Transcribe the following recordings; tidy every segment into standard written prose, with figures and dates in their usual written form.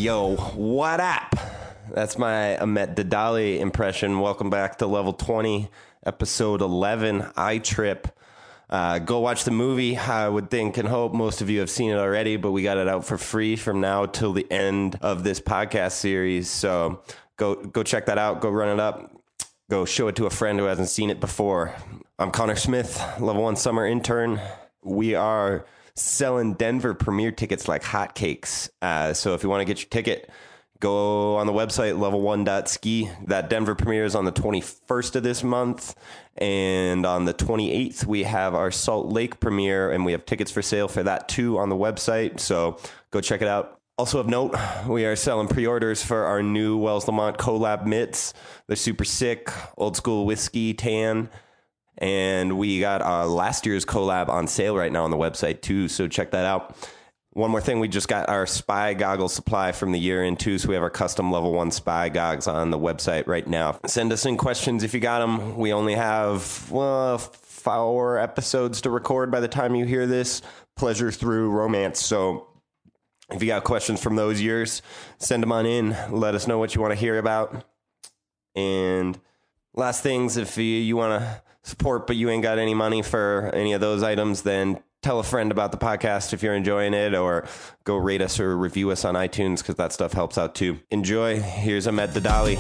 Yo, what up? That's my Ahmet Dadali impression. Welcome back to Level 20, Episode 11, I Trip. Go watch the movie. I would think and hope most of you have seen it already, but we got it out for free from now till the end of this podcast series. So go check that out. Go run it up. Go show it to a friend who hasn't seen it before. I'm Connor Smith, Level 1 Summer Intern. We are selling Denver premiere tickets like hotcakes. So if you want to get your ticket, go on the website, level1.ski. That Denver premiere is on the 21st of this month. And on the 28th, we have our Salt Lake premiere, and we have tickets for sale for that too on the website. So go check it out. Also of note, we are selling pre-orders for our new Wells Lamont collab mitts. They're super sick, old school whiskey tan. And we got last year's collab on sale right now on the website too, so check that out. One more thing, we just got our spy goggle supply from the year in too, so we have our custom level 1 spy goggles on the website right now. Send us in questions if you got them. We only have 4 episodes to record by the time you hear this. Pleasure through romance. So if you got questions from those years, send them on in. Let us know what you want to hear about. And last things, if you want to support, but you ain't got any money for any of those items, then tell a friend about the podcast if you're enjoying it, or go rate us or review us on iTunes, because that stuff helps out too. Enjoy. Here's Ahmet Dadali.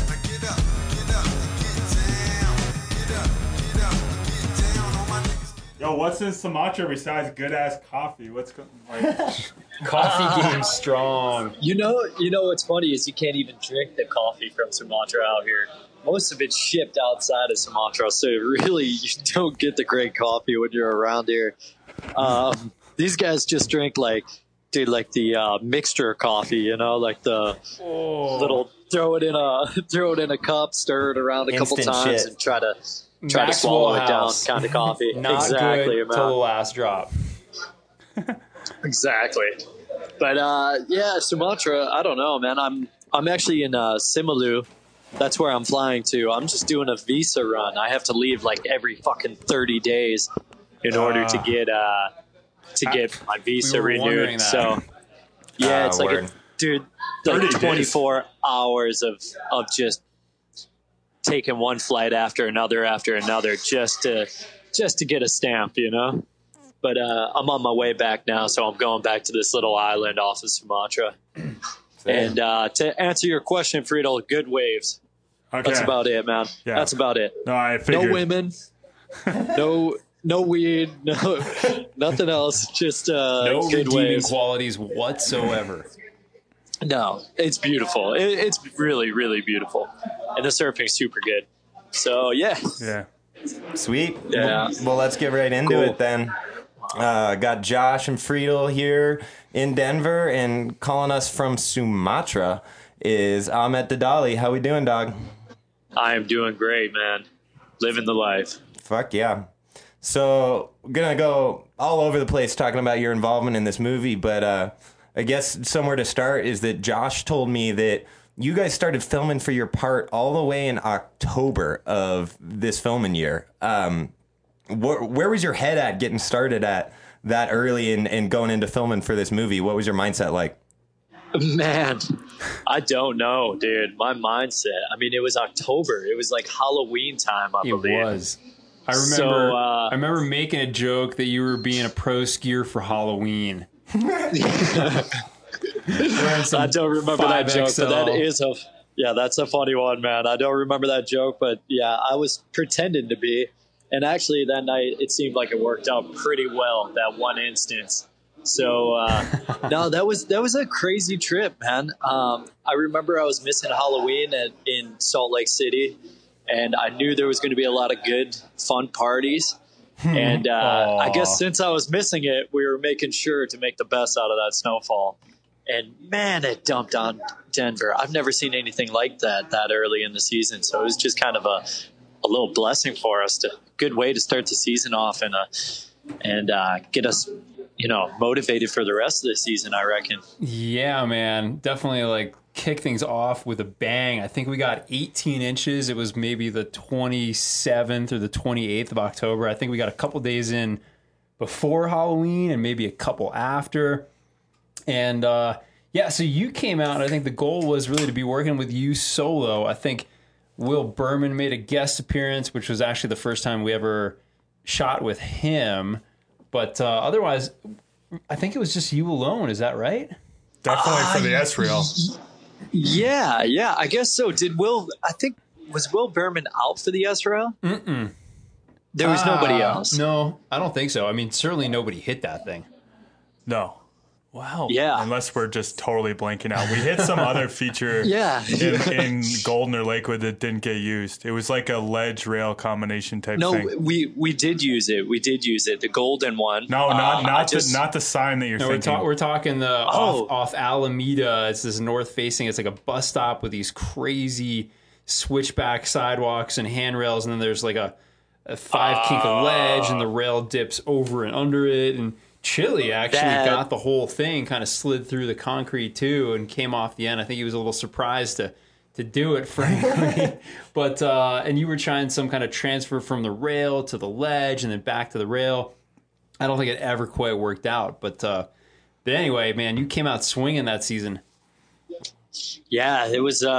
Yo, what's in Sumatra besides good ass coffee? Coffee game strong. You know what's funny is you can't even drink the coffee from Sumatra out here. Most of it's shipped outside of Sumatra, so really you don't get the great coffee when you're around here. These guys just drink the mixture coffee, like the little throw it in a cup, stir it around a couple times, and try to swallow it down kind of coffee. Not exactly, good till the last drop. Exactly. But Sumatra, I don't know, man. I'm actually in Simalu. That's where I'm flying to. I'm just doing a visa run. I have to leave like every fucking 30 days in order to get my visa renewed. So it's like 24 hours of just taking one flight after another just to get a stamp, But I'm on my way back now, so I'm going back to this little island off of Sumatra. And to answer your question, Friedel, good waves. Okay. That's about it, man. Yeah. That's about it. No, I figured. No women, no weed, no nothing else. Just no good redeeming waves. qualities whatsoever. No, it's beautiful. It's really, really beautiful, and the surfing's super good. So yeah. Sweet. Yeah. Well, let's get right into it then. Got Josh and Friedel here in Denver, and calling us from Sumatra is Ahmet Dadali. How we doing, dog? I am doing great, man. Living the life. Fuck yeah. So we're gonna go all over the place talking about your involvement in this movie, but I guess somewhere to start is that Josh told me that you guys started filming for your part all the way in October of this filming year. Where was your head at getting started at that early and going into filming for this movie? What was your mindset like? Man, I don't know, dude. My mindset. I mean, it was October. It was like Halloween time, I believe. It was. I remember making a joke that you were being a pro skier for Halloween. I don't remember that joke, but that's a funny one, man. I don't remember that joke, but yeah, I was pretending to be. And actually that night, it seemed like it worked out pretty well, that one instance. So, no, that was a crazy trip, man. I remember I was missing Halloween in Salt Lake City, and I knew there was going to be a lot of good, fun parties. And I guess since I was missing it, we were making sure to make the best out of that snowfall. And, man, it dumped on Denver. I've never seen anything like that early in the season. So it was just kind of a little blessing for us. Good way to start the season off and get us motivated for the rest of the season, I reckon. Yeah, man. Definitely kick things off with a bang. I think we got 18 inches. It was maybe the 27th or the 28th of October. I think we got a couple days in before Halloween and maybe a couple after. And Yeah, so you came out, and I think the goal was really to be working with you solo. I think Will Berman made a guest appearance, which was actually the first time we ever shot with him. But otherwise, I think it was just you alone. Is that right? Definitely for the S-Reel. Yeah, I guess so. Was Will Berman out for the S-Reel? Mm-mm. There was nobody else. No, I don't think so. I mean, certainly nobody hit that thing. No. Wow. Yeah. Unless we're just totally blanking out. We hit some other feature in Golden or Lakewood that didn't get used. It was like a ledge rail combination type thing. No, we did use it. The Golden one. No, not the sign that you're thinking. We're talking the off Alameda. It's this north facing. It's like a bus stop with these crazy switchback sidewalks and handrails, and then there's like a 5 kink of ledge, and the rail dips over and under it. And Chili actually got the whole thing, kind of slid through the concrete too, and came off the end. I think he was a little surprised to do it, frankly. But and you were trying some kind of transfer from the rail to the ledge and then back to the rail. I don't think it ever quite worked out. But anyway, man, you came out swinging that season. Yeah, it was.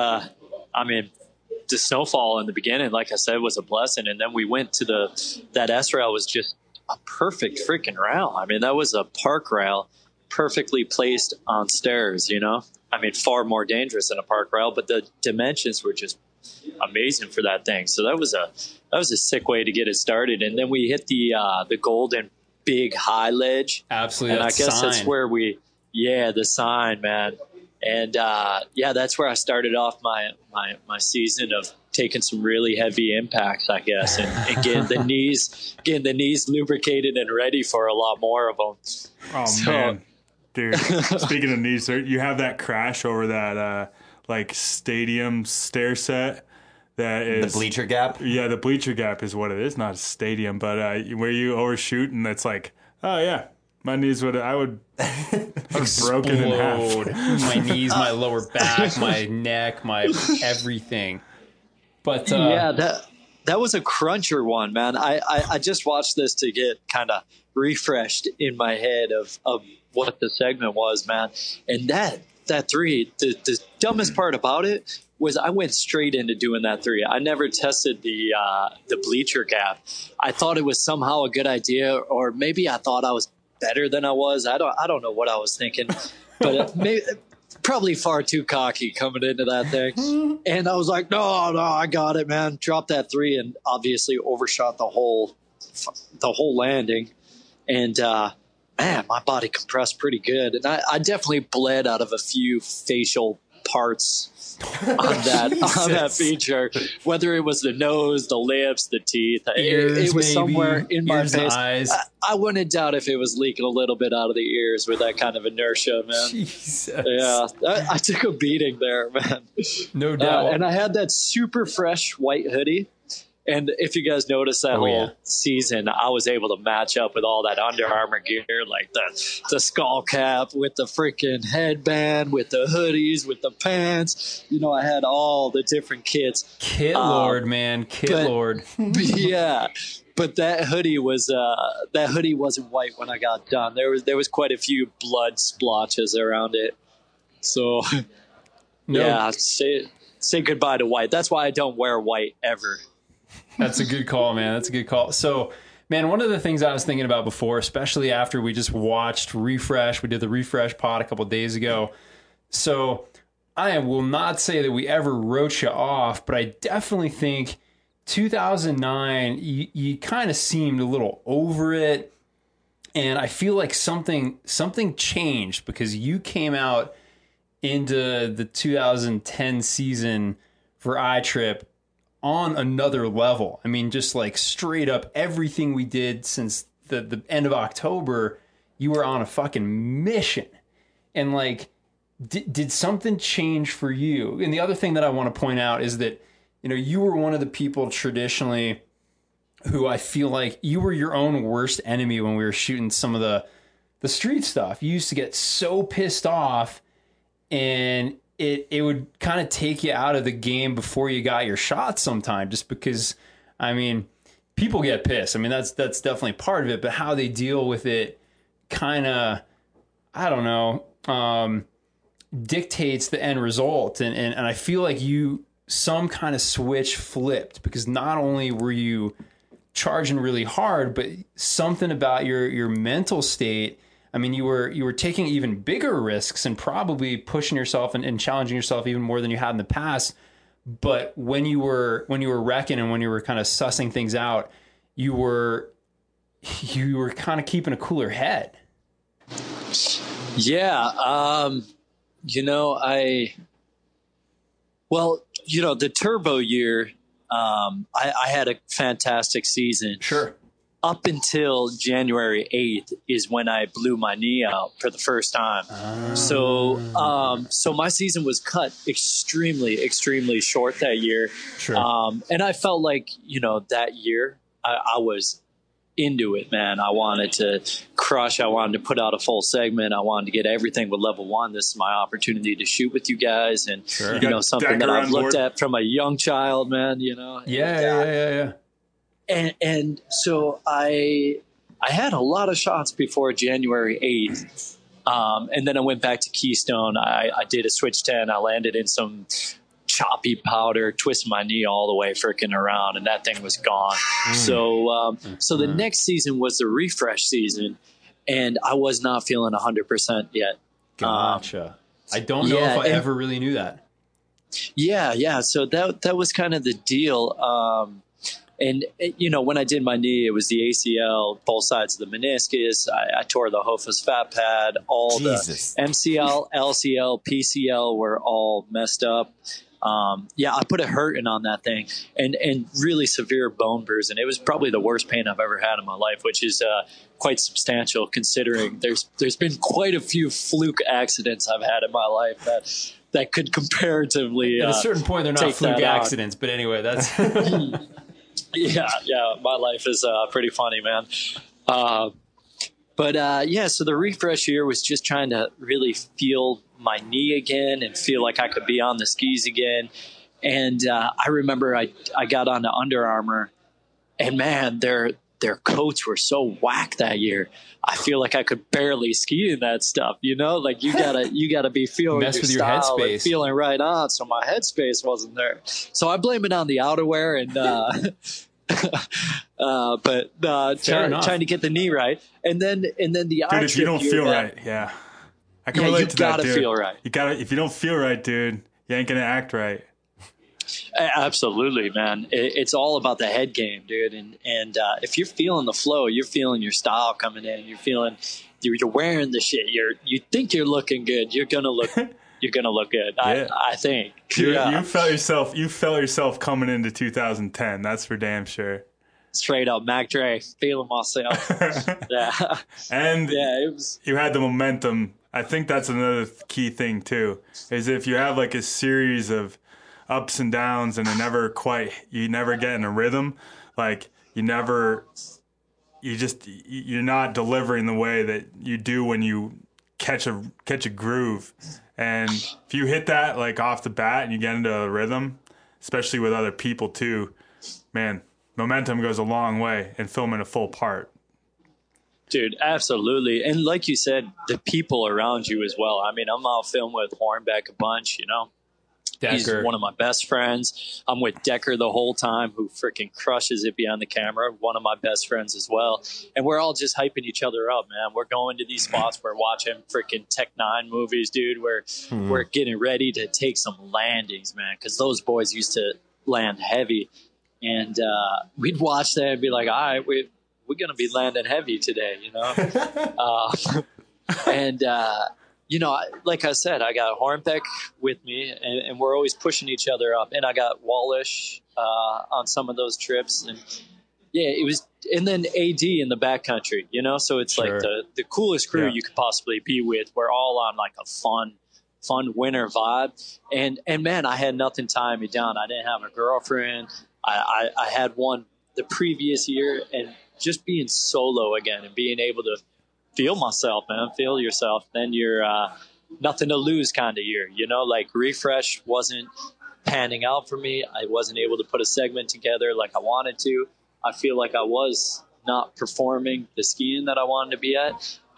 The snowfall in the beginning, like I said, was a blessing, and then we went to that S rail was just a perfect freaking rail. I mean, that was a park rail, perfectly placed on stairs. You know, I mean, far more dangerous than a park rail, but the dimensions were just amazing for that thing. So that was a sick way to get it started. And then we hit the Golden big high ledge. Absolutely, and I guess that's where the sign, man. And that's where I started off my season of taking some really heavy impacts, I guess, and getting the knees lubricated and ready for a lot more of them. Oh man, dude! Speaking of knees, you have that crash over that like stadium stair set. That is the bleacher gap. Yeah, the bleacher gap is what it is, not a stadium, but where you overshoot, and it's like, oh yeah. My knees would broken in half. My knees, my lower back, my neck, my everything. But that was a cruncher one, man. I just watched this to get kind of refreshed in my head of what the segment was, man. And that 3, the dumbest part about it was I went straight into doing that 3. I never tested the bleacher gap. I thought it was somehow a good idea, or maybe I thought I was better than I was. I don't know what I was thinking, but probably far too cocky coming into that thing. And I was like, no, I got it, man. Dropped that 3 and obviously overshot the whole landing. And man, my body compressed pretty good, and I definitely bled out of a few facial parts on that feature, whether it was the nose, the lips, the teeth, it was somewhere in my face. Eyes. I wouldn't doubt if it was leaking a little bit out of the ears with that kind of inertia, man. Jesus. Yeah, I took a beating there, man. No doubt. And I had that super fresh white hoodie. And if you guys notice that whole season, I was able to match up with all that Under Armour gear, like the skull cap with the freaking headband, with the hoodies, with the pants. You know, I had all the different kits. Kit Lord, man. Kit Lord. Yeah. But that hoodie wasn't white when I got done. There was quite a few blood splotches around it. So, say goodbye to white. That's why I don't wear white ever. That's a good call, man. That's a good call. So, man, one of the things I was thinking about before, especially after we just watched Refresh, we did the Refresh pod a couple of days ago. So I will not say that we ever wrote you off, but I definitely think 2009, you kind of seemed a little over it. And I feel like something changed because you came out into the 2010 season for iTrip on another level. I mean, just like straight up everything we did since the end of October, you were on a fucking mission. And like, did something change for you? And the other thing that I want to point out is that, you know, you were one of the people traditionally who I feel like you were your own worst enemy when we were shooting some of the street stuff. You used to get so pissed off, and it would kind of take you out of the game before you got your shot sometime, just because, I mean, people get pissed. I mean, that's definitely part of it, but how they deal with it kind of, I don't know. dictates the end result. And I feel like some kind of switch flipped, because not only were you charging really hard, but something about your mental state. I mean, you were taking even bigger risks and probably pushing yourself and challenging yourself even more than you had in the past. But when you were wrecking and when you were kind of sussing things out, you were kind of keeping a cooler head. Yeah. The turbo year, I had a fantastic season. Sure. Up until January 8th is when I blew my knee out for the first time. So my season was cut extremely, extremely short that year. Sure. And I felt like, that year I was into it, man. I wanted to crush. I wanted to put out a full segment. I wanted to get everything with Level 1. This is my opportunity to shoot with you guys. And, sure. Something that I've looked at from a young child, man, Yeah. And so I had a lot of shots before January 8th. And then I went back to Keystone. I did a switch 10. I landed in some choppy powder, twisted my knee all the way freaking around, and that thing was gone. So the next season was the refresh season, and I was not feeling 100% yet. Gotcha. I don't know if I ever really knew that. Yeah. So that was kind of the deal. And when I did my knee, it was the ACL, both sides of the meniscus. I tore the Hoffa's fat pad. All Jesus. The MCL, LCL, PCL were all messed up. I put a hurting on that thing and really severe bone bruising. It was probably the worst pain I've ever had in my life, which is quite substantial considering there's been quite a few fluke accidents I've had in my life that could comparatively at a certain point they're not fluke accidents, but anyway, that's yeah, my life is pretty funny, man. So the refresh year was just trying to really feel my knee again and feel like I could be on the skis again. And I remember I got onto Under Armour, and man, their coats were so whack that year. I feel like I could barely ski in that stuff, like you gotta be feeling mess your with your style headspace and feeling right on. So my headspace wasn't there. So I blame it on the outerwear and, trying to get the knee right. And then the dude, if you don't feel right. Yeah. I can relate to that, dude. You gotta feel right. If you don't feel right, dude, you ain't going to act right. Absolutely, man. It's all about the head game, dude. And if you're feeling the flow, you're feeling your style coming in. You're feeling you're wearing the shit. You think you're looking good. You're gonna look. You're gonna look good. Yeah. I think. You felt yourself. You felt yourself coming into 2010. That's for damn sure. Straight up, Mac Dre, feeling myself. Yeah. And it was. You had the momentum. I think that's another key thing too. Is if you have like a series of ups and downs and you never get in a rhythm, like you're not delivering the way that you do when you catch a groove. And if you hit that like off the bat and you get into a rhythm, especially with other people too, man, momentum goes a long way in filming a full part. Dude, absolutely. And like you said, the people around you as well. I mean, I'm out filming with Hornbeck a bunch, Decker. He's one of my best friends. I'm with Decker the whole time, who freaking crushes it behind the camera. One of my best friends as well. And we're all just hyping each other up, man. We're going to these spots. We're watching freaking Tech 9 movies, dude. We're getting ready to take some landings, man, because those boys used to land heavy. And we'd watch that and be like, all right, we're going to be landing heavy today, And like I said, I got Hornbeck with me, and we're always pushing each other up. And I got Wallish on some of those trips, and it was. And then AD in the backcountry, So it's sure. like the coolest crew you could possibly be with. We're all on like a fun winter vibe, and man, I had nothing tying me down. I didn't have a girlfriend. I had one the previous year, and just being solo again and being able to feel myself, man, feel yourself. Then you're nothing to lose kind of year, like refresh wasn't panning out for me. I wasn't able to put a segment together like I wanted to. I feel like I was not performing the skiing that I wanted to be at.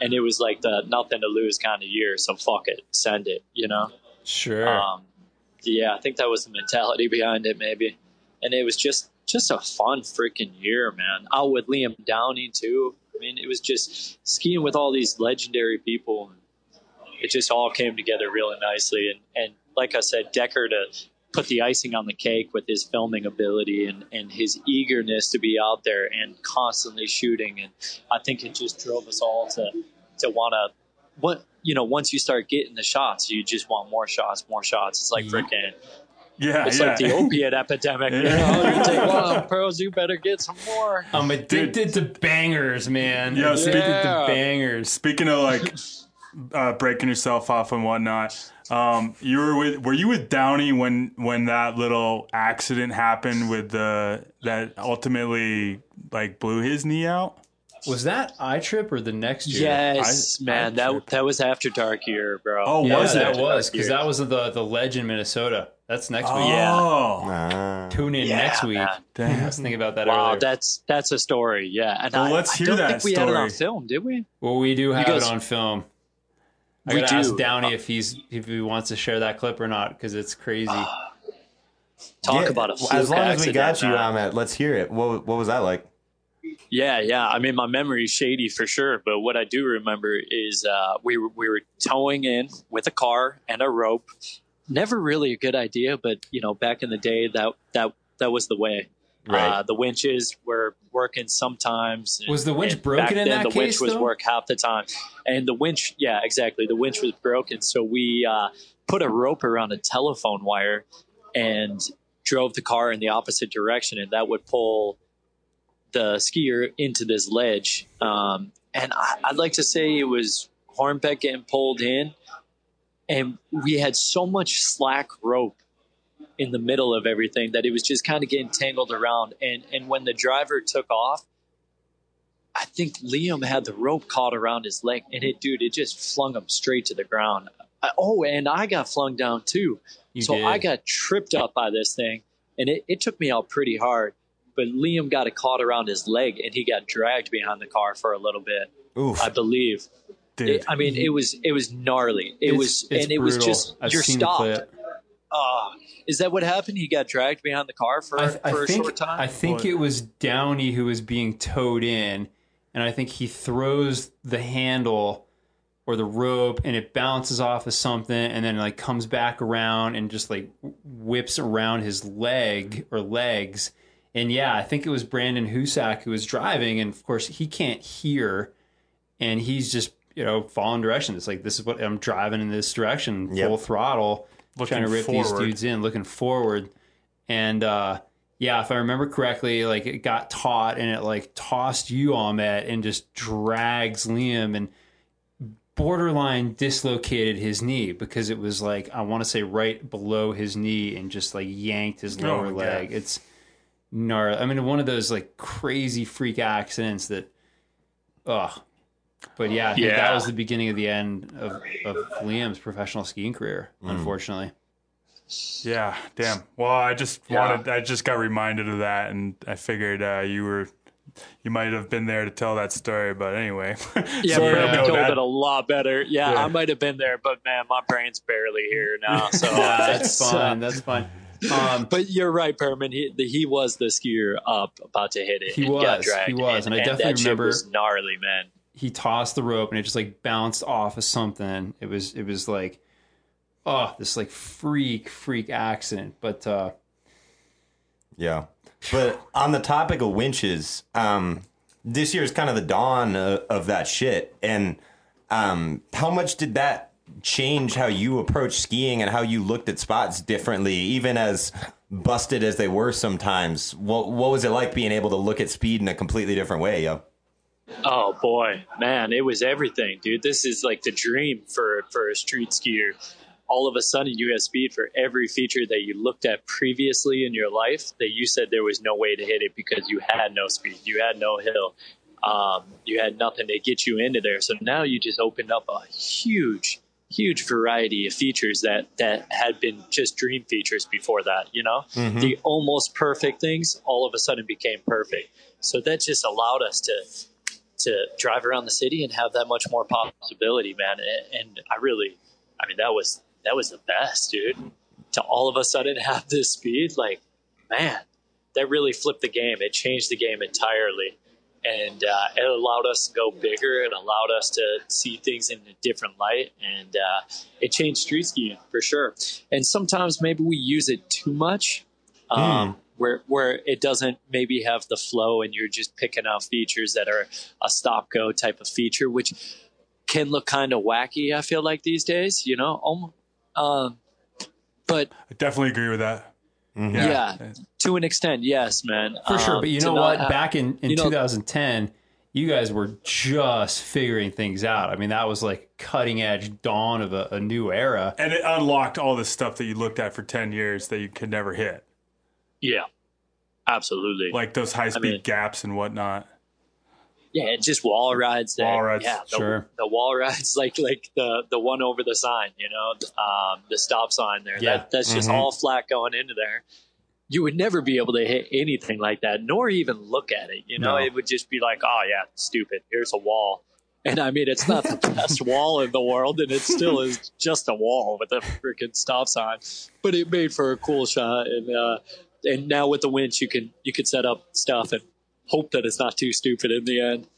and it was like the nothing to lose kind of year. So fuck it, send it, you know? Sure. Yeah, I think that was the mentality behind it, maybe. And it was just a fun freaking year, man. Out with Liam Downey too. I mean, it was just skiing with all these legendary people. It just all came together really nicely. And like I said, Decker to put the icing on the cake with his filming ability and his eagerness to be out there and constantly shooting. And I think it just drove us all to want to, once you start getting the shots, you just want more shots. It's like freaking, it's like the opiate epidemic. You know, you take one, pros, you better get some more. I'm addicted to bangers, man. Addicted to bangers. Speaking of like breaking yourself off and whatnot, were you with Downey when that little accident happened with that ultimately like blew his knee out? Was that iTrip or the next year? Yes, man. That was After Dark year, bro. Oh, yeah, was it? That was, because that was the Legend Minnesota. That's next week. Yeah. Tune in next week. I was thinking about that earlier. That's a story. Yeah. And let's hear that I don't think we had it on film, did we? Well, we do have it on film. I gotta ask Downey if he wants to share that clip or not, because it's crazy. Talk about a fluke as long as we got accident, you, Ahmet, let's hear it. What was that like? Yeah. I mean, my memory is shady for sure, but what I do remember is we were towing in with a car and a rope. Never really a good idea, but back in the day, that was the way. Right. The winches were working sometimes. Was the winch broken in that case? The winch was work half the time, and the winch, yeah, exactly. The winch was broken, so we put a rope around a telephone wire and drove the car in the opposite direction, and that would pull the skier into this ledge. And I'd like to say it was Hornbeck getting pulled in, and we had so much slack rope in the middle of everything that it was just kind of getting tangled around. And when the driver took off, I think Liam had the rope caught around his leg, and it just flung him straight to the ground. And I got flung down too. I got tripped up by this thing, and it took me out pretty hard. But Liam got it caught around his leg, and he got dragged behind the car for a little bit. Oof. I believe. Dude. It was gnarly. It was brutal. Just you're stopped. Is that what happened? He got dragged behind the car for a short time? I think it was Downey who was being towed in, and I think he throws the handle or the rope, and it bounces off of something, and then like comes back around and just like whips around his leg or legs. And yeah, I think it was Brandon Husak who was driving, and of course he can't hear, and he's just following directions. It's like, this is what I'm driving in this direction, full throttle. Trying to rip these dudes in, looking forward. And if I remember correctly, like it got taut and it like tossed you, Ahmet, and just drags Liam and borderline dislocated his knee, because it was like, I want to say right below his knee, and just like yanked his lower leg. God. It's gnarly. I mean, one of those like crazy freak accidents that, But I think that was the beginning of the end of Liam's professional skiing career, unfortunately. Yeah, damn. Well, I just got reminded of that, and I figured you might have been there to tell that story. But anyway, you told it a lot better. Yeah, I might have been there, but man, my brain's barely here now. So that's fine. That's fine. But you're right, Perman. He was the skier up, about to hit it. He was, and I definitely remember. Shit was gnarly, man. He tossed the rope and it just like bounced off of something. It was like, this like freak accident. But yeah. But on the topic of winches, this year is kind of the dawn of that shit. And how much did that change how you approach skiing and how you looked at spots differently, even as busted as they were sometimes? What was it like being able to look at speed in a completely different way, yo? Oh boy, man, it was everything, dude. This is like the dream for a street skier. All of a sudden you have speed for every feature that you looked at previously in your life that you said there was no way to hit it because you had no speed, you had no hill, you had nothing to get you into there. So now you just opened up a huge variety of features that had been just dream features before that, The almost perfect things all of a sudden became perfect. So that just allowed us to drive around the city and have that much more possibility, man. And that was the best, dude. To all of a sudden have this speed, like, man, that really flipped the game. It changed the game entirely. And it allowed us to go bigger. It allowed us to see things in a different light. And it changed street skiing for sure. And sometimes maybe we use it too much, where it doesn't maybe have the flow, and you're just picking out features that are a stop-go type of feature, which can look kind of wacky, I feel like, these days, you know. But I definitely agree with that. Mm-hmm. Yeah, to an extent, yes, man. For sure. But you know what? Back in 2010, you guys were just figuring things out. I mean, that was like cutting edge dawn of a new era. And it unlocked all the stuff that you looked at for 10 years that you could never hit. Yeah, absolutely. Like those high-speed gaps and whatnot. Yeah, just wall rides. Sure. The wall rides, like the one over the sign, you know, the stop sign there. Yeah. That's just all flat going into there. You would never be able to hit anything like that, nor even look at it. You know, It would just be like, oh yeah, stupid. Here's a wall. And I mean, it's not the best wall in the world, and it still is just a wall with a freaking stop sign. But it made for a cool shot. And now with the winch, you could set up stuff and hope that it's not too stupid in the end.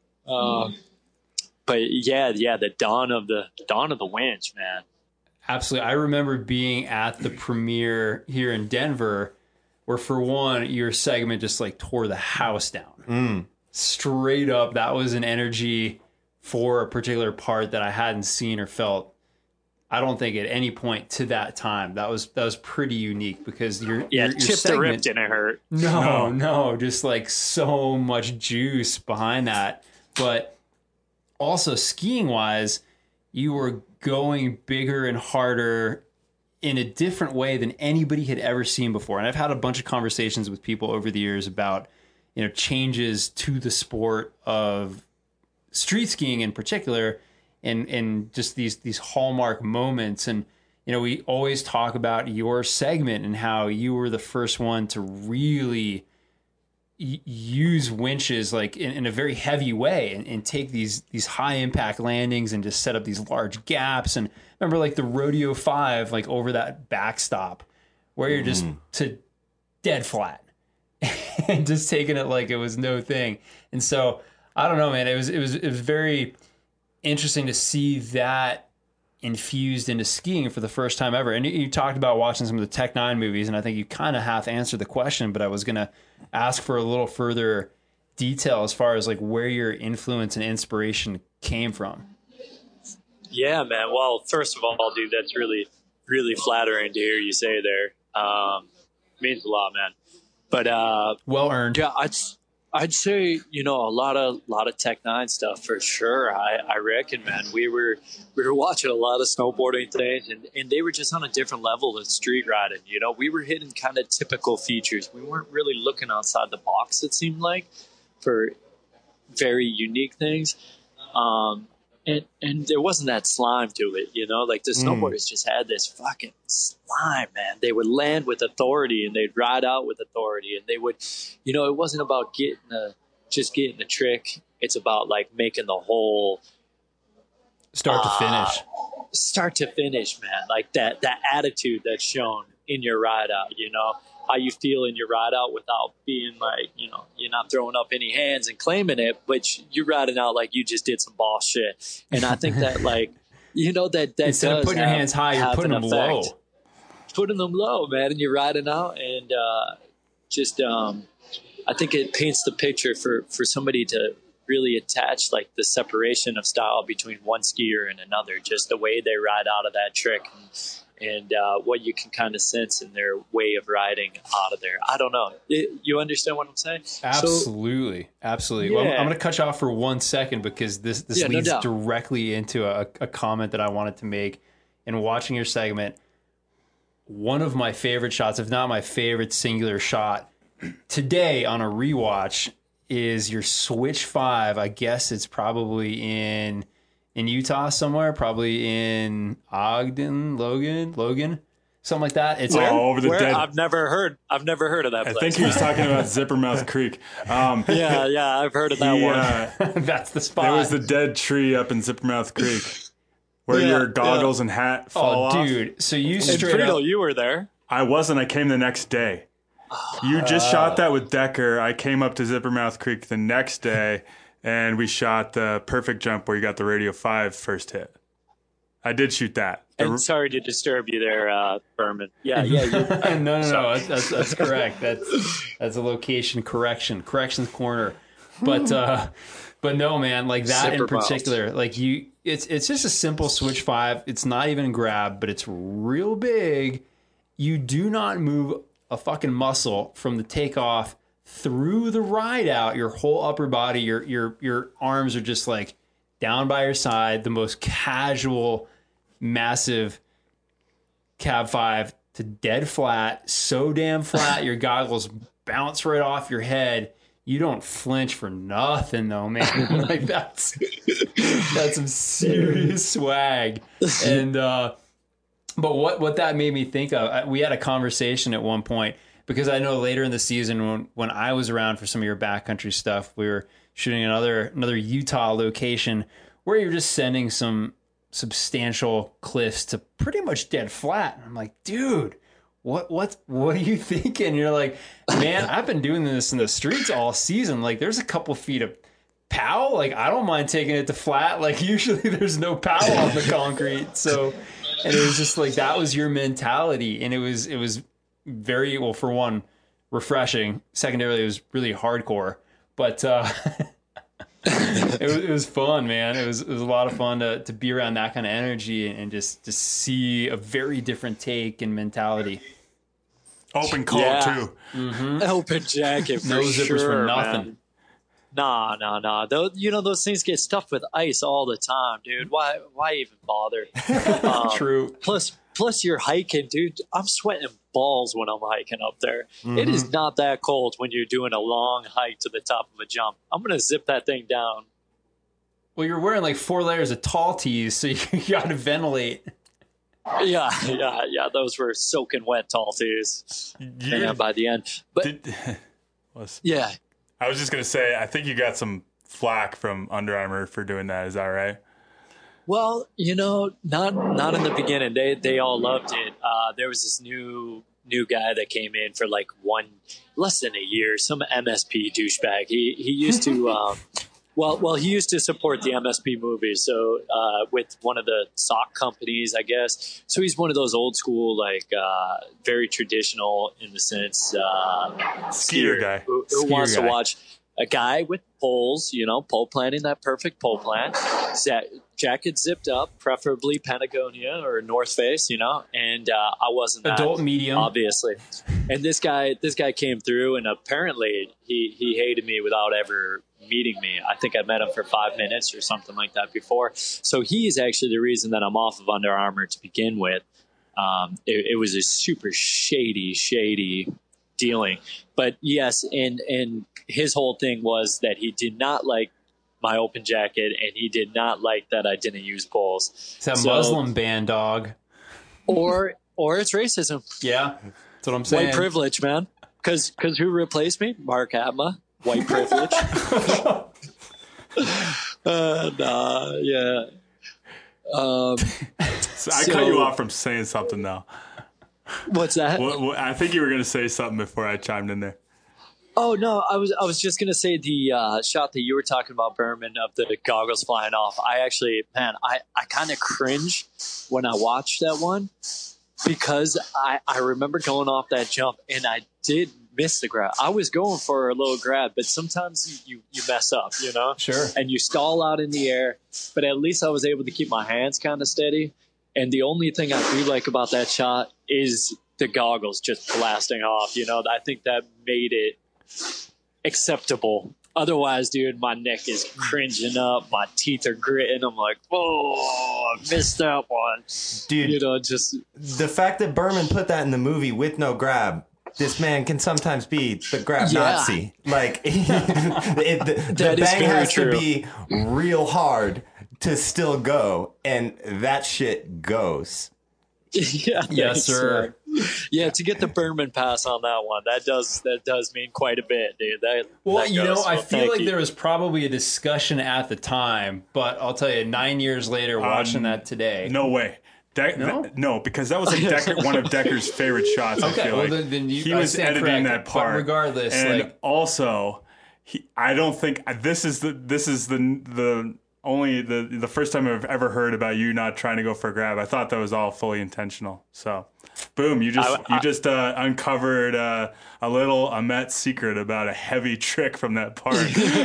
But yeah, the dawn of the winch, man. Absolutely. I remember being at the premiere here in Denver, where for one, your segment just like tore the house down. Straight up, that was an energy for a particular part that I hadn't seen or felt, I don't think, at any point to that time. That was pretty unique, because your chipped segment, the rip didn't hurt. No, just like so much juice behind that. But also skiing wise, you were going bigger and harder in a different way than anybody had ever seen before. And I've had a bunch of conversations with people over the years about, you know, changes to the sport of street skiing in particular, and just these hallmark moments. And, you know, we always talk about your segment and how you were the first one to really use winches like in a very heavy way, and take these high impact landings and just set up these large gaps. And remember, like the Rodeo 5, like over that backstop where you're just to dead flat and just taking it like it was no thing. And so I don't know, man, it was very interesting to see that infused into skiing for the first time ever. And you talked about watching some of the Tech 9 movies, and I think you kind of half answered the question, but I was going to ask for a little further detail as far as like where your influence and inspiration came from. Yeah, man. Well, first of all, dude, that's really, really flattering to hear you say there. Means a lot, man. But well earned. Yeah, I'd say, you know, a lot of Tech 9 stuff for sure. I reckon, man, we were watching a lot of snowboarding things, and they were just on a different level of street riding. You know, we were hitting kind of typical features. We weren't really looking outside the box, it seemed like, for very unique things. And there wasn't that slime to it, you know, like the snowboarders just had this fucking slime, man. They would land with authority, and they'd ride out with authority, and they would, you know, it wasn't about getting the trick. It's about like making the whole start to finish, man. Like that attitude that's shown in your ride out, you know, how you feel in your ride out without being like, you know, you're not throwing up any hands and claiming it, but you're riding out like you just did some boss shit. And I think that, like, you know, that instead of putting your hands high, you're putting them low. Putting them low, man, and you're riding out, and I think it paints the picture for somebody to really attach like the separation of style between one skier and another, just the way they ride out of that trick. And what you can kind of sense in their way of riding out of there. I don't know. You understand what I'm saying? Absolutely. Absolutely. Yeah. Well, I'm going to cut you off for 1 second, because this leads directly into a comment that I wanted to make. In watching your segment, one of my favorite shots, if not my favorite singular shot today on a rewatch, is your Switch 5. I guess it's probably in Utah somewhere, probably in Ogden, Logan. something like that. It's over the dead. I've never heard of that place. I think he was talking about Zippermouth Creek. Yeah, I've heard of that one. That's the spot. There was the dead tree up in Zippermouth Creek where your goggles and hat fall off. Dude, so you straight Friedel, up... you were there. I wasn't. I came the next day. You just shot that with Decker. I came up to Zippermouth Creek the next day, and we shot the perfect jump where you got the Radio 5 first hit. I did shoot that. And sorry to disturb you there, Berman. Yeah. No. That's correct. That's a location corrections corner. But no, man, like that in particular, like it's just a simple switch 5. It's not even a grab, but it's real big. You do not move a fucking muscle from the takeoff through the ride out. Your whole upper body, your arms are just like down by your side. The most casual, massive cab 5 to dead flat, so damn flat. Your goggles bounce right off your head. You don't flinch for nothing though, man. Like that's some serious swag. And but what that made me think of, we had a conversation at one point, because I know later in the season when I was around for some of your backcountry stuff, we were shooting another Utah location where you're just sending some substantial cliffs to pretty much dead flat. And I'm like, dude, what are you thinking? And you're like, man, I've been doing this in the streets all season. Like there's a couple feet of pow. Like I don't mind taking it to flat. Like usually there's no pow on the concrete. So, and it was just like, that was your mentality. And it was very, well, for one, refreshing. Secondarily, it was really hardcore, but it was fun, man. It was a lot of fun to be around that kind of energy and just to see a very different take and mentality. Open call too. Mm-hmm. Open jacket for no zippers sure, for nothing. Man. Nah. Those things get stuffed with ice all the time, dude. Why even bother? True. Plus you're hiking, dude. I'm sweating balls when I'm hiking up there. Mm-hmm. It is not that cold when you're doing a long hike to the top of a jump. I'm going to zip that thing down. Well, you're wearing like 4 layers of tall tees, so you got to ventilate. Yeah. Those were soaking wet tall tees. Yeah, by the end. But yeah. I was just going to say, I think you got some flack from Under Armour for doing that. Is that right? Well, not in the beginning. They all loved it. There was this new guy that came in for like less than a year. Some MSP douchebag. He used to he used to support the MSP movies. So with one of the sock companies, I guess. So he's one of those old school, like very traditional in the sense skier guy who wants to watch a guy with poles, pole planting, that perfect pole plant, jacket zipped up, preferably Patagonia or North Face, and I wasn't adult that, medium, obviously. And this guy came through, and apparently he hated me without ever meeting me. I think I met him for 5 minutes or something like that before. So he's actually the reason that I'm off of Under Armour to begin with. It was a super shady dealing. But yes, and his whole thing was that he did not like my open jacket, and he did not like that I didn't use poles. It's a Muslim ban, dog. Or it's racism. Yeah, that's what I'm saying. White privilege, man. Because who replaced me? Mark Atma. White privilege. Yeah. So I cut you off from saying something now. What's that? I think you were going to say something before I chimed in there. Oh no, I was just gonna say the shot that you were talking about, Berman, of the goggles flying off. I kind of cringe when I watch that one because I remember going off that jump and I did miss the grab. I was going for a little grab, but sometimes you mess up, Sure. And you stall out in the air. But at least I was able to keep my hands kind of steady. And the only thing I do like about that shot is the goggles just blasting off. I think that made it acceptable. Otherwise, dude, my neck is cringing up, my teeth are gritting. I'm like, oh, I missed that one, dude. Just the fact that Berman put that in the movie with no grab. This man can sometimes be the grab Nazi. Like the bang has to be real hard to still go, and that shit goes. Yeah, yes, sir. Yeah, to get the Berman pass on that one, that does mean quite a bit, dude. I feel like there was probably a discussion at the time, but I'll tell you, 9 years later, watching that today, no way. No, because that was like one of Decker's favorite shots. Okay, I feel like then he was editing that part. But regardless, and also, I don't think this is the only the first time I've ever heard about you not trying to go for a grab. I thought that was all fully intentional. So, boom! You just uncovered a little Amet secret about a heavy trick from that part.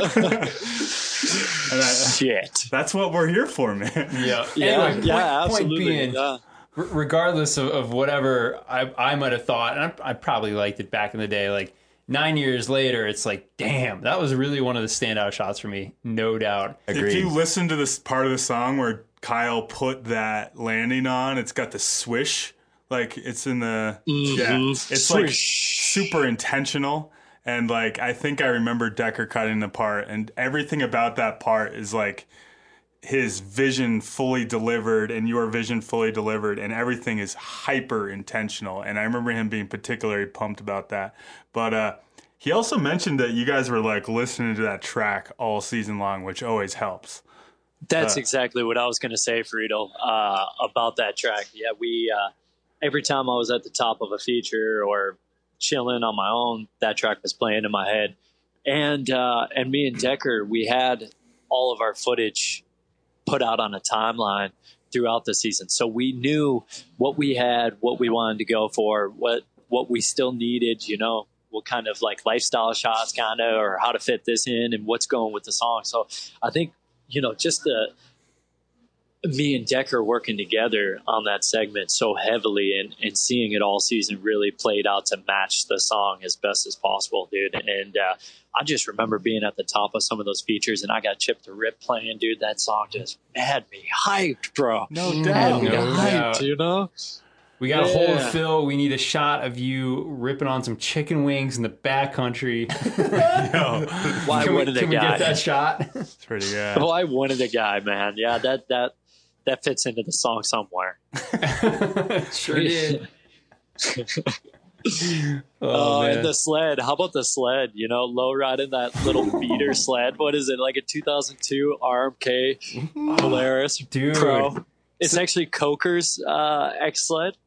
Shit! That's what we're here for, man. Yeah. Anyway, absolutely. Point being, regardless of whatever I might have thought, and I probably liked it back in the day, like 9 years later, it's like, damn, that was really one of the standout shots for me, no doubt. Agreed. If you listen to this part of the song where Kyle put that landing on, it's got the swish, like it's in the it's swish. Like super intentional, and like I think I remember Decker cutting the part, and everything about that part is like his vision fully delivered and your vision fully delivered, and everything is hyper intentional. And I remember him being particularly pumped about that. But he also mentioned that you guys were like listening to that track all season long, which always helps. That's exactly what I was going to say, Friedel, about that track. Yeah, we every time I was at the top of a feature or chilling on my own, that track was playing in my head. And me and Decker, we had all of our footage put out on a timeline throughout the season. So we knew what we had, what we wanted to go for, what we still needed, you know, what kind of like lifestyle shots kind of, or how to fit this in and what's going with the song. So I think, you know, just me and Decker working together on that segment so heavily and seeing it all season really played out to match the song as best as possible, dude. And I just remember being at the top of some of those features, and I got Chip the Rip playing, dude. That song just had me hyped, bro. No doubt. Hyped, you know? We got a hold of Phil. We need a shot of you ripping on some chicken wings in the backcountry. Why wouldn't a guy? Can we get that shot? It's pretty good. Why wouldn't a guy, man? Yeah, that fits into the song somewhere. Sure did. And the sled. How about the sled? You know, low riding that little beater sled. What is it? Like a 2002 RMK Polaris Dude. Pro. It's actually Coker's X sled.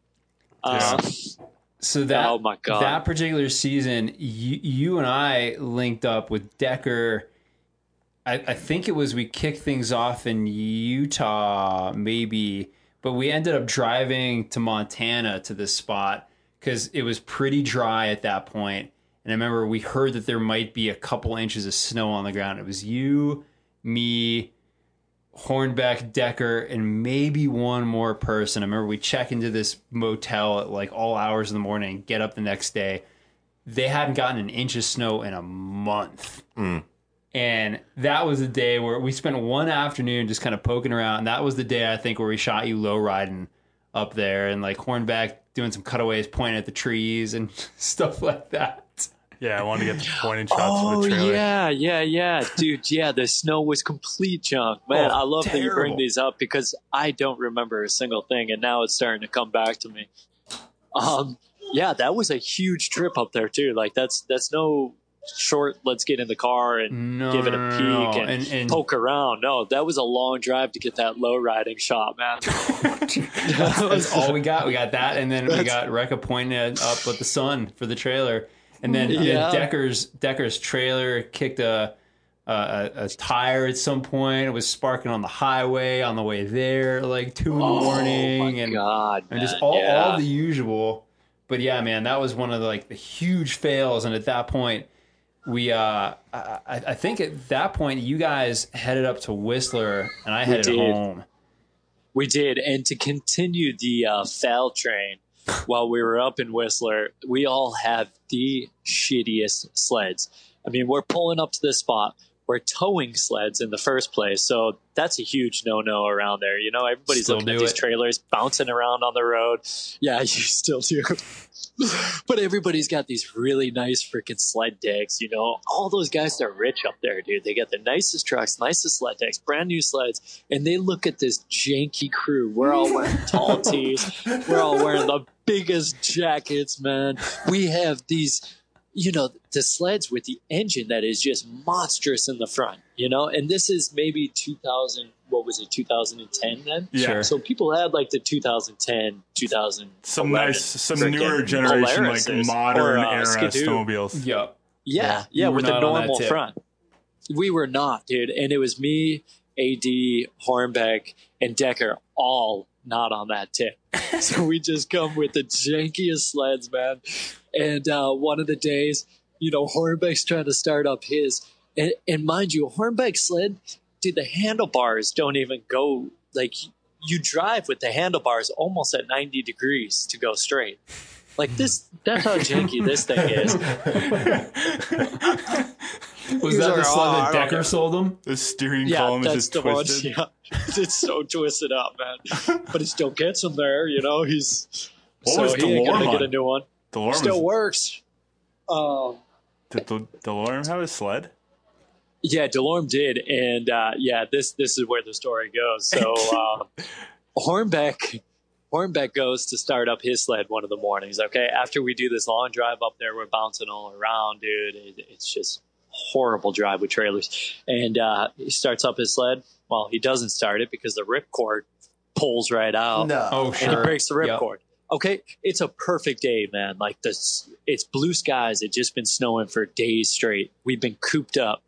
So that, oh my God. That particular season, you and I linked up with Decker. I think it was we kicked things off in Utah, maybe, but we ended up driving to Montana to this spot because it was pretty dry at that point. And I remember we heard that there might be a couple inches of snow on the ground. It was you, me, Hornbeck, Decker, and maybe one more person. I remember we check into this motel at like all hours of the morning, get up the next day. They hadn't gotten an inch of snow in a month. And that was the day where we spent one afternoon just kind of poking around. That was the day, I think, where we shot you low riding up there and like Hornbeck doing some cutaways, pointing at the trees and stuff like that. Yeah, I wanted to get the pointing shots for the trailer. Yeah. Dude, yeah, the snow was complete junk. Man, I love that you bring these up because I don't remember a single thing, and now it's starting to come back to me. Yeah, that was a huge trip up there, too. Like, that's no short, let's get in the car and give it a peek and poke around. No, that was a long drive to get that low riding shot, man. That's all we got. We got that, and then we got Rekka pointing up at the sun for the trailer. And then Decker's trailer kicked a tire at some point. It was sparking on the highway on the way there, like 2 in the morning. My God, and just all the usual. But yeah, man, that was one of the huge fails. And at that point, we I think at that point you guys headed up to Whistler and I headed home. We did, and to continue the fail train. While we were up in Whistler, we all have the shittiest sleds. I mean, we're pulling up to this spot. were towing sleds in the first place. So that's a huge no-no around there. You know, everybody's Still looking at do these it. trailers bouncing around on the road. Yeah, you still do. But everybody's got these really nice freaking sled decks, you know. All those guys that are rich up there, dude. They got the nicest trucks, nicest sled decks, brand new sleds, and they look at this janky crew. We're all wearing tall tees. We're all wearing the biggest jackets, man. We have these, you know, the sleds with the engine that is just monstrous in the front, you know. And this is maybe 2010 then? Yeah. Sure. So people had like the 2010, 2000. Some newer generation, like modern era Skidoo. snowmobiles. Yep. Yeah, You were with the not on that normal tip. front. We were not, dude. And it was me, AD, Hornbeck, and Decker all not on that tip. So we just come with the jankiest sleds, man. And one of the days, you know, Hornbeck's trying to start up his. And mind you, Hornbeck's sled, dude, the handlebars don't even go, like, you drive with the handlebars almost at 90 degrees to go straight. Like this, that's how janky this thing is. Was that the sled that Decker sold him? The steering Yeah, column is that's just the one. twisted. Yeah, it's so twisted up, man. But it still gets him there, you know. He's What was he ain't DeLorme gonna get a on? new one. DeLorme Still works. Did DeLorme have a sled? Yeah, Delorme did, and yeah, this is where the story goes. So Hornbeck goes to start up his sled one of the mornings. Okay, after we do this long drive up there, we're bouncing all around, dude. It's just horrible drive with trailers, and he starts up his sled. Well, he doesn't start it because the ripcord pulls right out. No. Oh, And sure. he breaks the Yep. ripcord. Okay, it's a perfect day, man. Like this, it's blue skies. It's just been snowing for days straight. We've been cooped up,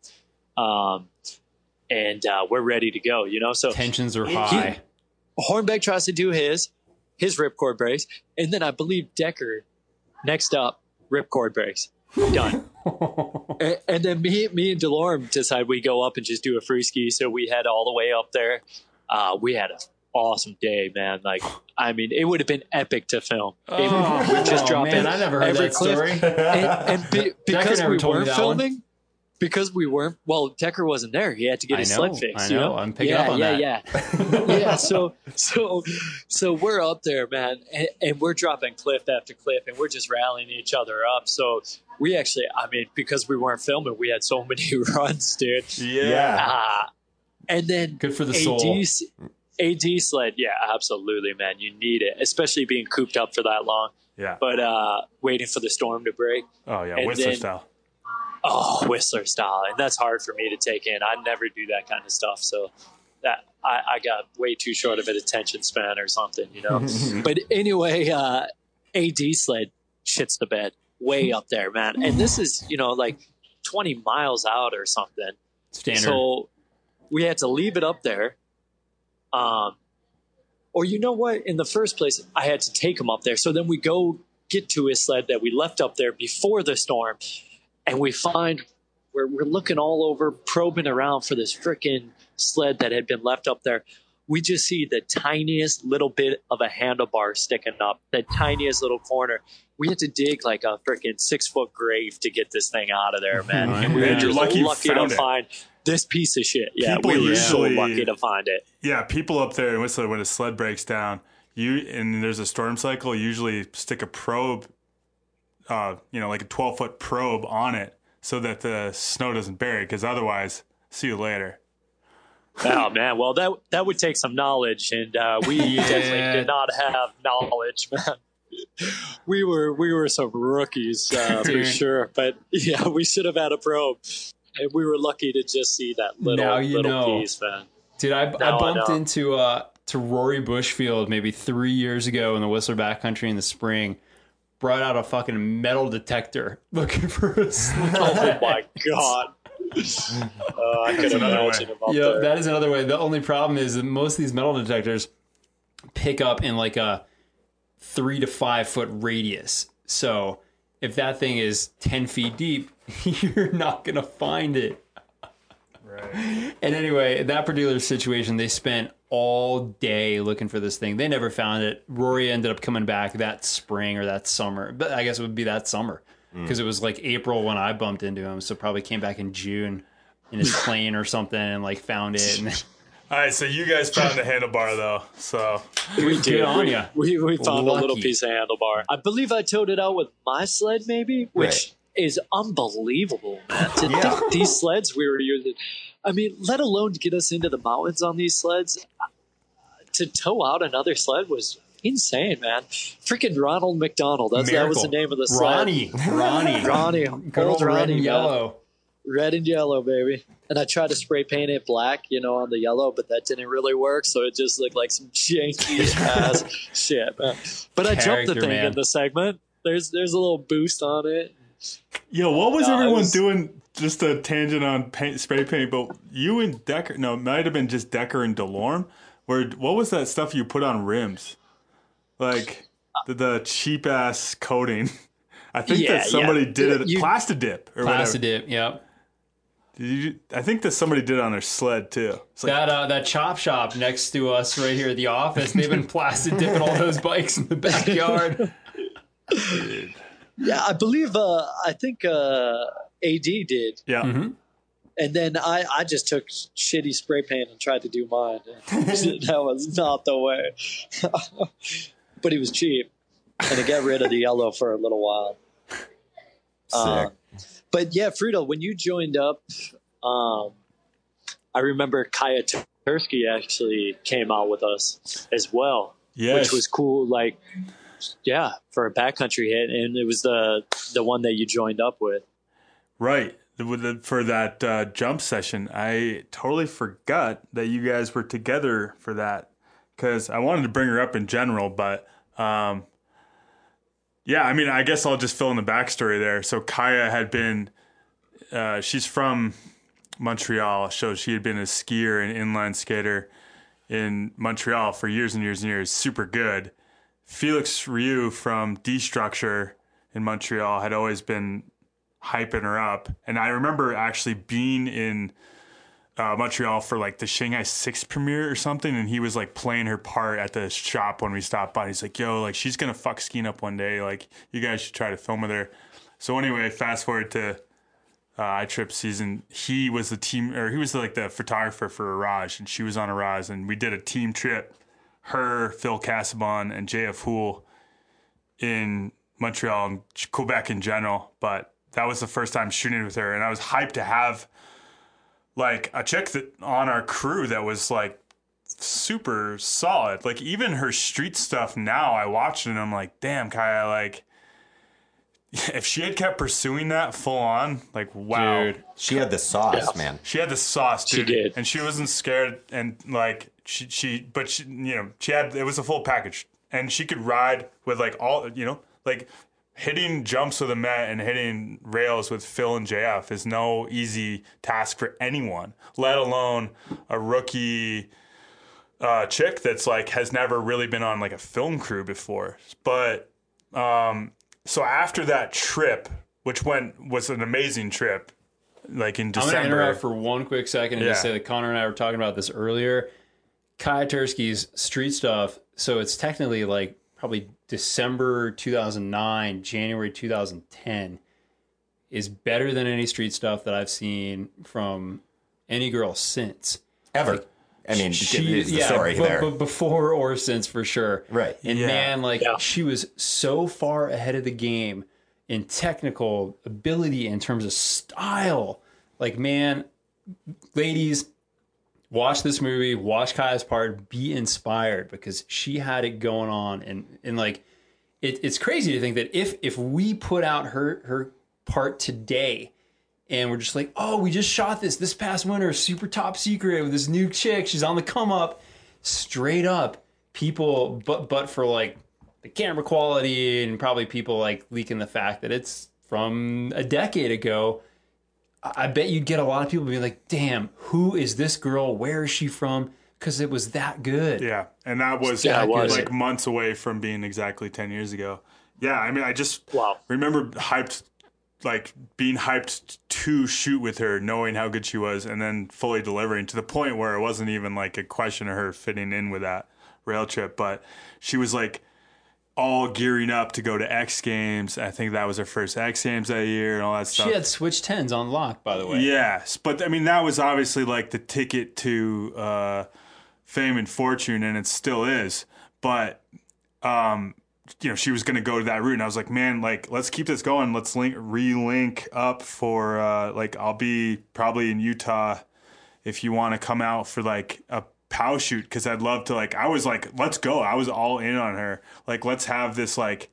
and we're ready to go. You know, so Tensions are high. Hornbeck tries to do his ripcord breaks, and then I believe Decker next up ripcord breaks. Done. and then me and Delorme decide we go up and just do a free ski. So we head all the way up there. We had an awesome day, man. Like, I mean, it would have been epic to film. We just drop man, in I never heard every that cliff. story. Because never we told me weren't that filming. Because we weren't, well, Decker wasn't there. He had to get his sled fixed. I You know. know? I'm picking up on that. Yeah. So we're up there, man, and we're dropping cliff after cliff, and we're just rallying each other up. So we actually, I mean, because we weren't filming, we had so many runs, dude. Yeah. And then Good for the soul. AD sled, yeah, absolutely, man. You need it, especially being cooped up for that long. Yeah. But waiting for the storm to break. Oh, yeah. and Whistler then- style. Oh, Whistler style, and that's hard for me to take in. I never do that kind of stuff, so that I got way too short of an attention span or something, you know. But anyway, AD sled shits the bed way up there, man, and this is, you know, like 20 miles out or something. Standard. So we had to leave it up there. Or you know what? In the first place, I had to take him up there. So then we go get to his sled that we left up there before the storm. And we find we're looking all over, probing around for this freaking sled that had been left up there. We just see the tiniest little bit of a handlebar sticking up, the tiniest little corner. We had to dig like a freaking 6-foot grave to get this thing out of there, man. And we were Man, you're just lucky you lucky to found it. find this piece of shit. Yeah, People we were so usually- lucky to find it. Yeah, people up there in Whistler, when a sled breaks down, and there's a storm cycle, usually stick a probe, like a 12-foot probe on it so that the snow doesn't bury it, because otherwise, see you later. Oh man, well that would take some knowledge, and we definitely did not have knowledge, man. We were some rookies for Dude. sure, but yeah, we should have had a probe, and we were lucky to just see that Now you little know. piece, man. Dude, I Now I bumped know. into to Rory Bushfield maybe 3 years ago in the Whistler backcountry in the spring. Brought out a fucking metal detector looking for a sled. Oh my god. I could another imagine way. him up Yep, there. that is another way. The only problem is that most of these metal detectors pick up in like a 3 to 5 foot radius. So if that thing is 10 feet deep, you're not going to find it. Right. And anyway, in that particular situation, they spent all day looking for this thing. They never found it. Rory ended up coming back that spring or that summer. But I guess it would be that summer because it was like April when I bumped into him. So probably came back in June. in his plane or something and like found it. And All right, so you guys found the handlebar though. So we did. Good on ya. We found Lucky. a little piece of handlebar. I believe I towed it out with my sled, maybe, which is unbelievable, man. To think these sleds we were using. I mean, let alone get us into the mountains on these sleds. To tow out another sled was insane, man. Freaking Ronald McDonald. That was the name of the sled. Ronnie. Good old red and man. yellow. Red and yellow, baby. And I tried to spray paint it black, on the yellow, but that didn't really work. So it just looked like some janky ass shit, man. But I jumped the thing in the segment. There's a little boost on it. Yo, what was everyone doing? Just a tangent on spray paint, but you and Decker, no, it might have been just Decker and DeLorme. What was that stuff you put on rims? Like the cheap ass coating. I think that somebody did it. Plastidip or whatever. Plastidip, yep. I think that somebody did it on their sled too. It's like, that chop shop next to us right here at the office, they've been plastic dipping all those bikes in the backyard. dude. Yeah, I believe, I think AD did. Yeah. Mm-hmm. And then I just took shitty spray paint and tried to do mine. That was not the way. But he was cheap. And to get rid of the yellow for a little while. Sick. But yeah, Frito, when you joined up, I remember Kaya Tursky actually came out with us as well. Yes. Which was cool, like, for a backcountry hit. And it was the one that you joined up with. Right. For that jump session, I totally forgot that you guys were together for that because I wanted to bring her up in general, but I mean, I guess I'll just fill in the backstory there. So Kaya had been, she's from Montreal, so she had been a skier and inline skater in Montreal for years and years and years, super good. Felix Rioux from D-Structure in Montreal had always been hyping her up. And I remember actually being in Montreal for like the Shanghai 6 premiere or something, and he was like playing her part at the shop when we stopped by. He's like, yo, like she's gonna fuck skiing up one day, like you guys should try to film with her. So anyway, fast forward to iTrip season, he was the photographer for Araj, and she was on Araj, and we did a team trip, her, Phil Cassabon, and JF Houle in Montreal and Quebec in general. But that was the first time shooting with her, and I was hyped to have like a chick that on our crew that was like super solid. Like even her street stuff now, I watch it and I'm like, damn, Kaya, like if she had kept pursuing that full on, like wow. Dude, she had the sauce, man. She had the sauce, dude. She did. And she wasn't scared, and like she had, it was a full package. And she could ride with like all, like hitting jumps with a Met and hitting rails with Phil and JF is no easy task for anyone, let alone a rookie chick that's like has never really been on like a film crew before. But so after that trip, which was an amazing trip, like in December. I'm going to interrupt for one quick second and just say that Connor and I were talking about this earlier. Kaya Tursky's street stuff, so it's technically like probably December 2009, January 2010, is better than any street stuff that I've seen from any girl since. Ever. Like, I mean, is the story there. But before or since for sure. Right. And she was so far ahead of the game in technical ability, in terms of style. Like, man, ladies, watch this movie, watch Kaya's part, be inspired, because she had it going on. And like, it's crazy to think that if we put out her part today and we're just like, oh, we just shot this past winter, super top secret with this new chick, she's on the come up, straight up, people, but for like the camera quality and probably people like leaking the fact that it's from a decade ago, I bet you'd get a lot of people being like, damn, who is this girl? Where is she from? Because it was that good. Yeah, and that was like months away from being exactly 10 years ago. Yeah, I mean, I just remember being hyped to shoot with her, knowing how good she was, and then fully delivering to the point where it wasn't even like a question of her fitting in with that rail trip. But she was like, all gearing up to go to X Games. I think that was her first X Games that year and all that stuff. She had Switch 10s on lock, by the way. Yes, but I mean, that was obviously like the ticket to fame and fortune, and it still is. But, she was going to go to that route, and I was like, man, like, let's keep this going. Let's relink up for, I'll be probably in Utah if you want to come out for, like, a POW shoot, because I'd love to, like, I was like, let's go. I was all in on her. Like, let's have this, like,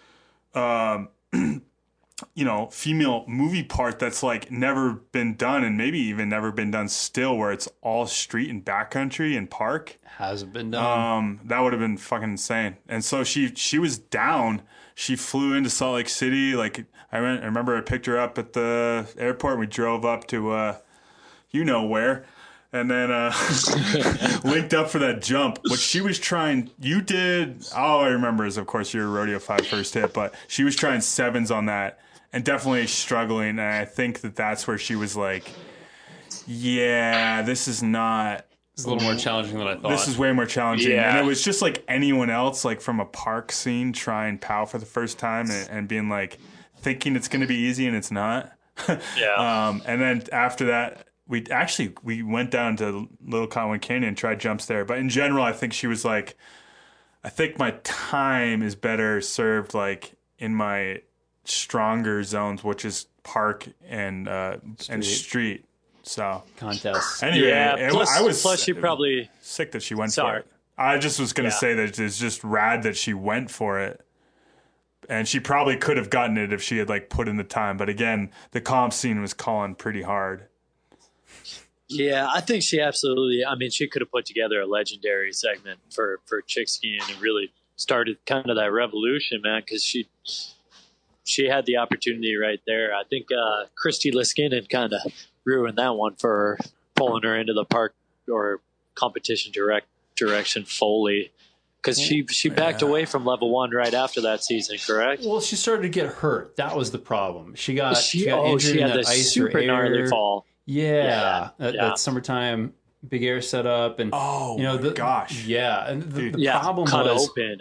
female movie part that's, like, never been done, and maybe even never been done still, where it's all street and backcountry and park. Hasn't been done. That would have been fucking insane. And so she was down. She flew into Salt Lake City. Like, I remember I picked her up at the airport, and we drove up to, where. And then linked up for that jump. What she was trying, you did, all I remember is, of course, your Rodeo 5 first hit, but she was trying 7s on that and definitely struggling. And I think that's where she was like, yeah, this is not. It's a little more challenging than I thought. This is way more challenging. Yeah. And it was just like anyone else, like from a park scene, trying POW for the first time and being like, thinking it's going to be easy and it's not. Yeah. And then after that, we went down to Little Cottonwood Canyon and tried jumps there. But in general, I think she was like, I think my time is better served like in my stronger zones, which is park and street. So Contests. anyway, Yeah, plus she probably sick that she went for it. I just was going to say that it's just rad that she went for it. And she probably could have gotten it if she had like put in the time. But again, the comp scene was calling pretty hard. Yeah, I think she absolutely. I mean, she could have put together a legendary segment for chick skiing and really started kind of that revolution, man. Because she had the opportunity right there. I think Christy Liskinen kind of ruined that one for her, pulling her into the park or competition direction fully. Because she backed away from level 1 right after that season, correct? Well, she started to get hurt. That was the problem. She got injured in that ice super or air. gnarly fall. Yeah, that summertime big air setup, and gosh, yeah, and the problem cut was open.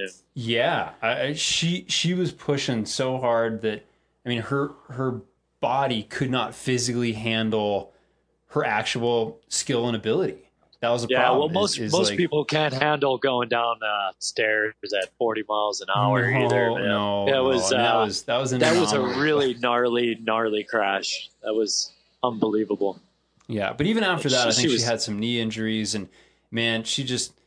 She was pushing so hard that her body could not physically handle her actual skill and ability. That was a problem. Well, most people can't handle going down stairs at 40 miles an hour either. Man. That was a really gnarly crash. That was unbelievable. Yeah, but even after that, I think she had some knee injuries, and man, she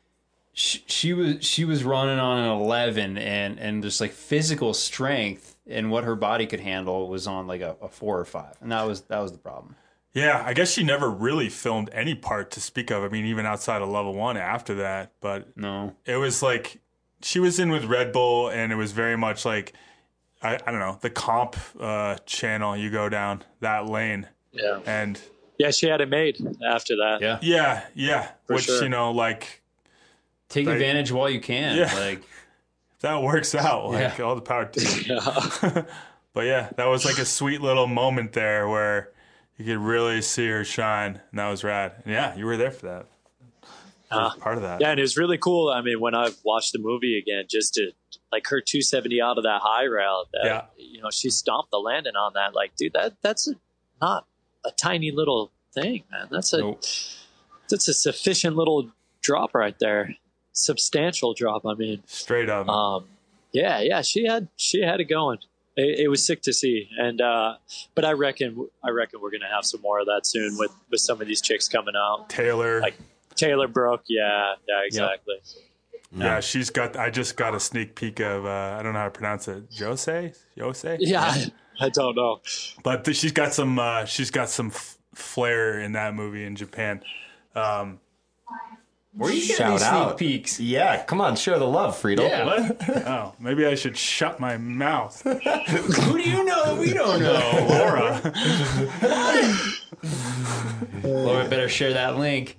was running on an 11, and just like physical strength and what her body could handle was on like a 4 or 5, and that was the problem. Yeah, I guess she never really filmed any part to speak of. I mean, even outside of level 1 after that, but no, it was like she was in with Red Bull, and it was very much like I don't know, the comp channel. You go down that lane. Yeah. And she had it made after that. Yeah. Which, sure. Like take advantage while you can. Yeah. Like that works out. Like all the power to you. Yeah. But yeah, that was like a sweet little moment there where you could really see her shine, and that was rad. And yeah, you were there for that. Part of that. Yeah, and it was really cool. I mean, when I watched the movie again, just to like her 270 out of that high route, she stomped the landing on that. Like, dude, that's not a tiny little thing, man. That's a sufficient little drop right there. Substantial drop. I mean, straight up. She had it going. It was sick to see, and but I reckon we're gonna have some more of that soon with some of these chicks coming out. Taylor Brook, yeah, exactly. Yep. Yeah, I just got a sneak peek of I don't know how to pronounce it. Jose? Yeah, I don't know. But she's got some flair in that movie in Japan. Where are you getting these sneak peeks? Yeah, come on, share the love, Friedel. Yeah. What? Oh, maybe I should shut my mouth. Who do you know that we don't know? Laura. Laura better share that link.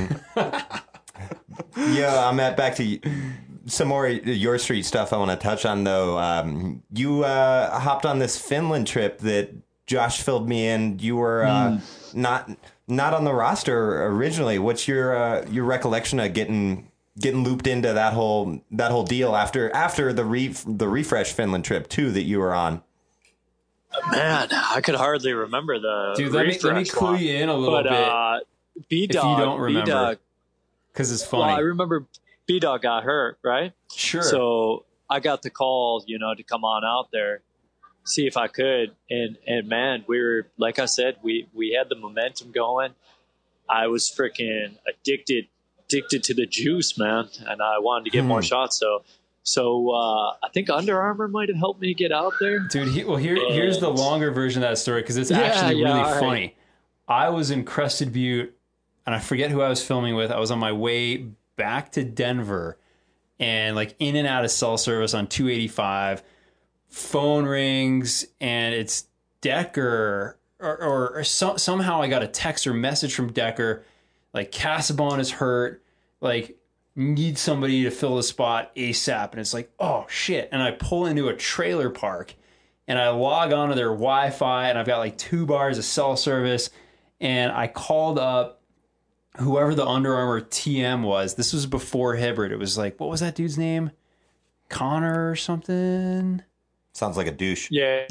Yeah, I'm back to some more your street stuff I want to touch on, though. You hopped on this Finland trip that Josh filled me in. You were not on the roster originally. What's your recollection of getting getting looped into that whole deal after the refresh Finland trip too that you were on. Man, I could hardly remember the dude. Let me clue you in a little bit. B-Dog, if you don't remember, because it's funny. Well, I remember B-Dog got hurt, right? Sure. So I got the call, to come on out there, see if I could, and man, we were, like I said, we had the momentum going. I was freaking addicted to the juice, man, and I wanted to get more shots. So I think Under Armour might have helped me get out there. Dude, here's the longer version of that story, because it's actually really funny. Right. I was in Crested Butte, and I forget who I was filming with. I was on my way back to Denver, and like in and out of cell service on 285. Phone rings, and it's Decker, or somehow I got a text or message from Decker, like Casaubon is hurt, like need somebody to fill the spot ASAP. And it's like, oh shit. And I pull into a trailer park and I log onto their Wi-Fi, and I've got like 2 bars of cell service. And I called up whoever the Under Armour TM was. This was before Hibbert. It was like, what was that dude's name? Connor or something? Sounds like a douche. Yeah.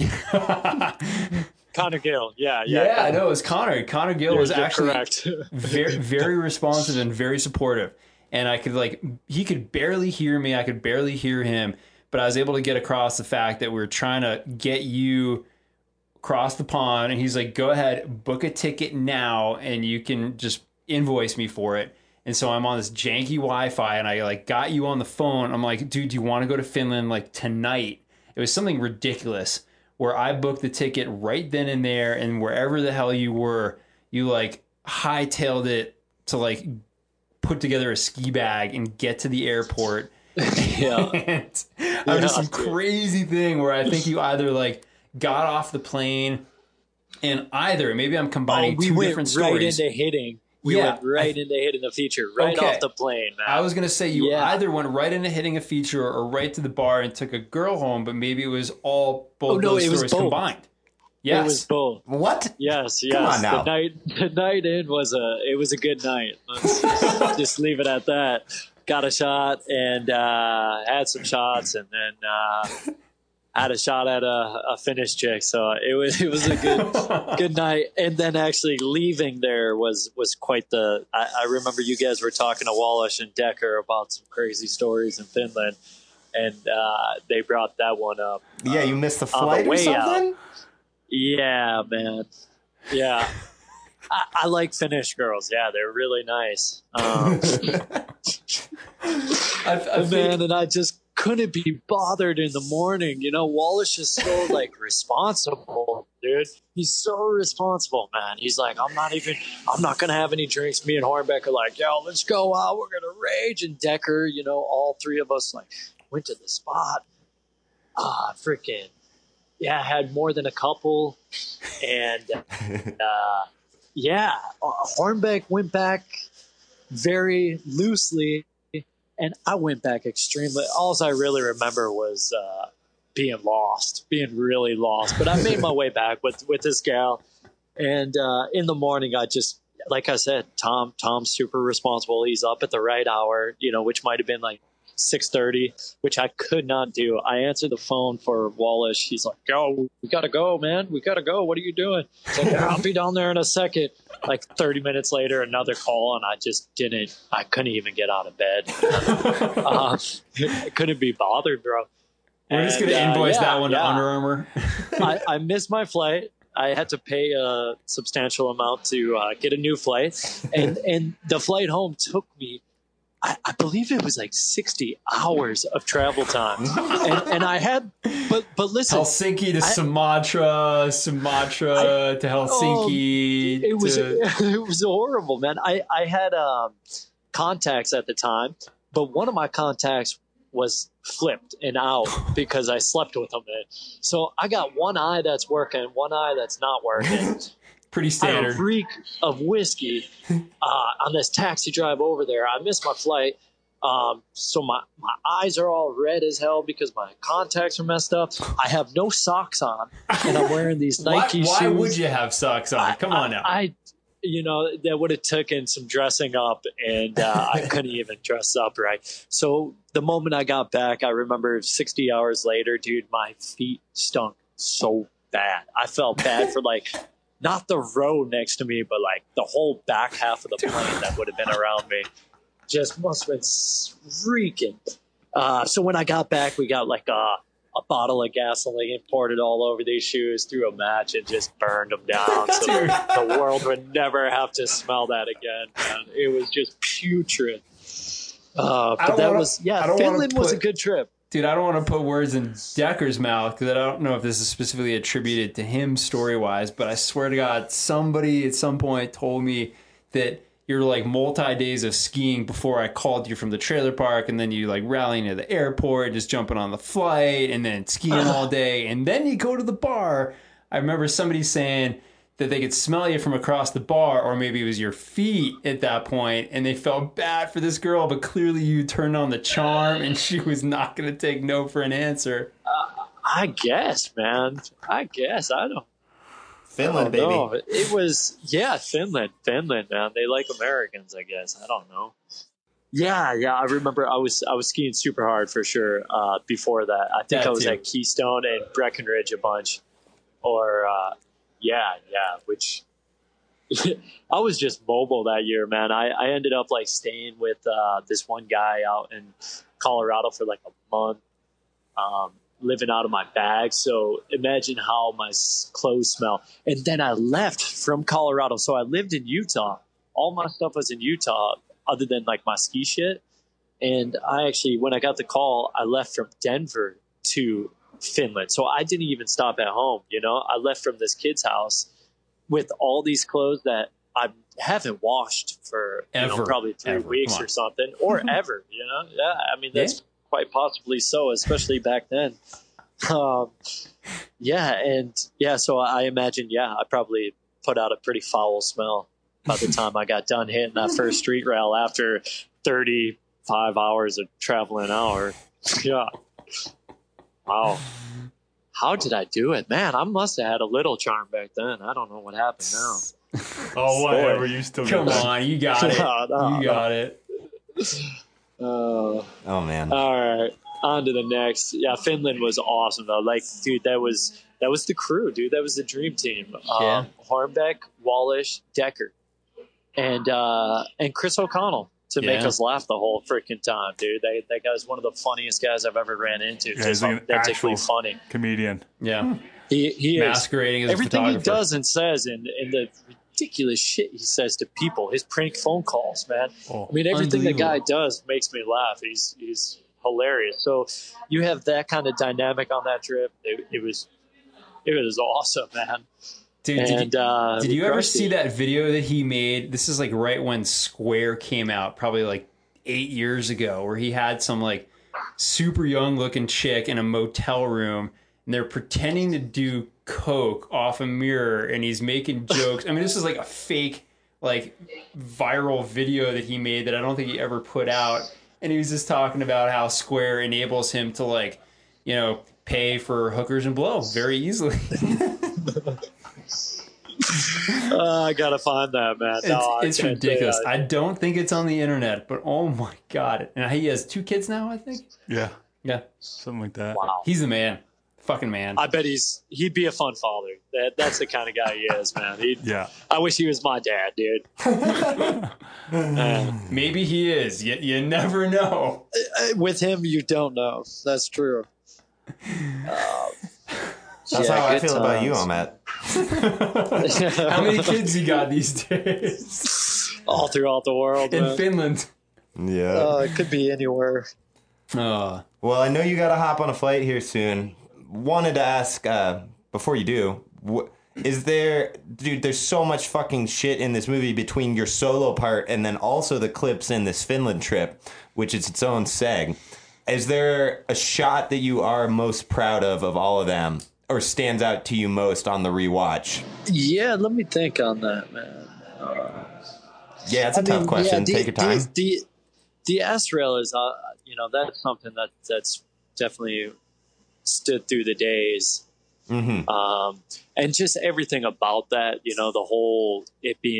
Connor Gill. Yeah. I know it was Connor. Connor Gill was actually very, very responsive and very supportive. And I could he could barely hear me. I could barely hear him, but I was able to get across the fact that we were trying to get you across the pond. And he's like, go ahead, book a ticket now, and you can just invoice me for it. And so I'm on this janky Wi-Fi, and I got you on the phone. I'm like, dude, do you want to go to Finland tonight? It was something ridiculous where I booked the ticket right then and there, and wherever the hell you were, you hightailed it to put together a ski bag and get to the airport. Yeah. And I did some crazy thing where I think you either got off the plane, and maybe I'm combining two different stories. Right into hitting. We went into hitting a feature off the plane, man. I was going to say you either went right into hitting a feature or right to the bar and took a girl home, but maybe it was both those stories combined. Yes. It was both. What? Yes. Come on now. The night in was a good night. Let's just leave it at that. Got a shot and had some shots, and then had a shot at a Finnish chick. So it was a good night. And then actually leaving there was quite the. I remember you guys were talking to Wallish and Decker about some crazy stories in Finland, and they brought that one up. Yeah, you missed the flight or something? Out. Yeah, man. Yeah. I like Finnish girls. Yeah, they're really nice. And I just couldn't be bothered in the morning. Wallish is so responsible, dude. He's so responsible, man. He's like, I'm not going to have any drinks. Me and Hornbeck are like, yo, let's go out. We're going to rage. And Decker, all three of us went to the spot. Yeah, had more than a couple. And, Hornbeck went back very loosely, and I went back extremely. All I really remember was being really lost. But I made my way back with this gal. And in the morning, I just, like I said, Tom's super responsible. He's up at the right hour, which might have been 6:30, which I could not do. I answered the phone for Wallish. He's like, yo, we got to go, man. We got to go. What are you doing? He's like, I'll be down there in a second. 30 minutes later, another call, and I couldn't even get out of bed. I couldn't be bothered, bro. We're just going to invoice that one to Under Armour. I missed my flight. I had to pay a substantial amount to get a new flight. And the flight home took me, I believe it was 60 hours of travel time. And I had, but listen. Helsinki to Sumatra to Helsinki. It was horrible, man. I had contacts at the time, but one of my contacts was flipped and out because I slept with them. So I got one eye that's working, one eye that's not working. Pretty standard. I had a reek of whiskey on this taxi drive over there. I missed my flight. So my eyes are all red as hell because my contacts are messed up. I have no socks on, and I'm wearing these Nike shoes. Why would you have socks on? Come on now. that would have taken some dressing up, and I couldn't even dress up right. So the moment I got back, I remember 60 hours later, dude, my feet stunk so bad. I felt bad for like not the row next to me, but like the whole back half of the plane that would have been around me. Just must have been reeking. So when I got back, we got like a bottle of gasoline, poured it all over these shoes, threw a match, and just burned them down. So the world would never have to smell that again, man. It was just putrid. But that was, Finland was a good trip. Dude, I don't want to put words in Decker's mouth because I don't know if this is specifically attributed to him story-wise, but I swear to God, somebody at some point told me that you're like multi-days of skiing before I called you from the trailer park, and then you like rallying to the airport, just jumping on the flight, and then skiing all day, and then you go to the bar. I remember somebody saying that they could smell you from across the bar, or maybe it was your feet at that point, and they felt bad for this girl, but clearly you turned on the charm, and she was not going to take no for an answer. I guess, man. I don't. Finland, baby. No, it was, Finland, man. They like Americans, I guess. I don't know. Yeah. I remember I was skiing super hard for sure. Before that, I think I was at Keystone and Breckenridge a bunch, or which I was just mobile that year, man. I ended up like staying with this one guy out in Colorado for like a month. Living out of my bag. So imagine how my clothes smell. And then I left from Colorado. So I lived in Utah. All my stuff was in Utah other than like my ski shit. And I actually, when I got the call, I left from Denver to Finland. So I didn't even stop at home. I left from this kid's house with all these clothes that I haven't washed for probably 3 weeks or something, or ever, Yeah. I mean, that's quite possibly so, especially back then. So I imagine, I probably put out a pretty foul smell by the time I got done hitting that first street rail after 35 hours of traveling hour. Yeah. Wow. How did I do it? Man, I must have had a little charm back then. I don't know what happened now. Oh, whatever. You still Come on, you got it. You got it. Oh man! All right, on to the next. Yeah, Finland was awesome though. Like, dude, that was the crew, dude. That was the dream team. Hornbeck, Wallish, Decker, and Chris O'Connell to make us laugh the whole freaking time, dude. That guy's one of the funniest guys I've ever ran into. Yeah, he's like an actual funny comedian. Yeah, he masquerading as everything a he does and says, and the ridiculous shit he says to people, his prank phone calls, man. I mean, everything the guy does makes me laugh. He's hilarious. So you have that kind of dynamic on that trip. It was awesome, man. Dude, did you ever see that video that he made? This is like right when Square came out, probably like 8 years ago, where he had some like super young looking chick in a motel room, and they're pretending to do coke off a mirror, and he's making jokes. I mean, this is like a fake, like, viral video that he made that I don't think he ever put out. And he was just talking about how Square enables him to, like, pay for hookers and blow very easily. I gotta find that, man. It's ridiculous. I don't think it's on the internet, but oh my God. And he has 2 kids now, I think. Yeah, something like that. Wow, he's the man. Fucking man. I bet he'd be a fun father. That's the kind of guy he is, man. I wish he was my dad, dude. Maybe he is. You never know. With him, you don't know. That's true. That's how I feel about you, Ahmet. How many kids you got these days? All throughout the world. In man. Finland. Yeah. It could be anywhere. Well, I know you got to hop on a flight here soon. Wanted to ask, before you do, there's so much fucking shit in this movie between your solo part and then also the clips in this Finland trip, which is its own seg. Is there a shot that you are most proud of all of them, or stands out to you most on the rewatch? Yeah, let me think on that, man. Yeah, it's a tough question. Take your time. The S-Rail is, that's something that's definitely stood through the days. Mm-hmm. And just everything about that, the whole, it being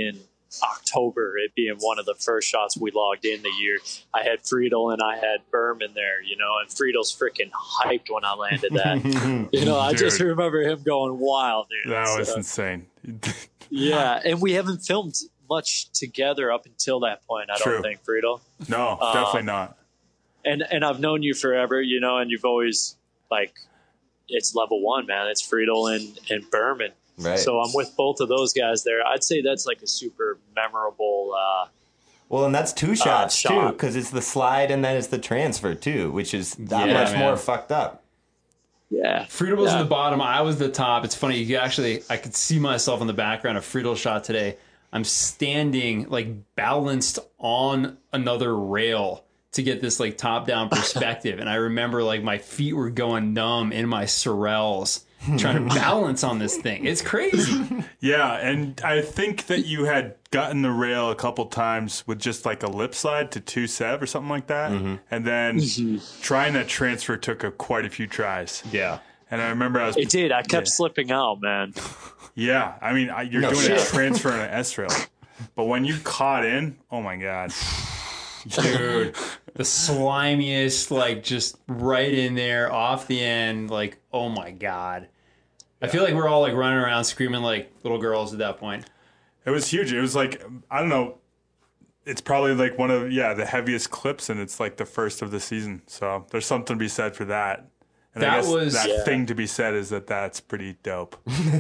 October, it being one of the first shots we logged in the year. I had Friedel and I had Berman there, you know, and Friedel's freaking hyped when I landed that. You know, I just remember him going wild, dude. That was insane. Yeah, and we haven't filmed much together up until that point, I don't think, Friedel. No, definitely not. And I've known you forever, you know, and you've always, like, it's level one, man. It's Friedel and Berman. Right. So I'm with both of those guys there. I'd say that's like a super memorable. Well, and that's two shots too, because it's the slide and then it's the transfer too, which is that much more fucked up. Yeah. Friedel was in the bottom. I was the top. It's funny. I could see myself in the background of Friedel's shot today. I'm standing like balanced on another rail to get this like top down perspective. And I remember like my feet were going numb in my Sorels trying to balance on this thing. It's crazy. Yeah, and I think that you had gotten the rail a couple times with just like a lip slide to 2-7 or something like that. And then trying that transfer took quite a few tries. Yeah. And I remember It did. I kept slipping out, man. Yeah, I mean, you're doing a transfer on an S-rail. But when you caught in, oh my God. Dude, the slimiest, like just right in there off the end, like, oh my God. I feel like we're all like running around screaming like little girls at that point. It was huge. It was like, I don't know, it's probably like one of, the heaviest clips, and it's like the first of the season. So there's something to be said for that. And I guess that thing to be said is that's pretty dope.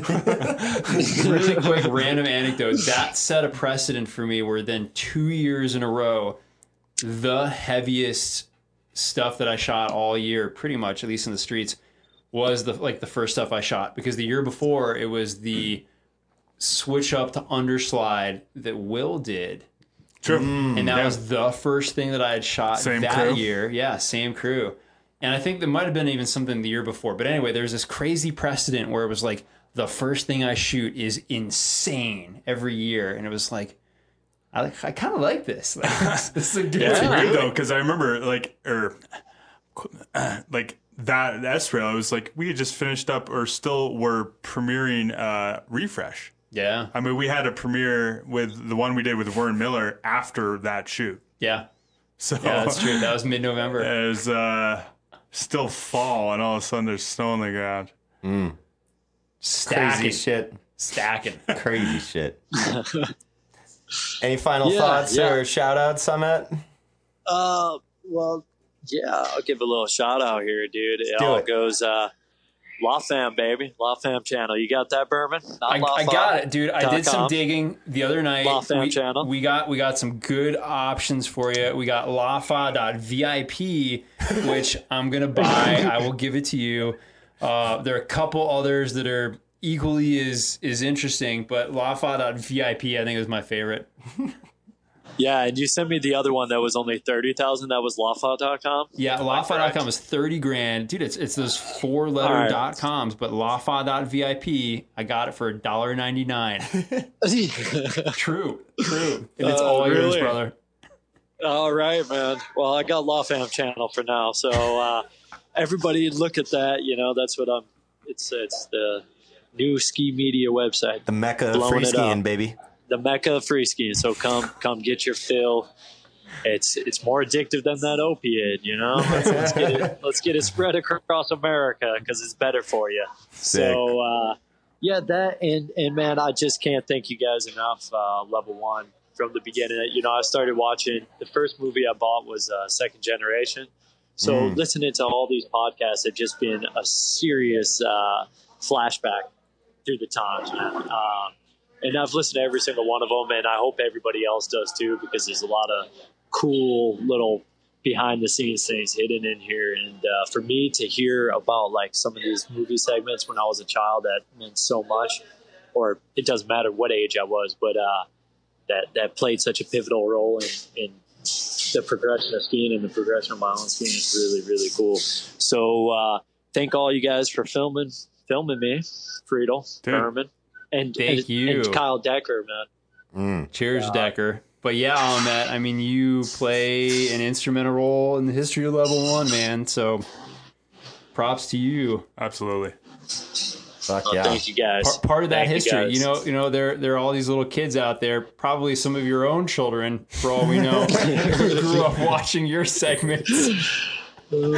Really quick random anecdote. That set a precedent for me where then 2 years in a row, the heaviest stuff that I shot all year, pretty much, at least in the streets, was the first stuff I shot. Because the year before, it was the switch up to underslide that Will did. True. And that was the first thing that I had shot that crew. year. Yeah, same crew. And I think there might have been even something the year before. But anyway, there's this crazy precedent where it was like, the first thing I shoot is insane every year. And it was like, I kind of like this. Like, this is a good It's weird though, because I remember like that S-Rail, it was like we had just finished up or still were premiering Refresh. Yeah. I mean, we had a premiere with the one we did with Warren Miller after that shoot. Yeah. So yeah, that's true. That was mid-November. It was still fall, and all of a sudden there's snow on the ground. Stacking. Crazy shit. Stacking. Crazy shit. Any final thoughts or shout outs, Summit? Well, yeah, I'll give a little shout out here, dude. It do all it. goes La Fam, baby. La Fam channel. You got that, Berman? I got it, dude. I did some digging the other night. La Fam channel. We got some good options for you. We got lafa.vip, which I'm going to buy. I will give it to you. There are a couple others that are equally as interesting, but lafa.vip I think is my favorite. Yeah, and you sent me the other one that was only 30,000. That was lafa.com. Yeah, lafa.com is $30,000. Dude, it's those 4-letter .coms, but lafa.vip, I got it for $1.99. True. And it's all yours, brother. All right, man. Well, I got La Fam channel for now, so everybody look at that. You know, that's what it's the new ski media website. The Mecca of free skiing, baby. The Mecca of free skiing. So come get your fill. It's more addictive than that opiate, you know. Let's get it spread across America because it's better for you. Sick. So that and man, I just can't thank you guys enough. Level One from the beginning. You know, I started watching. The first movie I bought was Second Generation. So listening to all these podcasts have just been a serious flashback through the times, man. And I've listened to every single one of them, and I hope everybody else does too, because there's a lot of cool little behind-the-scenes things hidden in here. And for me to hear about like some of these movie segments when I was a child, that meant so much. Or it doesn't matter what age I was, but that played such a pivotal role in the progression of skiing and the progression of my own skiing is really, really cool. So thank all you guys for filming me, Friedel, Berman. And Kyle Decker, man. Cheers, Decker. But yeah, on that, I mean, you play an instrumental role in the history of Level 1, man. So props to you. Absolutely. Fuck yeah. Thank you guys. Part of that Thank history, you know, there are all these little kids out there, probably some of your own children, for all we know, who grew up watching your segments. Who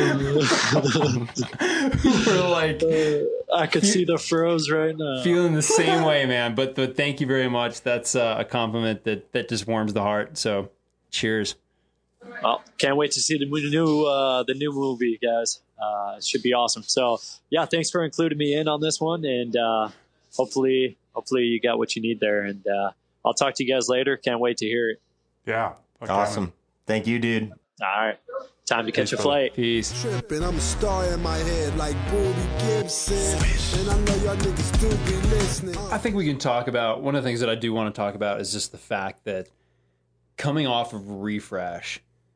were like, I could see the froze right now. Feeling the same way, man. But thank you very much. That's a compliment that just warms the heart. So, cheers. Well, can't wait to see the new movie, guys. It should be awesome. So, yeah, thanks for including me in on this one, and hopefully you got what you need there. And I'll talk to you guys later. Can't wait to hear it. Yeah. Okay. Awesome. Thank you, dude. All right, time to catch a flight. Peace. Tripping, I'm a star in my head like Booby Gibson, and I know y'all niggas do be listening. I think we can talk about, one of the things that I do want to talk about is just the fact that coming off of Refresh,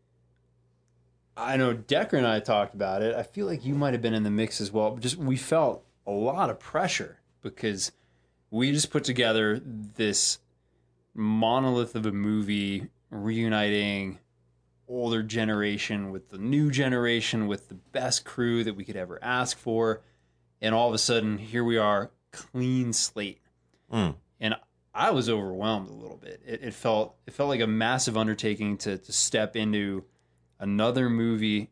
I know Decker and I talked about it. I feel like you might have been in the mix as well. Just we felt a lot of pressure because we just put together this monolith of a movie reuniting older generation with the new generation with the best crew that we could ever ask for. And all of a sudden, here we are, clean slate. And I was overwhelmed a little bit. It felt like a massive undertaking to step into another movie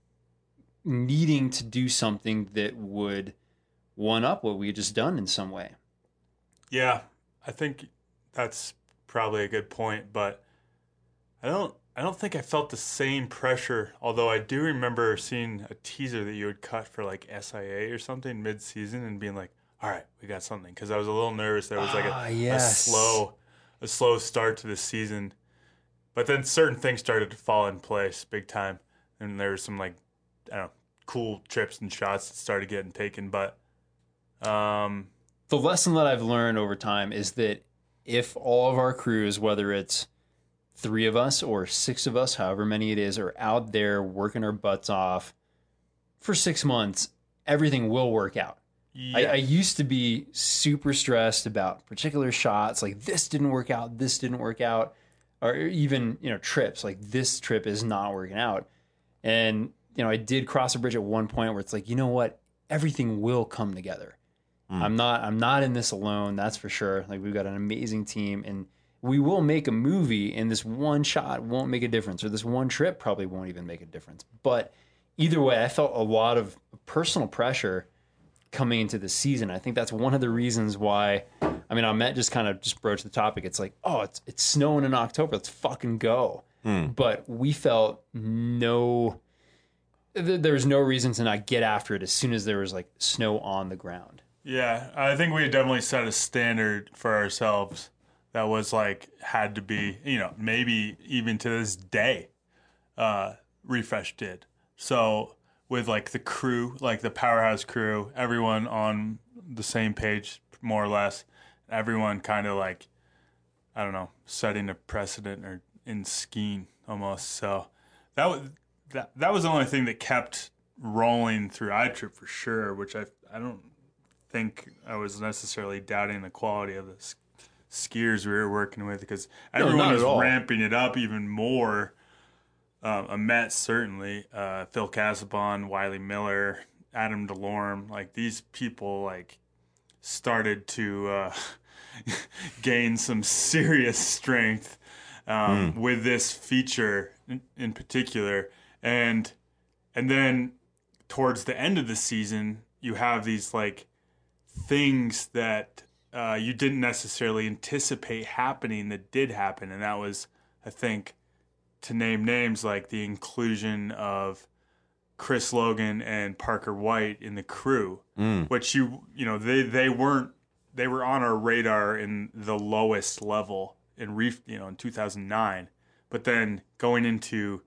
needing to do something that would one up what we had just done in some way. Yeah, I think that's probably a good point, but I don't think I felt the same pressure, although I do remember seeing a teaser that you had cut for like SIA or something mid-season and being like, all right, we got something. Because I was a little nervous. There was like a slow start to the season. But then certain things started to fall in place big time. And there were some like, I don't know, cool trips and shots that started getting taken. But the lesson that I've learned over time is that if all of our crews, whether it's 3 of us or 6 of us, however many it is, are out there working our butts off for 6 months, everything will work out. Yeah. I used to be super stressed about particular shots, like this didn't work out, or even, trips, like this trip is not working out. And, I did cross a bridge at one point where it's like, you know what? Everything will come together. I'm not in this alone, that's for sure. Like, we've got an amazing team, and we will make a movie, and this one shot won't make a difference, or this one trip probably won't even make a difference. But either way, I felt a lot of personal pressure coming into the season. I think that's one of the reasons why, Ahmet just kind of broached the topic. It's like, oh, it's snowing in October. Let's fucking go. But we felt there was no reason to not get after it as soon as there was like snow on the ground. Yeah, I think we definitely set a standard for ourselves that was like, had to be, maybe even to this day, Refresh did. So with like the crew, like the Powerhouse crew, everyone on the same page, more or less, everyone kind of like, I don't know, setting a precedent or in skiing almost. So that was the only thing that kept rolling through iTrip for sure, which I don't think I was necessarily doubting the quality of the skiers we were working with, because everyone was ramping it up even more. Ahmet certainly, Phil Casabon, Wiley Miller, Adam DeLorme, like these people like started to gain some serious strength with this feature in particular, and then towards the end of the season you have these like things that you didn't necessarily anticipate happening that did happen, and that was, I think, to name names, like the inclusion of Chris Logan and Parker White in the crew, which they were on our radar in the lowest level in 2009, but then going into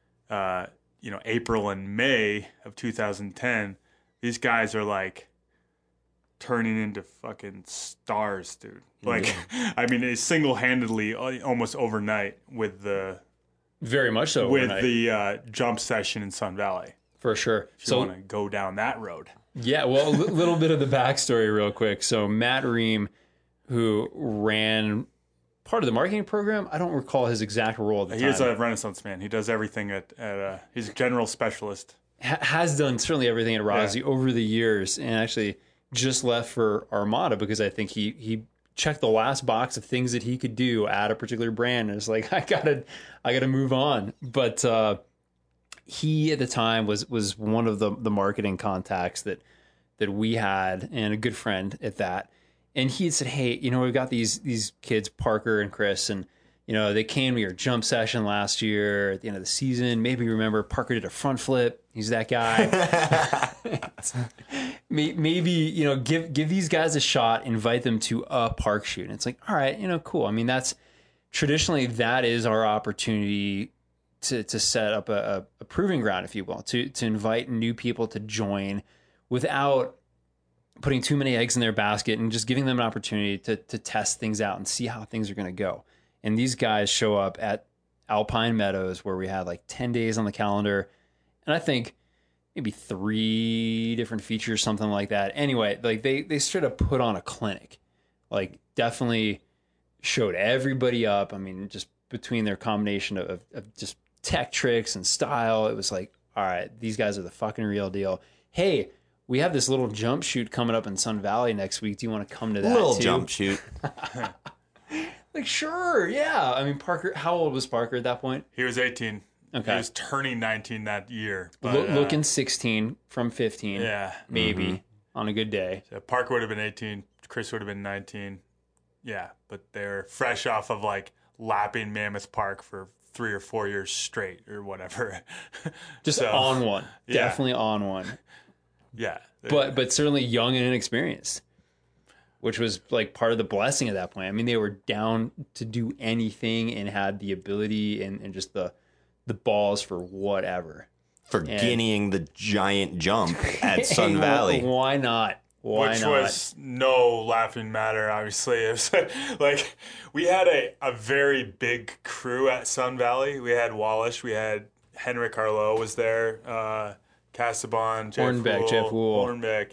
April and May of 2010, these guys are like turning into fucking stars, dude. Like, it's single-handedly almost overnight with the very much so with overnight. The jump session in Sun Valley, for sure. If you want to go down that road. Yeah, well, a little bit of the backstory real quick. So Matt Ream, who ran part of the marketing program, I don't recall his exact role at the time. He's a Renaissance man. He does everything he's a general specialist. Has done certainly everything at Rossi over the years, and actually just left for Armada because I think he checked the last box of things that he could do at a particular brand, and it's like I gotta move on. But he at the time was one of the marketing contacts that we had, and a good friend at that. And he had said, "Hey, we've got these kids, Parker and Chris, and they came to your jump session last year at the end of the season. Maybe you remember Parker did a front flip. He's that guy. Maybe give these guys a shot. Invite them to a park shoot." And it's like, all right, cool. I mean, that's traditionally that is our opportunity to set up a proving ground, if you will, to invite new people to join without putting too many eggs in their basket, and just giving them an opportunity to test things out and see how things are going to go. And these guys show up at Alpine Meadows, where we had like 10 days on the calendar, and I think maybe 3 different features, something like that. Anyway, like they straight up put on a clinic, like definitely showed everybody up. I mean, just between their combination of just tech tricks and style, it was like, all right, these guys are the fucking real deal. Hey, we have this little jump shoot coming up in Sun Valley next week. Do you want to come to that little too? Jump shoot? Like, sure, yeah. I mean, Parker, how old was Parker at that point? He was 18. Okay. He was turning 19 that year. But, looking 16 from 15. Yeah. Maybe on a good day. So Parker would have been 18. Chris would have been 19. Yeah, but they're fresh off of like lapping Mammoth Park for 3 or 4 years straight or whatever. Just on one. Yeah. Definitely on one. Yeah. But certainly young and inexperienced, which was like part of the blessing at that point. I mean, they were down to do anything and had the ability and just the balls for whatever. For guineaing the giant jump at Sun Valley. Why not? Which was no laughing matter, obviously. It was like we had a very big crew at Sun Valley. We had Wallish, we had Henrik Arlo was there, Casaubon, Jeff Wool.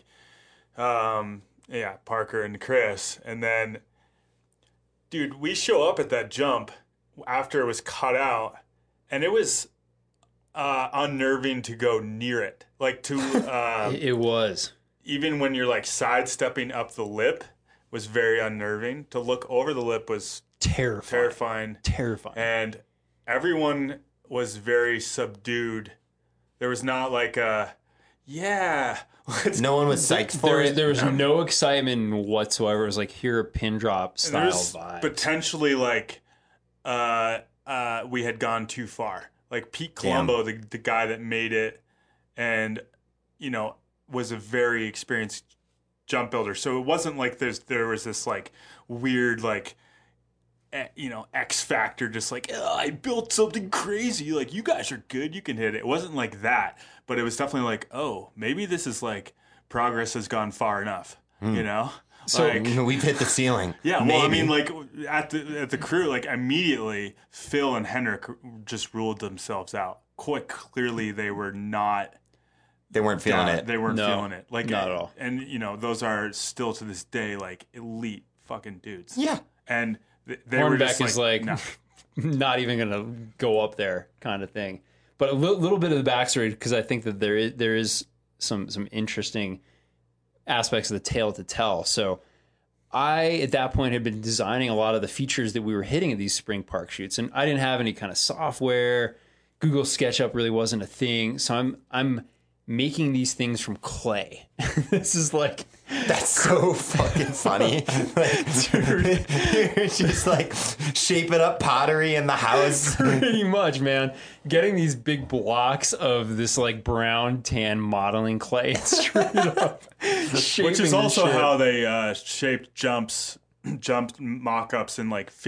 Hornbeck, Parker and Chris. And then, dude, we show up at that jump after it was cut out, and it was unnerving to go near it. Like to it was. Even when you're like sidestepping up the lip was very unnerving. To look over the lip was terrifying. And everyone was very subdued. There was not like no one was psyched for it. There was no excitement whatsoever. It was like, here, a pin drop style vibe. Potentially like we had gone too far. Like Pete Colombo, the guy that made it, and was a very experienced jump builder. So it wasn't like there was this like weird like X factor, just like, I built something crazy, like you guys are good, you can hit it. It wasn't like that, but it was definitely like, oh, maybe this is like progress has gone far enough. So like, we've hit the ceiling. Yeah, maybe. well, I mean, like at the crew, like immediately Phil and Henrik just ruled themselves out. Quite clearly, they weren't feeling it. They weren't feeling it. Like, not at all. And those are still to this day like elite fucking dudes. Yeah. And they were just is like no. not even gonna go up there, kind of thing. But a little bit of the backstory, because I think that there is some interesting aspects of the tale to tell. So I, at that point, had been designing a lot of the features that we were hitting at these spring park shoots, and I didn't have any kind of software. Google SketchUp really wasn't a thing, so I'm making these things from clay. This is like, that's so fucking funny. Like, you're just like shaping up pottery in the house. Pretty much, man. Getting these big blocks of this like brown tan modeling clay straight up. Which is also how they shaped jump mock-ups in like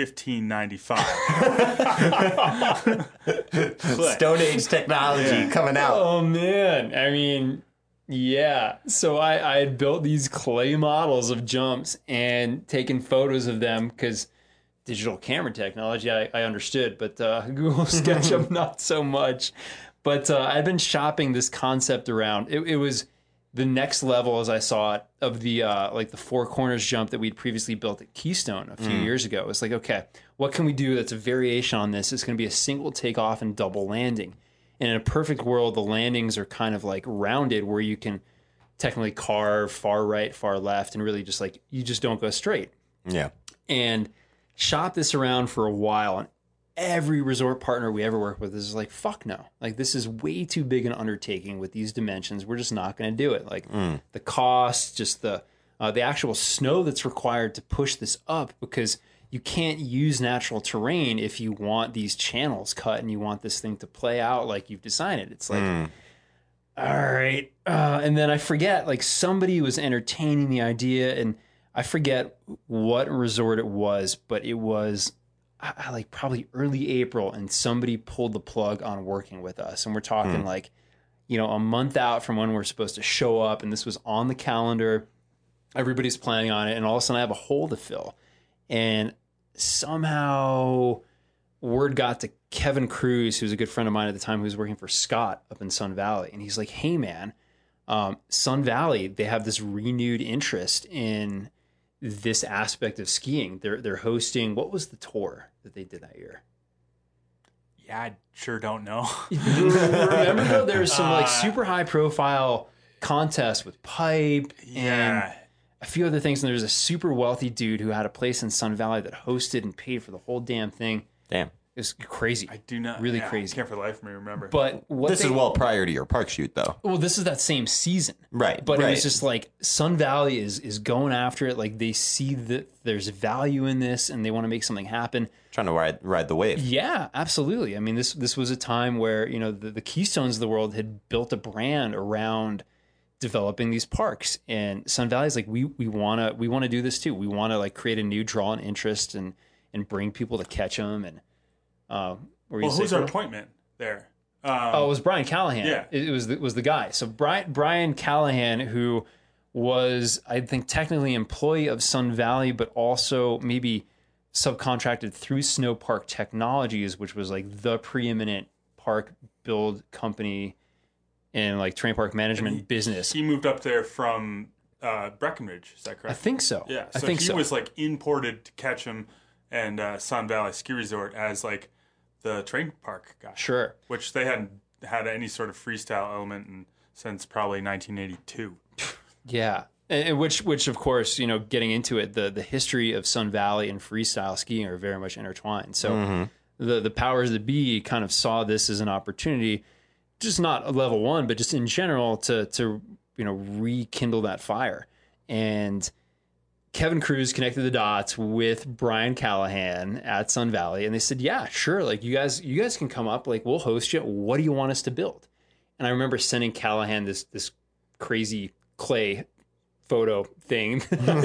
1595. Stone Age technology coming out. Oh man, I mean, yeah. So I had built these clay models of jumps and taken photos of them, because digital camera technology I understood, but Google SketchUp not so much. But I'd been shopping this concept around. It was the next level, as I saw it, of the like the Four Corners jump that we'd previously built at Keystone a few years ago. It's like, okay, what can we do that's a variation on this? It's going to be a single takeoff and double landing. And in a perfect world, the landings are kind of like rounded, where you can technically carve far right, far left, and really just like, you just don't go straight. Yeah. And shop this around for a while. And every resort partner we ever work with is like, fuck no. Like, this is way too big an undertaking with these dimensions. We're just not going to do it. Like the cost, just the actual snow that's required to push this up, because you can't use natural terrain if you want these channels cut and you want this thing to play out like you've designed it. It's like, all right. And then I forget, like, somebody was entertaining the idea, and I forget what resort it was, but it was like probably early April, and somebody pulled the plug on working with us. And we're talking like, a month out from when we're supposed to show up, and this was on the calendar. Everybody's planning on it, and all of a sudden I have a hole to fill. And somehow word got to Kevin Cruz, who's a good friend of mine at the time, who was working for Scott up in Sun Valley. And he's like, hey, man, Sun Valley, they have this renewed interest in this aspect of skiing. They're hosting, what was the tour that they did that year? Yeah, I sure don't know. Remember, though, there's some like super high profile contests with pipe and a few other things. And there's a super wealthy dude who had a place in Sun Valley that hosted and paid for the whole damn thing. Damn. It's crazy. I do not. Really crazy. I can't for the life of me remember. But This is well prior to your park shoot, though. Well, this is that same season. Right. But right. it was just like Sun Valley is going after it. Like, they see that there's value in this and they want to make something happen. Trying to ride the wave. Yeah, absolutely. I mean, this was a time where, the Keystones of the world had built a brand around developing these parks, and Sun Valley's like, we want to do this too. We want to like create a new draw and interest and bring people to catch them. And who's our appointment there? It was Brian Callahan. Yeah, it was the guy. So Brian Callahan, who was, I think, technically employee of Sun Valley, but also maybe subcontracted through Snow Park Technologies, which was like the preeminent park build company in like terrain park management business. He moved up there from Breckenridge. Is that correct? I think so. Yeah. So I think he was like imported to Ketchum and Sun Valley Ski Resort as like the terrain park guy. Sure. Which they hadn't had any sort of freestyle element since probably 1982. Yeah. And which of course, getting into it, the history of Sun Valley and freestyle skiing are very much intertwined. So the powers that be kind of saw this as an opportunity, just not a level one, but just in general to rekindle that fire. And Kevin Cruz connected the dots with Brian Callahan at Sun Valley, and they said, yeah, sure. Like, you guys can come up, like, we'll host you. What do you want us to build? And I remember sending Callahan this crazy clay photo thing.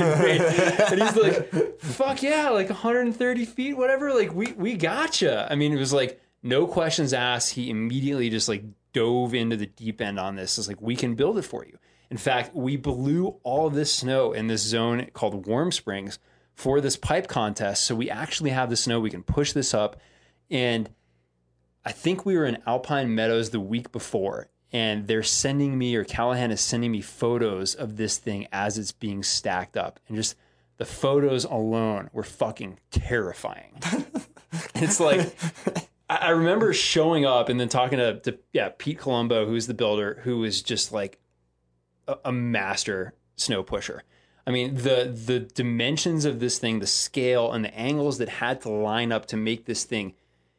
And he's like, fuck yeah, like 130 feet, whatever. Like, we gotcha. I mean, it was like, no questions asked. He immediately just like dove into the deep end on this. It's like, we can build it for you. In fact, we blew all of this snow in this zone called Warm Springs for this pipe contest. So we actually have the snow. We can push this up. And I think we were in Alpine Meadows the week before, and they're sending me, or Callahan is sending me, photos of this thing as it's being stacked up. And just the photos alone were fucking terrifying. It's like, I remember showing up and then talking to Pete Colombo, who's the builder, who is just like a master snow pusher. I mean, the dimensions of this thing, the scale and the angles that had to line up to make this thing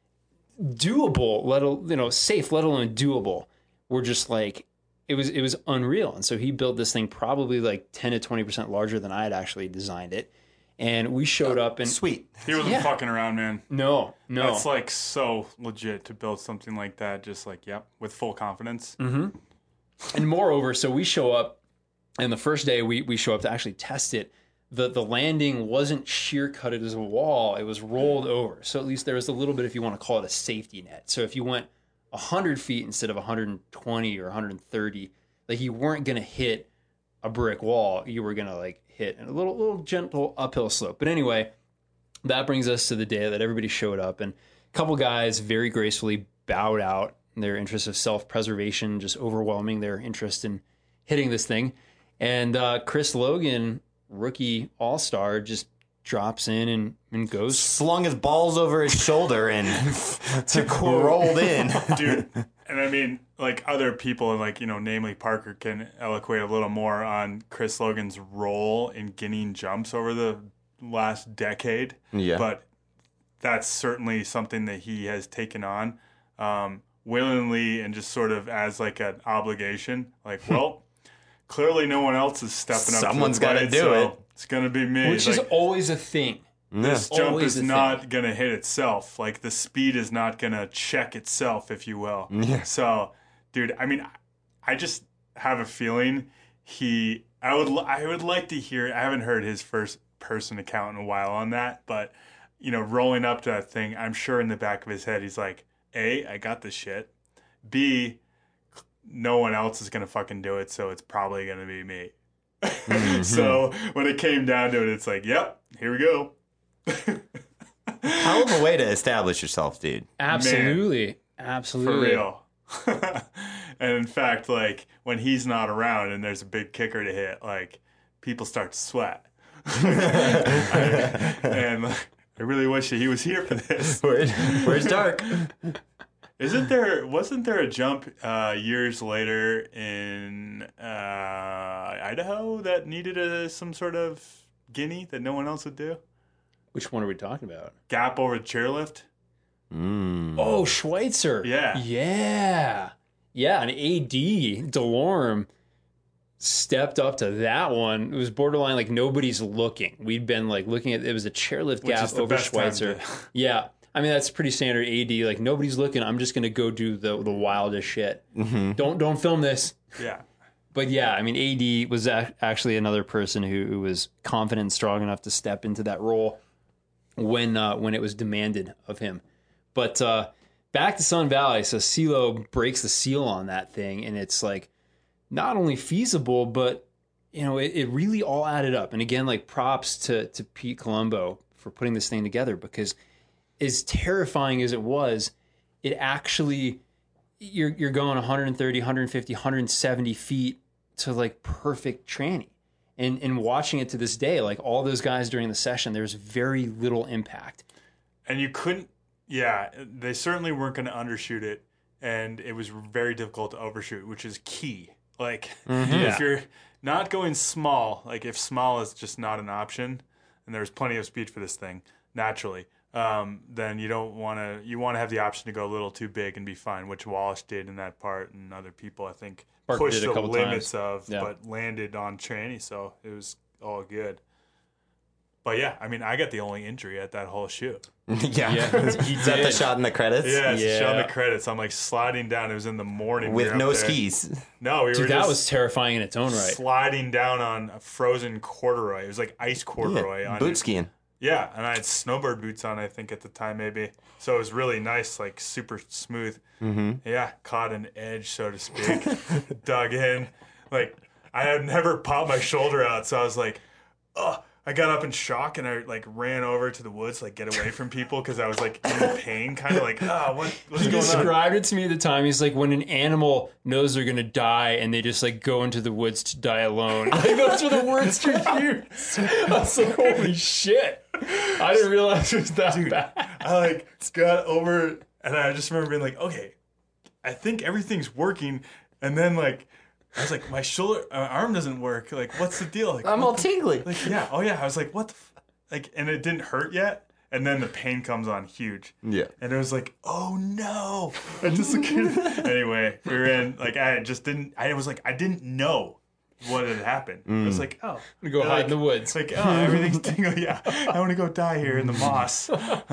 doable, safe, let alone doable, were just like, it was unreal. And so he built this thing probably like 10 to 20% larger than I had actually designed it. And we showed up and sweet. He wasn't fucking around, man. No. That's like so legit to build something like that. Just like, with full confidence. Mm-hmm. And moreover, so we show up, and the first day we show up to actually test it. The landing wasn't shear cutted as a wall; it was rolled over. So at least there was a little bit, if you want to call it a safety net. So if you went 100 feet instead of 120 or 130, like, you weren't going to hit a brick wall. You were going to like hit a little gentle uphill slope. But anyway, that brings us to the day that everybody showed up, and a couple guys very gracefully bowed out. Their interest of self-preservation just overwhelming their interest in hitting this thing. And Chris Logan, rookie all-star, just drops in and goes. Slung his balls over his shoulder and rolled in. Dude, And I mean, like other people, like, you know, namely Parker can eloquate a little more on Chris Logan's role in gaining jumps over the last decade. Yeah. But that's certainly something that he has taken on willingly and just sort of as like an obligation. Like, well, clearly no one else is stepping up. Someone's got to do it. It's going to be me. Which is always a thing. This jump Always is a not going to hit itself. Like, the speed is not going to check itself, if you will. Yeah. So, dude, I mean, I just have a feeling I would like to hear, I haven't heard his first person account in a while on that, but, you know, rolling up to that thing, I'm sure in the back of his head, he's like, A, I got this shit. B, no one else is going to fucking do it, so it's probably going to be me. Mm-hmm. So when it came down to it, it's like, yep, here we go. Hell of a way to establish yourself, dude. Absolutely. For Absolutely. real. And in fact, like, when he's not around and there's a big kicker to hit, like, people start to sweat. And like, I really wish that he was here for this. Where's Dark? Wasn't there a jump years later in Idaho that needed some sort of guinea that no one else would do? Which one are we talking about? Gap over the chairlift? Oh, Schweitzer. Yeah. Yeah. Yeah, an AD, DeLorme, stepped up to that one. It was borderline like nobody's looking. We'd been like looking at, it was a chairlift Which gap is the over best time Schweitzer. to- Yeah. I mean, that's pretty standard AD. Like, nobody's looking. I'm just going to go do the wildest shit. Mm-hmm. Don't film this. Yeah. But yeah, I mean, AD was actually another person who was confident and strong enough to step into that role when it was demanded of him. But back to Sun Valley. So CeeLo breaks the seal on that thing, and it's like not only feasible, but you know, it really all added up. And again, like props to Pete Colombo for putting this thing together, because as terrifying as it was, it actually, you're going 130, 150, 170 feet to like perfect tranny. And watching it to this day, like all those guys during the session, there's very little impact. And you couldn't, yeah, they certainly weren't going to undershoot it. And it was very difficult to overshoot, which is key. Like, if you're not going small, like if small is just not an option, and there's plenty of speed for this thing, naturally, then you want to have the option to go a little too big and be fine, which Wallace did in that part, and other people, I think, pushed the limits but landed on tranny, so it was all good. But yeah, I mean, I got the only injury at that whole shoot. Yeah. Is that the shot in the credits? Yeah, it's a shot in the credits. I'm like sliding down. It was in the morning. With no skis. No, we were that just was terrifying in its own right. sliding down on a frozen corduroy. It was like ice corduroy. Yeah, on boot it. skiing. Yeah, and I had snowboard boots on, I think, at the time, maybe. So it was really nice, like super smooth. Mm-hmm. Yeah, caught an edge, so to speak. Dug in. Like, I had never popped my shoulder out, so I was like, oh. I got up in shock and I like ran over to the woods, like get away from people because I was like in pain, kind of like, what's He going on? described it to me at the time. He's like, when an animal knows they're going to die and they just like go into the woods to die alone. Like, those were the words to use. I was like, holy shit. I didn't realize it was that bad. I like got over and I just remember being like, okay, I think everything's working. And then like, I was like, my arm doesn't work. Like, what's the deal? Like, I'm all tingly. Like, yeah. Oh, yeah. I was like, what the like, and it didn't hurt yet. And then the pain comes on huge. Yeah. And it was like, oh no. I just anyway, we were in, like, I didn't know what had happened. I was like, oh. We go hide in the woods. Like, oh, everything's tingling. Yeah. I want to go die here in the moss.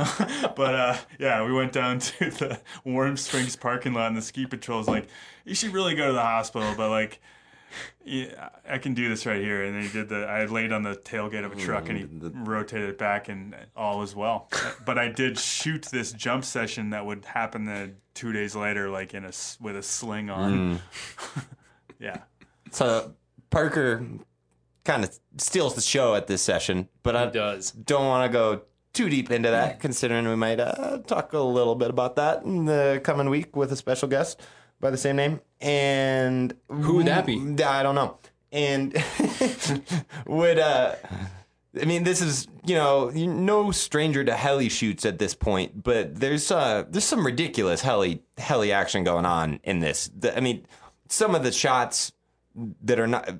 But, yeah, we went down to the Warm Springs parking lot and the ski patrol was like, you should really go to the hospital, but like, yeah, I can do this right here. And then he did I laid on the tailgate of a truck and he rotated it back and all was well. But I did shoot this jump session that would happen then 2 days later, like with a sling on. Yeah. So Parker kind of steals the show at this session, but I don't want to go too deep into that, considering we might talk a little bit about that in the coming week with a special guest by the same name. And who would that be? I don't know. And I mean, this is you're no stranger to heli shoots at this point, but there's some ridiculous heli action going on in this. Some of the shots that are not,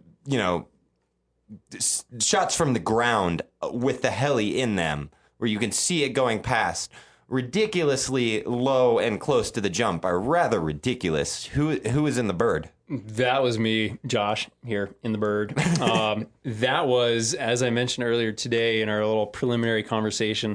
shots from the ground with the heli in them, where you can see it going past, ridiculously low and close to the jump, are rather ridiculous. Who is in the Bird? That was me, Josh, here in the Bird. That was, as I mentioned earlier today in our little preliminary conversation,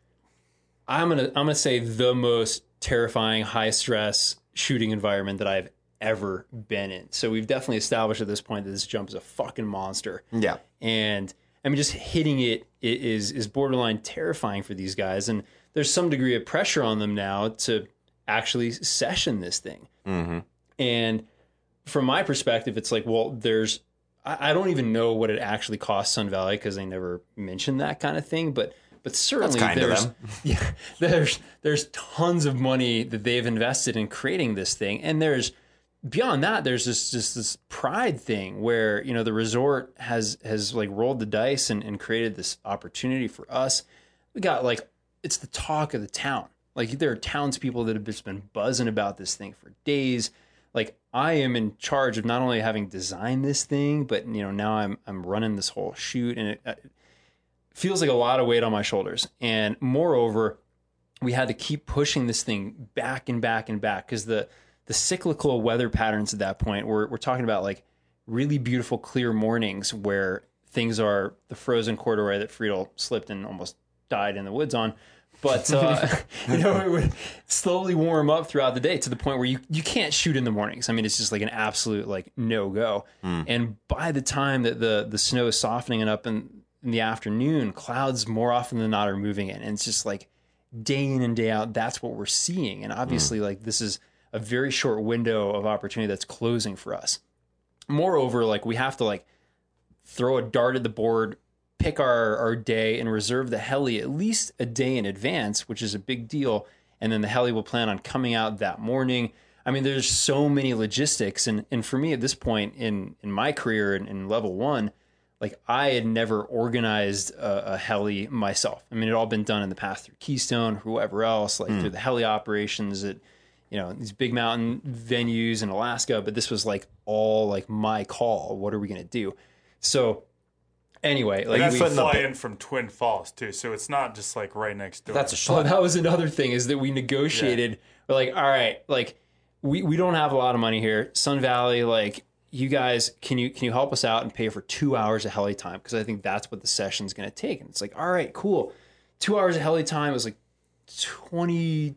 I'm gonna say the most terrifying, high stress shooting environment that I've ever been in. So we've definitely established at this point that this jump is a fucking monster. Yeah. And I mean, just hitting it is borderline terrifying for these guys. And there's some degree of pressure on them now to actually session this thing. Mm-hmm. And from my perspective, it's like, well, I don't even know what it actually costs Sun Valley because they never mentioned that kind of thing. But certainly there's tons of money that they've invested in creating this thing. And beyond that, there's just this pride thing where, the resort has like rolled the dice and created this opportunity for us. We got it's the talk of the town. Like, there are townspeople that have just been buzzing about this thing for days. Like, I am in charge of not only having designed this thing, but now I'm running this whole shoot, and it feels like a lot of weight on my shoulders. And moreover, we had to keep pushing this thing back and back and back because the cyclical weather patterns at that point, we're talking about like really beautiful clear mornings where things are the frozen corduroy that Friedel slipped and almost died in the woods on. But, it would slowly warm up throughout the day to the point where you can't shoot in the mornings. I mean, it's just like an absolute no-go. And by the time that the snow is softening and up in the afternoon, clouds more often than not are moving in. And it's just like day in and day out, that's what we're seeing. And obviously this is a very short window of opportunity that's closing for us. Moreover, we have to throw a dart at the board, pick our day, and reserve the heli at least a day in advance, which is a big deal. And then the heli will plan on coming out that morning. I mean, there's so many logistics. And for me at this point in my career in level 1, I had never organized a heli myself. I mean, it had all been done in the past through Keystone, whoever else, through the heli operations at, these big mountain venues in Alaska. But this was all my call. What are we going to do? So anyway, we fly in from Twin Falls too, so it's not just right next door. That's a shot. That was another thing, is that we negotiated. Yeah. We're all right, we don't have a lot of money here. Sun Valley, you guys, can you help us out and pay for 2 hours of heli time? Because I think that's what the session's going to take. And it's all right, cool. 2 hours of heli time was $2,200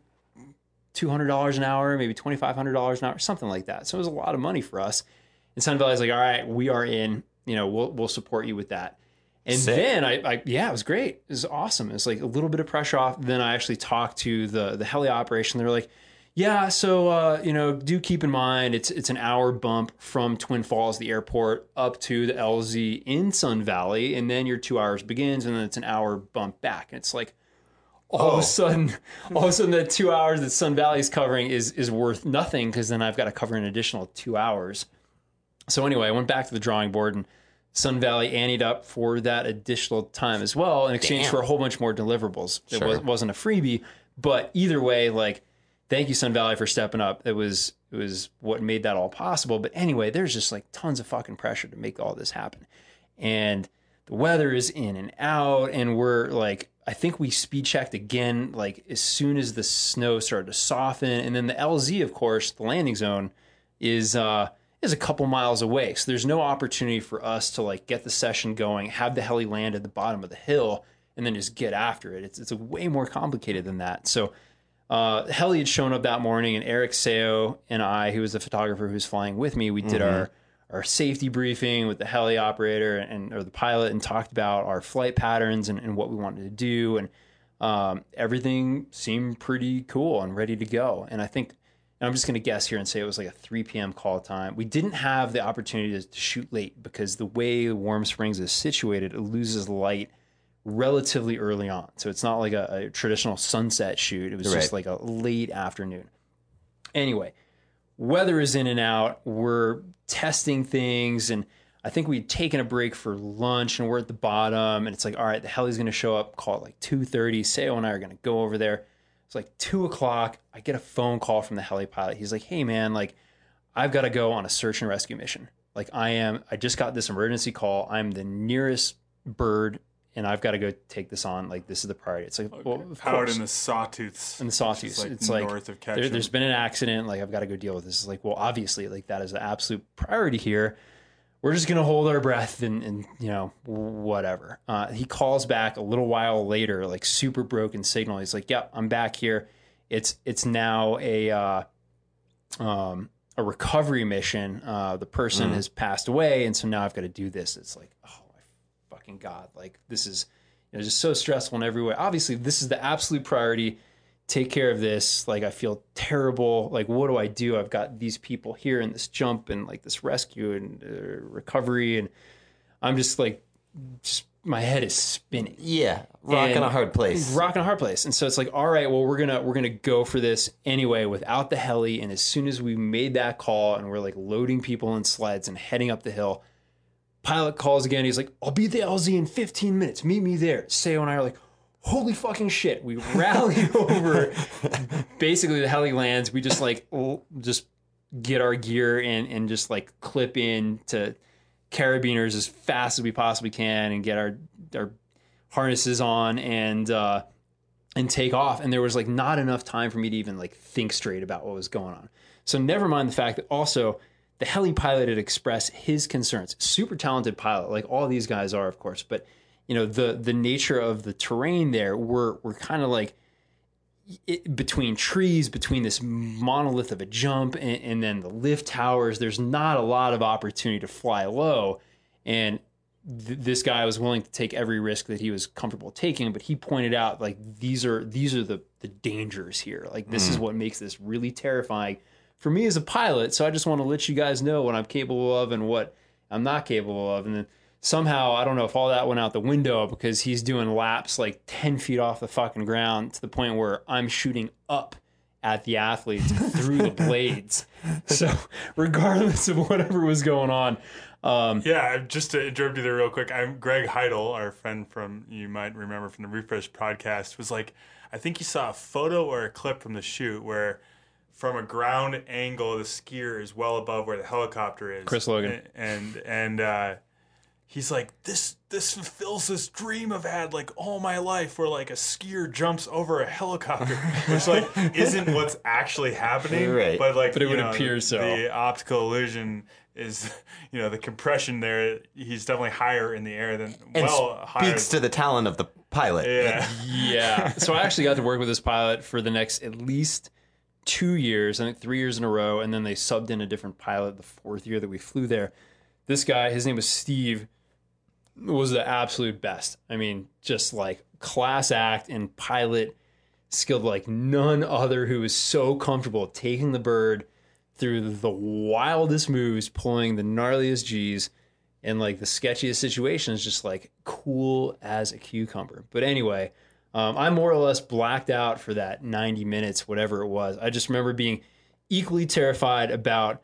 an hour, maybe $2,500 an hour, something like that. So it was a lot of money for us. And Sun Valley's all right, we are in. We'll support you with that. And sick. Then it was great. It was awesome. It was a little bit of pressure off. Then I actually talked to the heli operation. They were like, yeah, so, do keep in mind, it's an hour bump from Twin Falls, the airport, up to the LZ in Sun Valley. And then your 2 hours begins, and then it's an hour bump back. And it's all of a sudden, that 2 hours that Sun Valley is covering is worth nothing, because then I've got to cover an additional 2 hours. So anyway, I went back to the drawing board, and Sun Valley anteed up for that additional time as well in exchange for a whole bunch more deliverables. Sure. It wasn't a freebie, but either way, thank you, Sun Valley, for stepping up. It was what made that all possible. But anyway, there's just tons of fucking pressure to make all this happen. And the weather is in and out, and we're I think we speed checked again, as soon as the snow started to soften. And then the LZ, of course, the landing zone, is a couple miles away. So there's no opportunity for us to get the session going, have the heli land at the bottom of the hill, and then just get after it. It's way more complicated than that. So heli had shown up that morning, and Eric Seo and I, who was the photographer who was flying with me, we did our safety briefing with the heli operator or the pilot, and talked about our flight patterns and what we wanted to do. And everything seemed pretty cool and ready to go. And I think, and I'm just going to guess here and say it was a 3 p.m. call time. We didn't have the opportunity to shoot late because the way Warm Springs is situated, it loses light relatively early on. So it's not a traditional sunset shoot. It was just a late afternoon. Anyway, weather is in and out. We're testing things, and I think we'd taken a break for lunch and we're at the bottom, and it's like, all right, the heli's going to show up, call it like 2:30. Seo and I are going to go over there. It's like 2:00. I get a phone call from the heli pilot. He's like, hey man, like I've got to go on a search and rescue mission. Like I just got this emergency call. I'm the nearest bird and I've got to go take this on. Like this is the priority. It's like, well, of out course. in the Sawtooths. In the Sawtooths. Like it's like north of Ketchum. there's been an accident. Like I've got to go deal with this. It's like, well, obviously like that is the absolute priority here. We're just going to hold our breath and you know, whatever. He calls back a little while later, like super broken signal. He's like, yep, I'm back here. It's now a recovery mission. The person has passed away. And so now I've got to do this. It's like, oh my fucking God. Like this is, you know, just so stressful in every way. Obviously this is the absolute priority. Take care of this. Like I feel terrible. Like what do I do? I've got these people here in this jump and like this rescue and recovery, and I'm just like, my head is spinning. Yeah, rocking a hard place. And so it's like, all right, well we're gonna go for this anyway without the heli. And as soon as we made that call and we're like loading people in sleds and heading up the hill, pilot calls again. He's like, I'll be at the LZ in 15 minutes. Meet me there. Seo and I are like, holy fucking shit. We rally over. Basically, the heli lands. We just like, just get our gear and just like clip in to carabiners as fast as we possibly can and get our harnesses on and take off. And there was like not enough time for me to even like think straight about what was going on. So never mind the fact that also the heli pilot had expressed his concerns. Super talented pilot, like all these guys are, of course, but you know, the nature of the terrain there, we're kind of like between trees, between this monolith of a jump and then the lift towers. There's not a lot of opportunity to fly low. And this guy was willing to take every risk that he was comfortable taking. But he pointed out, like, these are the dangers here. Like, this is what makes this really terrifying for me as a pilot. So I just want to let you guys know what I'm capable of and what I'm not capable of. And then somehow, I don't know if all that went out the window because he's doing laps like 10 feet off the fucking ground to the point where I'm shooting up at the athletes through the blades. So regardless of whatever was going on. Just to interrupt you there real quick, I'm Greg Heidel, our friend from, you might remember from the Refresh podcast, was like, I think he saw a photo or a clip from the shoot where from a ground angle, the skier is well above where the helicopter is. Chris Logan. And he's like, this fulfills this dream I've had like all my life where like a skier jumps over a helicopter, which like isn't what's actually happening. Right. But it would appear so. The optical illusion is, you know, the compression there. He's definitely higher in the air than higher. Speaks to the talent of the pilot. Yeah. Yeah. So I actually got to work with this pilot for the next at least 2 years, I think 3 years in a row. And then they subbed in a different pilot the fourth year that we flew there. This guy, his name was Steve, was the absolute best. I mean, just like class act and pilot skilled like none other, who was so comfortable taking the bird through the wildest moves, pulling the gnarliest G's and like the sketchiest situations, just like cool as a cucumber. But anyway, I more or less blacked out for that 90 minutes, whatever it was. I just remember being equally terrified about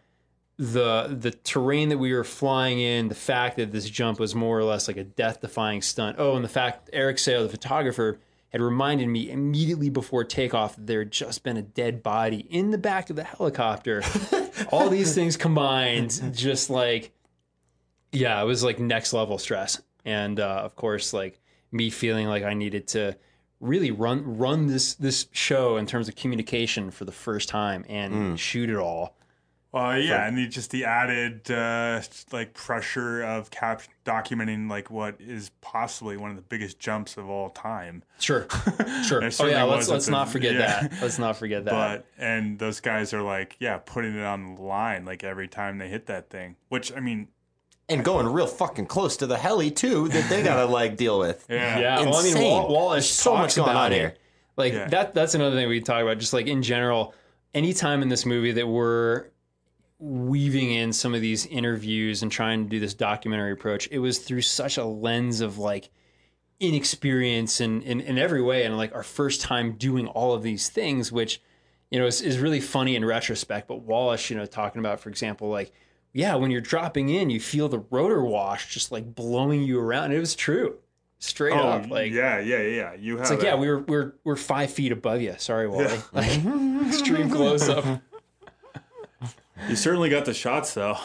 the terrain that we were flying in, the fact that this jump was more or less like a death-defying stunt. Oh, and the fact Eric Seo, the photographer, had reminded me immediately before takeoff that there had just been a dead body in the back of the helicopter. All these things combined, just like, yeah, it was like next level stress. And of course, like me feeling like I needed to really run this show in terms of communication for the first time and shoot it all. Well, yeah, and just the added like pressure of documenting like what is possibly one of the biggest jumps of all time. Sure. Oh yeah, let's not forget that. Let's not forget that. And those guys are like, yeah, putting it on the line like every time they hit that thing. Which I mean, and going real fucking close to the heli too that they gotta like deal with. Yeah. Well, I mean, Wallace so much going on here. Like that's another thing we can talk about. Just like in general, anytime in this movie that we're weaving in some of these interviews and trying to do this documentary approach, it was through such a lens of like inexperience and in every way, and like our first time doing all of these things, which, you know, is really funny in retrospect. But Wallace, you know, talking about, for example, like when you're dropping in, you feel the rotor wash just like blowing you around. It was true. Straight up. Like, yeah. You have it's like, we're 5 feet above you. Sorry, Wally. Yeah. Like, extreme close up. You certainly got the shots though.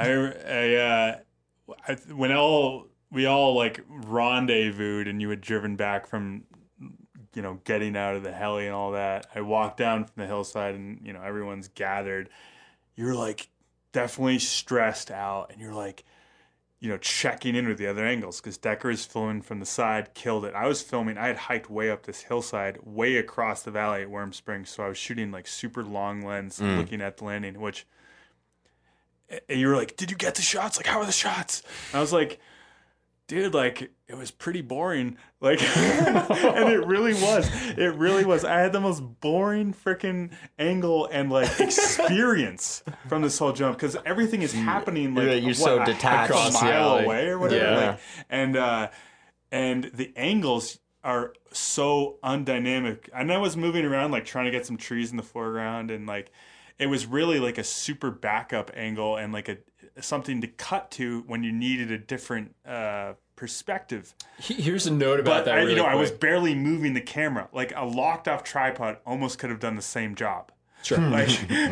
When we all like rendezvoused and you had driven back from, getting out of the heli and all that, I walked down from the hillside and, everyone's gathered. You're like definitely stressed out and you're like, checking in with the other angles because Decker is filming from the side, killed it. I was filming, I had hiked way up this hillside, way across the valley at Worm Springs. So I was shooting like super long lens, looking at the landing, and you were like, did you get the shots? Like, how are the shots? And I was like, dude, like, it was pretty boring. Like, and it really was. I had the most boring freaking angle and like experience from this whole jump because everything is happening like you're so detached, a mile away or whatever. Yeah. Like, and the angles are so undynamic. And I was moving around like trying to get some trees in the foreground and like it was really like a super backup angle and like something to cut to when you needed a different perspective. Here's a note about that. I was barely moving the camera. Like a locked off tripod almost could have done the same job. Sure. Like,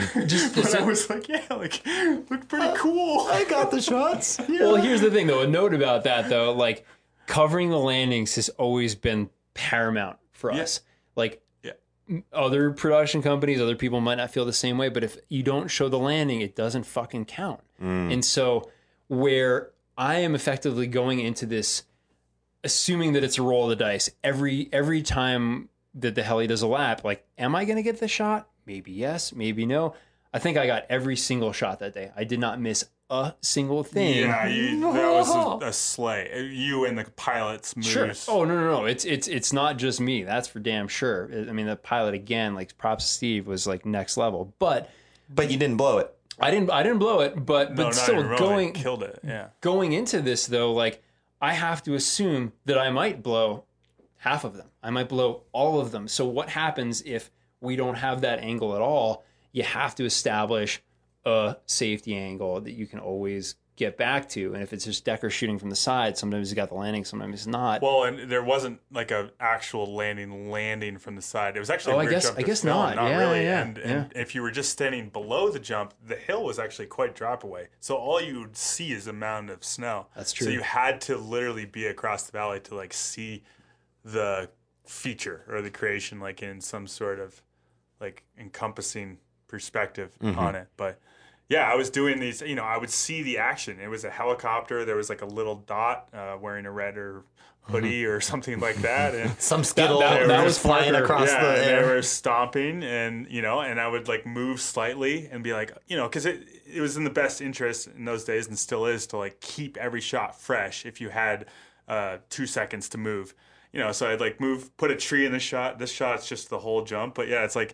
I was like, looked pretty cool. I got the shots. Yeah. Well, here's the thing though. A note about that though, like covering the landings has always been paramount for us. Like, other production companies, other people might not feel the same way, but if you don't show the landing, it doesn't fucking count. And so where I am effectively going into this, assuming that it's a roll of the dice, every time that the heli does a lap, like, am I going to get the shot? Maybe yes, maybe no. I think I got every single shot that day. I did not miss a single thing. Yeah, that was a sleigh. You and the pilot's moves. Sure. Oh no. It's not just me. That's for damn sure. I mean, the pilot again, like props to Steve, was like next level. But you didn't blow it. I didn't blow it. But still killed it. Yeah. Going into this though, like I have to assume that I might blow half of them. I might blow all of them. So what happens if we don't have that angle at all? You have to establish a safety angle that you can always get back to. And if it's just Decker shooting from the side, sometimes he's got the landing, sometimes he's not. Well, and there wasn't like an actual landing from the side. It was actually a weird jump. I guess not. Yeah, really. Yeah, and if you were just standing below the jump, the hill was actually quite drop away. So all you would see is a mound of snow. That's true. So you had to literally be across the valley to like see the feature or the creation like in some sort of like encompassing perspective on it. But yeah, I was doing these, I would see the action. It was a helicopter. There was like a little dot wearing a red or hoodie or something like that. And some skittle that was flying across the air. They were stomping and I would like move slightly and be like, because it was in the best interest in those days and still is to like keep every shot fresh if you had 2 seconds to move. So I'd like put a tree in the shot. This shot's just the whole jump. But yeah, it's like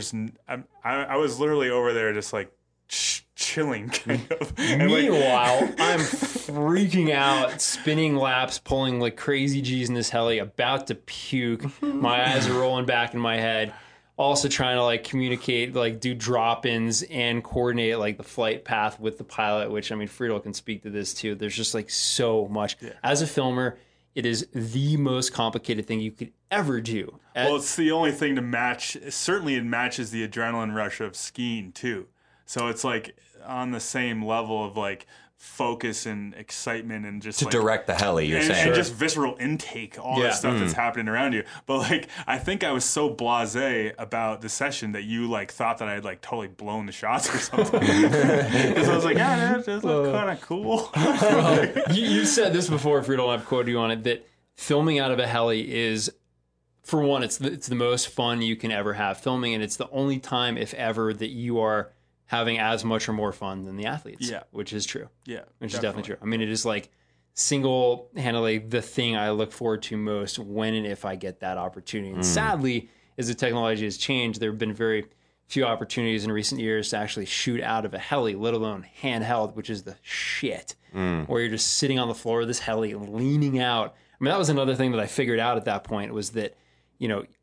I was literally over there just like chilling kind of. And meanwhile, I'm freaking out, spinning laps, pulling like crazy G's in this heli, about to puke. My eyes are rolling back in my head. Also trying to like communicate, like do drop-ins and coordinate like the flight path with the pilot, which I mean, Friedel can speak to this too. There's just like so much. Yeah. As a filmer, it is the most complicated thing you could ever do. Well, it's the only thing to match. Certainly it matches the adrenaline rush of skiing too. So it's like on the same level of like focus and excitement and just to like, direct the heli, you're saying. And just visceral intake, all the stuff that's happening around you. But like, I think I was so blasé about the session that you like thought that I had like totally blown the shots or something. Because I was like, that looks kind of cool. You said this before, if we don't have quote you on it, that filming out of a heli is, for one, it's the most fun you can ever have filming, and it's the only time, if ever, that you are having as much or more fun than the athletes. Yeah. Which is true. Yeah. Which is definitely true. I mean, it is like single-handedly the thing I look forward to most when and if I get that opportunity. And sadly, as the technology has changed, there have been very few opportunities in recent years to actually shoot out of a heli, let alone handheld, which is the shit. Where you're just sitting on the floor of this heli, leaning out. I mean, that was another thing that I figured out at that point, was that,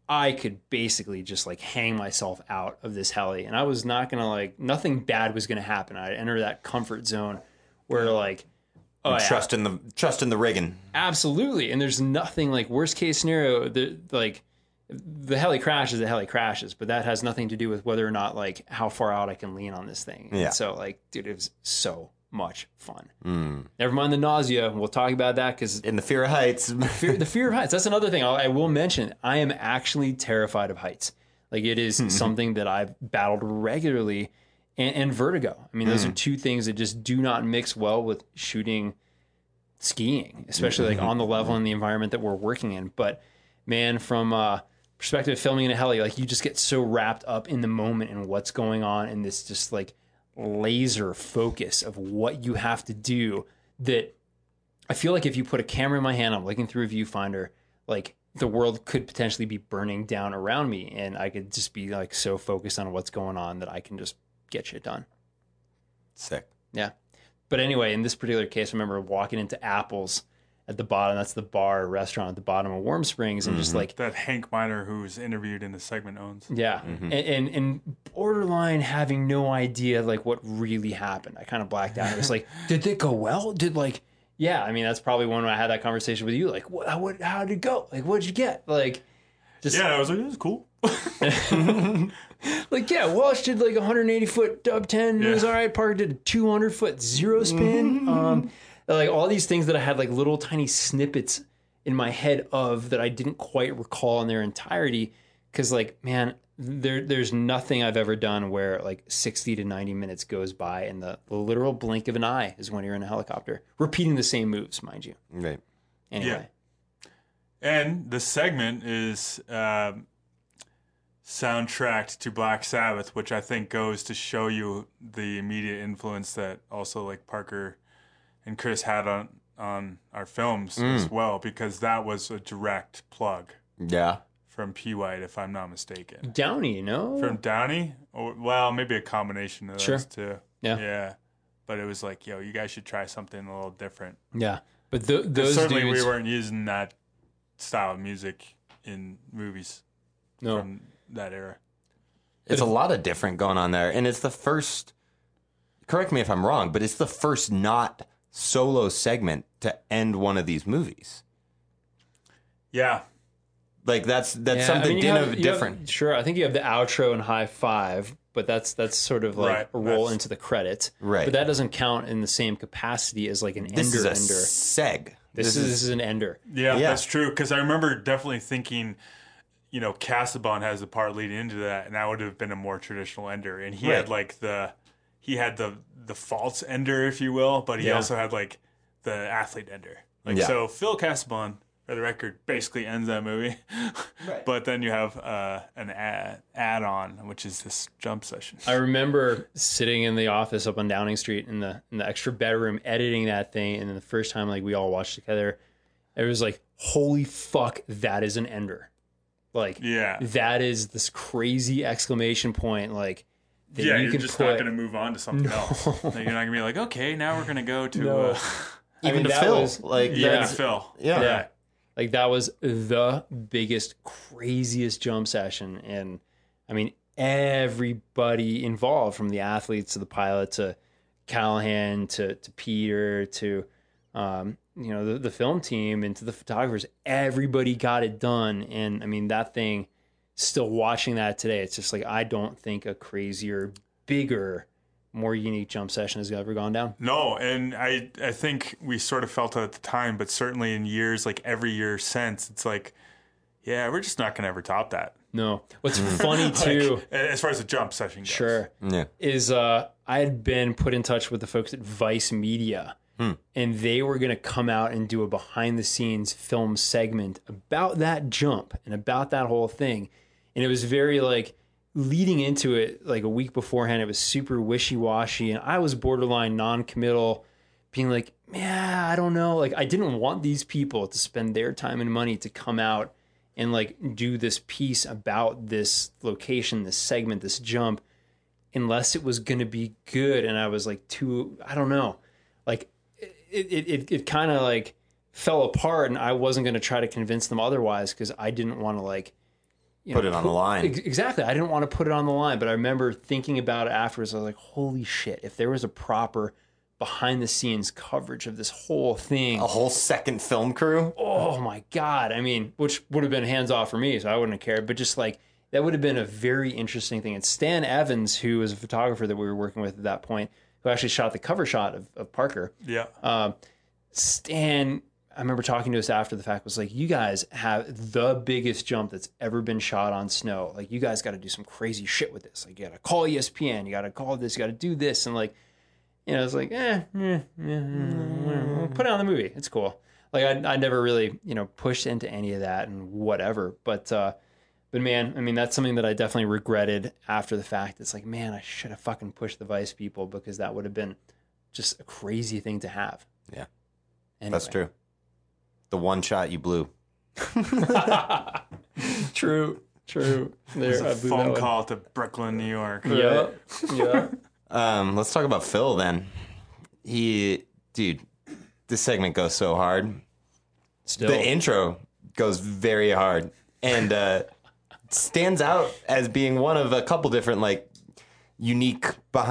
I could basically just like hang myself out of this heli, and I was not gonna like, nothing bad was gonna happen. I'd enter that comfort zone where like, trust in the rigging. Absolutely. And there's nothing like worst case scenario, the heli crashes, but that has nothing to do with whether or not like how far out I can lean on this thing. Yeah. And so like, dude, it was so much fun. Never mind the nausea. We'll talk about that because In the fear of heights. the fear of heights. That's another thing I will mention. I am actually terrified of heights. Like it is something that I've battled regularly, and vertigo. I mean, those are two things that just do not mix well with shooting skiing, especially like on the level and the environment that we're working in. But man, from perspective of filming in a heli, like you just get so wrapped up in the moment and what's going on, and this just like laser focus of what you have to do, that I feel like if you put a camera in my hand, I'm looking through a viewfinder, like the world could potentially be burning down around me, and I could just be like so focused on what's going on that I can just get shit done. Sick. Yeah. But anyway, in this particular case, I remember walking into Apple's at the bottom. That's the bar or restaurant at the bottom of Warm Springs, and just like that Hank Miner who's interviewed in the segment owns. yeah, and borderline having no idea like what really happened. I kind of blacked out. It was like, did it go well? Yeah, I mean that's probably when I had that conversation with you. Like, how did it go? Like, what'd you get? Like, just I was like, it was cool. like, yeah, Walsh did like 180 foot dub 10. It was all right. Parker did a 200 foot zero spin. Like all these things that I had like little tiny snippets in my head of that I didn't quite recall in their entirety. Cause like, man, there's nothing I've ever done where like 60 to 90 minutes goes by and the literal blink of an eye is when you're in a helicopter repeating the same moves, mind you. Right. Anyway. Yeah. And the segment is soundtracked to Black Sabbath, which I think goes to show you the immediate influence that also like Parker and Chris had on our films as well, because that was a direct plug. Yeah. From P. White, if I'm not mistaken. Downey, no? From Downey? Or, well, maybe a combination of those two. Yeah. Yeah. But it was like, yo, you guys should try something a little different. Yeah. But those certainly dudes, we weren't using that style of music in movies from that era. It's a lot of different going on there. And it's the first, correct me if I'm wrong, but it's the first not solo segment to end one of these movies. Yeah. Like that's something different. Sure, I think you have the outro and high five, but that's sort of like a roll into the credits. Right. But that doesn't count in the same capacity as like an This ender. is a seg. This is an ender. Yeah, that's true. Because I remember definitely thinking, you know, Casabon has the part leading into that, and that would have been a more traditional ender. And he had like the false ender, if you will, but he also had like the athlete ender. Like so, Phil Casabon, for the record, basically ends that movie. Right. But then you have an add-on, which is this jump session. I remember sitting in the office up on Downing Street in the extra bedroom editing that thing, and then the first time like we all watched together, it was like, holy fuck, that is an ender. Like, that is this crazy exclamation point. Like, that you're just not going to move on to something else. Like, you're not going to be like, okay, now we're going to go to even to Phil. To Phil. Yeah. Like that was the biggest, craziest jump session. And I mean, everybody involved, from the athletes to the pilot to Callahan to Peter to, the film team and to the photographers, everybody got it done. And I mean, that thing, still watching that today, it's just like, I don't think a crazier, bigger, more unique jump session has ever gone down. No, and I think we sort of felt it at the time, but certainly in years, like every year since, it's like, yeah, we're just not going to ever top that. No. What's funny too, like, as far as the jump session goes, is I had been put in touch with the folks at Vice Media, and they were going to come out and do a behind the scenes film segment about that jump and about that whole thing. And it was very like, leading into it, like a week beforehand, it was super wishy-washy, and I was borderline non-committal, being like, man, I don't know. Like, I didn't want these people to spend their time and money to come out and like do this piece about this location, this segment, this jump, unless it was going to be good. And I was like, I don't know. Like, it kind of like fell apart, and I wasn't going to try to convince them otherwise, because I didn't want to like put it on the line. Exactly. I didn't want to put it on the line, but I remember thinking about it afterwards. I was like, holy shit, if there was a proper behind the scenes coverage of this whole thing, a whole second film crew. Oh my God. I mean, which would have been hands off for me, so I wouldn't have cared, but just like, that would have been a very interesting thing. And Stan Evans, who was a photographer that we were working with at that point, who actually shot the cover shot of Parker. Yeah. Stan, I remember talking to us after the fact, was like, you guys have the biggest jump that's ever been shot on snow. Like, you guys got to do some crazy shit with this. Like, you got to call ESPN, you got to call this, you got to do this. And like, you know, it's like, we'll put it on the movie. It's cool. Like, I never really, you know, pushed into any of that and whatever. But man, I mean, that's something that I definitely regretted after the fact. It's like, man, I should have fucking pushed the Vice people, because that would have been just a crazy thing to have. Yeah. Anyway. That's true. The one shot you blew. True. There's a phone call to Brooklyn, New York. Yeah. Let's talk about Phil then. Dude, this segment goes so hard. Still. The intro goes very hard and stands out as being one of a couple different like unique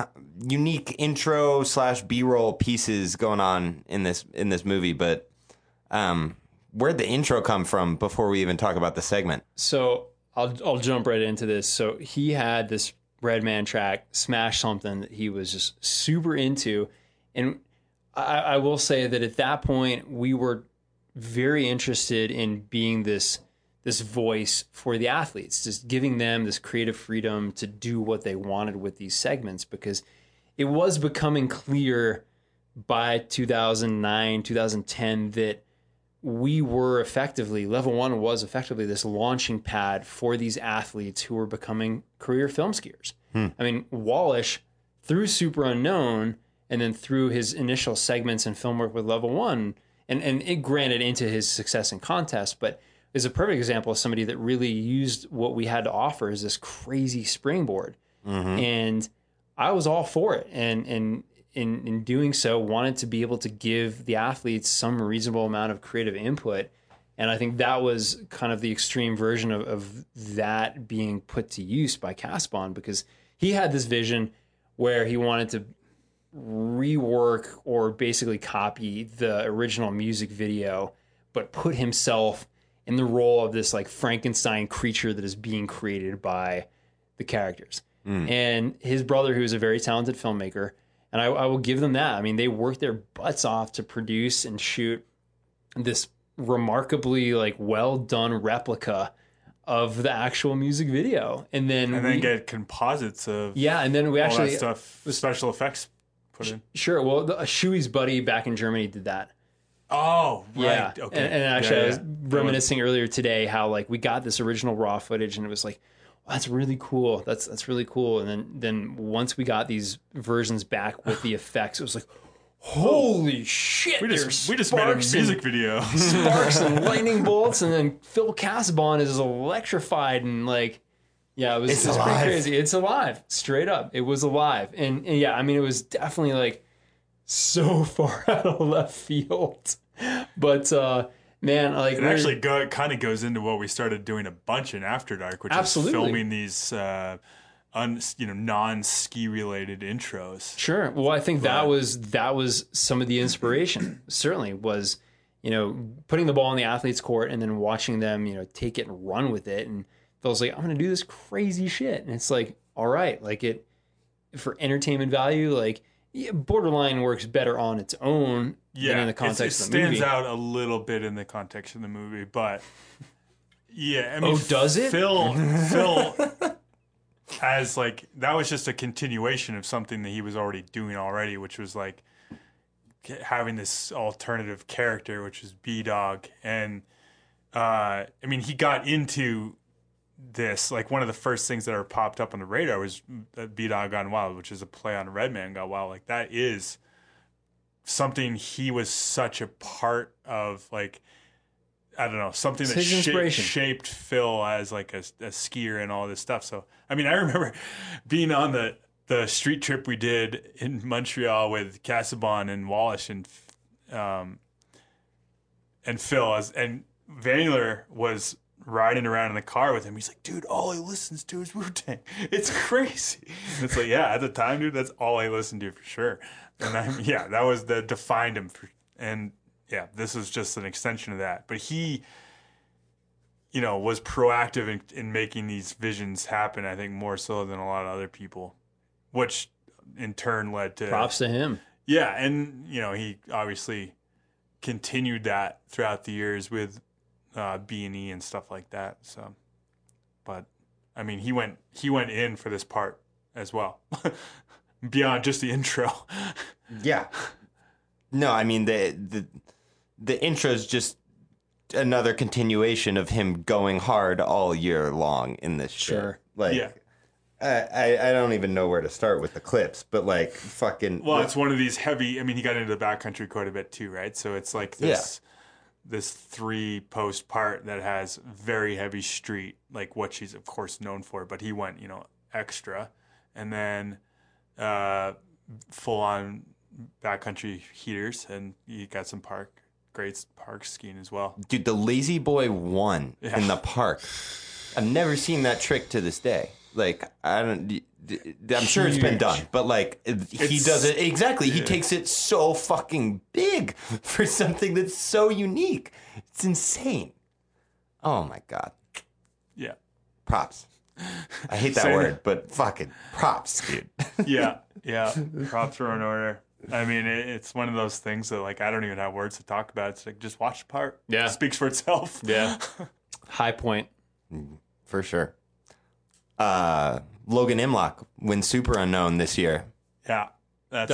intro / B-roll pieces going on in this movie. But where'd the intro come from before we even talk about the segment? So I'll jump right into this. So he had this Redman track, Smash Something, that he was just super into. And I will say that at that point, we were very interested in being this voice for the athletes, just giving them this creative freedom to do what they wanted with these segments, because it was becoming clear by 2009, 2010 that we were effectively, Level One was effectively this launching pad for these athletes who were becoming career film skiers. I mean, Wallish, through Super Unknown, and then through his initial segments and film work with Level One, and it granted into his success in contests, but is a perfect example of somebody that really used what we had to offer as this crazy springboard. And I was all for it. And in doing so, wanted to be able to give the athletes some reasonable amount of creative input. And I think that was kind of the extreme version of that being put to use by Caspon, because he had this vision where he wanted to rework or basically copy the original music video, but put himself in the role of this like Frankenstein creature that is being created by the characters. And his brother, who's a very talented filmmaker, and I will give them that. I mean, they worked their butts off to produce and shoot this remarkably like well done replica of the actual music video, and then get composites of and then we all actually that stuff with special effects put in. Sure. Well, Shuey's buddy back in Germany did that. Oh, right. Yeah. Okay. And actually, I was reminiscing earlier today how like we got this original raw footage, and it was like, well, that's really cool. That's really cool. And then once we got these versions back with the effects, it was like, holy shit! We just made a music video. Sparks and lightning bolts, and then Phil Casaubon is electrified and like, yeah, it's pretty crazy. It's alive, straight up. It was alive, and yeah, I mean, it was definitely like so far out of left field, but man, like it actually kind of goes into what we started doing a bunch in After Dark, which is filming these non-ski related intros. Sure. Well, I think that was some of the inspiration. Certainly was, putting the ball in the athlete's court and then watching them, take it and run with it. And Phil's like, I'm going to do this crazy shit. And it's like, all right, like it for entertainment value, like Borderline works better on its own than in the context of the movie. It stands out a little bit in the context of the movie, but yeah. I mean, does it? Phil as like that was just a continuation of something that he was already doing already, which was like having this alternative character, which is B-Dog. And I mean, he got into this, like one of the first things that are popped up on the radar was B-Dog Gone Wild, which is a play on Redman Gone Wild. Like that is something he was such a part of, like, I don't know, something that shaped Phil as like a skier and all this stuff. So, I mean, I remember being on the street trip we did in Montreal with Casaubon and Wallish and Phil, and Vayner was riding around in the car with him. He's like, dude, all he listens to is Wu-Tang. It's crazy. And it's like, yeah, at the time, dude, that's all I listened to for sure. And that was the defined him. And yeah, this is just an extension of that. But he, was proactive in making these visions happen, I think, more so than a lot of other people, which in turn led to... Props to him. Yeah, and, he obviously continued that throughout the years with B&E and stuff like that. So, but, I mean, he went in for this part as well, beyond just the intro. Yeah. No, I mean, the intro is just another continuation of him going hard all year long in this show. Sure. Like, yeah. I don't even know where to start with the clips, but like fucking... Well, it's one of these heavy... I mean, he got into the backcountry quite a bit too, right? So it's like this 3-post part that has very heavy street, like what she's, of course, known for. But he went, extra. And then full-on backcountry heaters, and he got some great park skiing as well. Dude, the Lazy Boy won in the park. I've never seen that trick to this day. Like, I'm sure it's been done, but like, he does it exactly. He takes it so fucking big for something that's so unique. It's insane. Oh my God. Yeah. Props. I hate that word, but fucking props, dude. Yeah. Props are in order. I mean, it's one of those things that, like, I don't even have words to talk about. It's like, just watch the part. Yeah. It speaks for itself. Yeah. High point. For sure. Logan Imlock wins Super Unknown this year. Yeah. That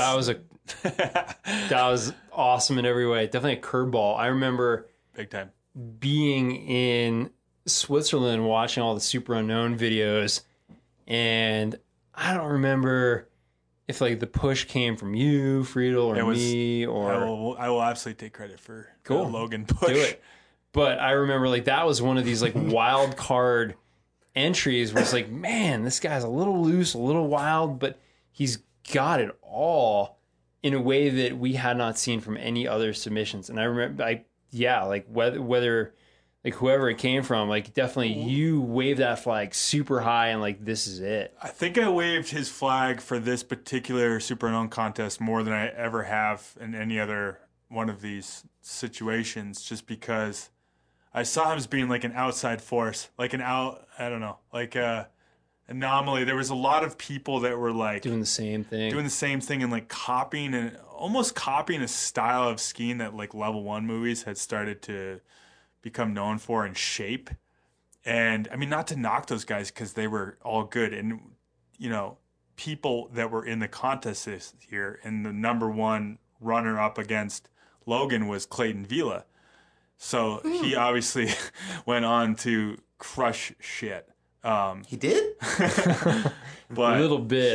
was awesome in every way. Definitely a curveball. I remember big time being in Switzerland watching all the Super Unknown videos, and I don't remember if like the push came from you, Friedel, or me, or I will absolutely take credit for cool. the Logan push. Do it. But I remember like that was one of these like wild card entries where it's like, man, this guy's a little loose, a little wild, but he's got it all in a way that we had not seen from any other submissions. And I remember, like whether like whoever it came from, like definitely you waved that flag super high and like, this is it. I think I waved his flag for this particular Super Unknown contest more than I ever have in any other one of these situations, just because I saw him as being like an outside force, like like a anomaly. There was a lot of people that were like doing the same thing and like almost copying a style of skiing that like Level 1 movies had started to become known for and shape. And I mean, not to knock those guys because they were all good. And, people that were in the contest this year, and the number one runner up against Logan was Clayton Vila. So he obviously went on to crush shit. He did? But a little bit.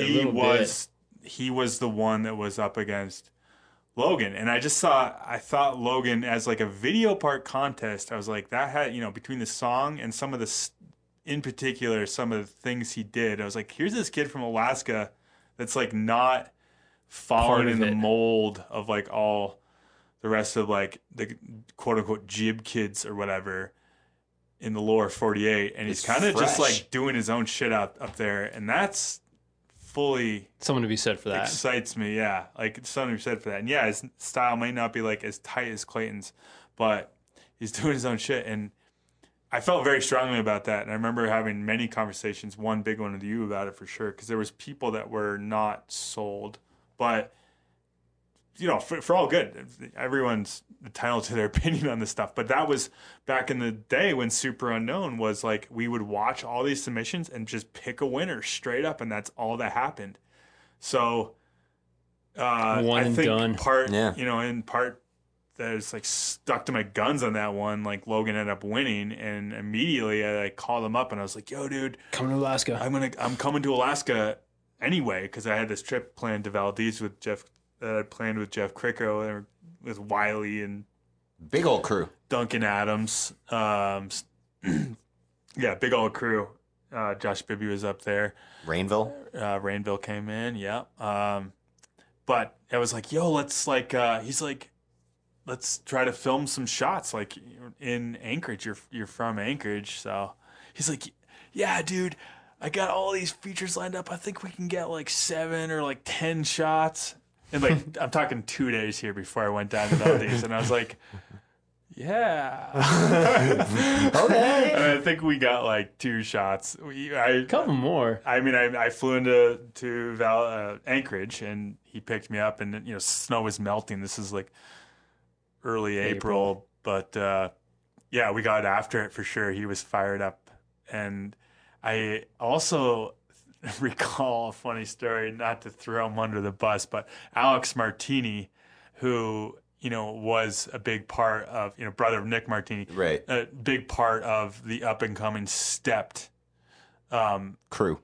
He was the one that was up against Logan. And I thought Logan as like a video part contest, I was like, that had, between the song and some of the, in particular, some of the things he did, I was like, here's this kid from Alaska that's like not following in the mold of like all the rest of like the quote unquote jib kids or whatever in the lower 48. And he's kind of just like doing his own shit up there. And that's fully something to be said for that. Excites me. Yeah. Like something to be said for that. And yeah, his style might not be like as tight as Clayton's, but he's doing his own shit. And I felt very strongly about that. And I remember having many conversations, one big one with you about it for sure. Cause there was people that were not sold, but for all good. Everyone's entitled to their opinion on this stuff. But that was back in the day when Super Unknown was like, we would watch all these submissions and just pick a winner straight up. And that's all that happened. So I think done. In part that is like stuck to my guns on that one. Like Logan ended up winning, and immediately I called him up and I was like, yo, dude, coming to Alaska. I'm coming to Alaska anyway. Cause I had this trip planned to Valdez with Jeff, that I planned with Jeff Kricko and with Wiley and big old crew, Duncan Adams. Big old crew. Josh Bibby was up there. Rainville came in. Yeah. But I was like, yo, let's like, he's like, let's try to film some shots like in Anchorage. You're from Anchorage, so he's like, yeah, dude, I got all these features lined up. I think we can get like 7 or like 10 shots. And like, I'm talking 2 days here before I went down to Valdez, and I was like, yeah. Okay. And I think we got like 2 shots. A couple more. I mean, I flew into Anchorage, and he picked me up, and snow was melting. This is like early April. But yeah, we got after it for sure. He was fired up, and I also recall a funny story, not to throw him under the bus, but Alex Martini, who was a big part of, brother of Nick Martini, right? A big part of the up and coming Stepped crew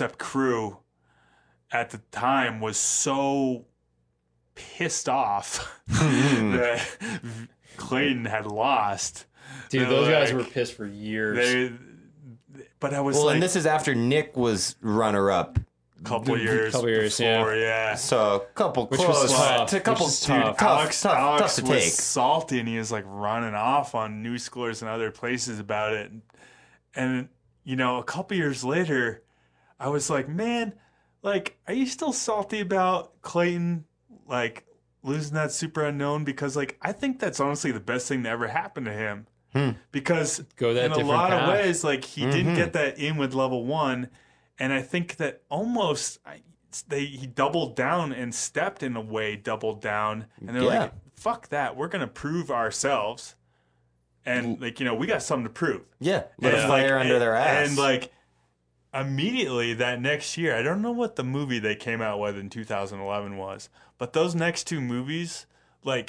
at the time, was so pissed off that Clayton had lost. Dude, those guys were pissed for years. But I was and this is after Nick was runner-up. Couple years before, yeah. So a couple Which close, was tough. Alex tough to was take. salty, and he was like running off on Newschoolers and other places about it. And a couple years later, I was like, man, like, are you still salty about Clayton, like, losing that super unknown? Because, like, I think that's honestly the best thing that ever happened to him. Because in a lot of ways, like, he didn't get that in with level 1. And I think that almost he doubled down, and Stepped in a way doubled down. And they're like, fuck that. We're going to prove ourselves. And, like, we got something to prove. Yeah. Let a fire under their ass. And, like, immediately that next year, I don't know what the movie they came out with in 2011 was, but those next 2 movies, like,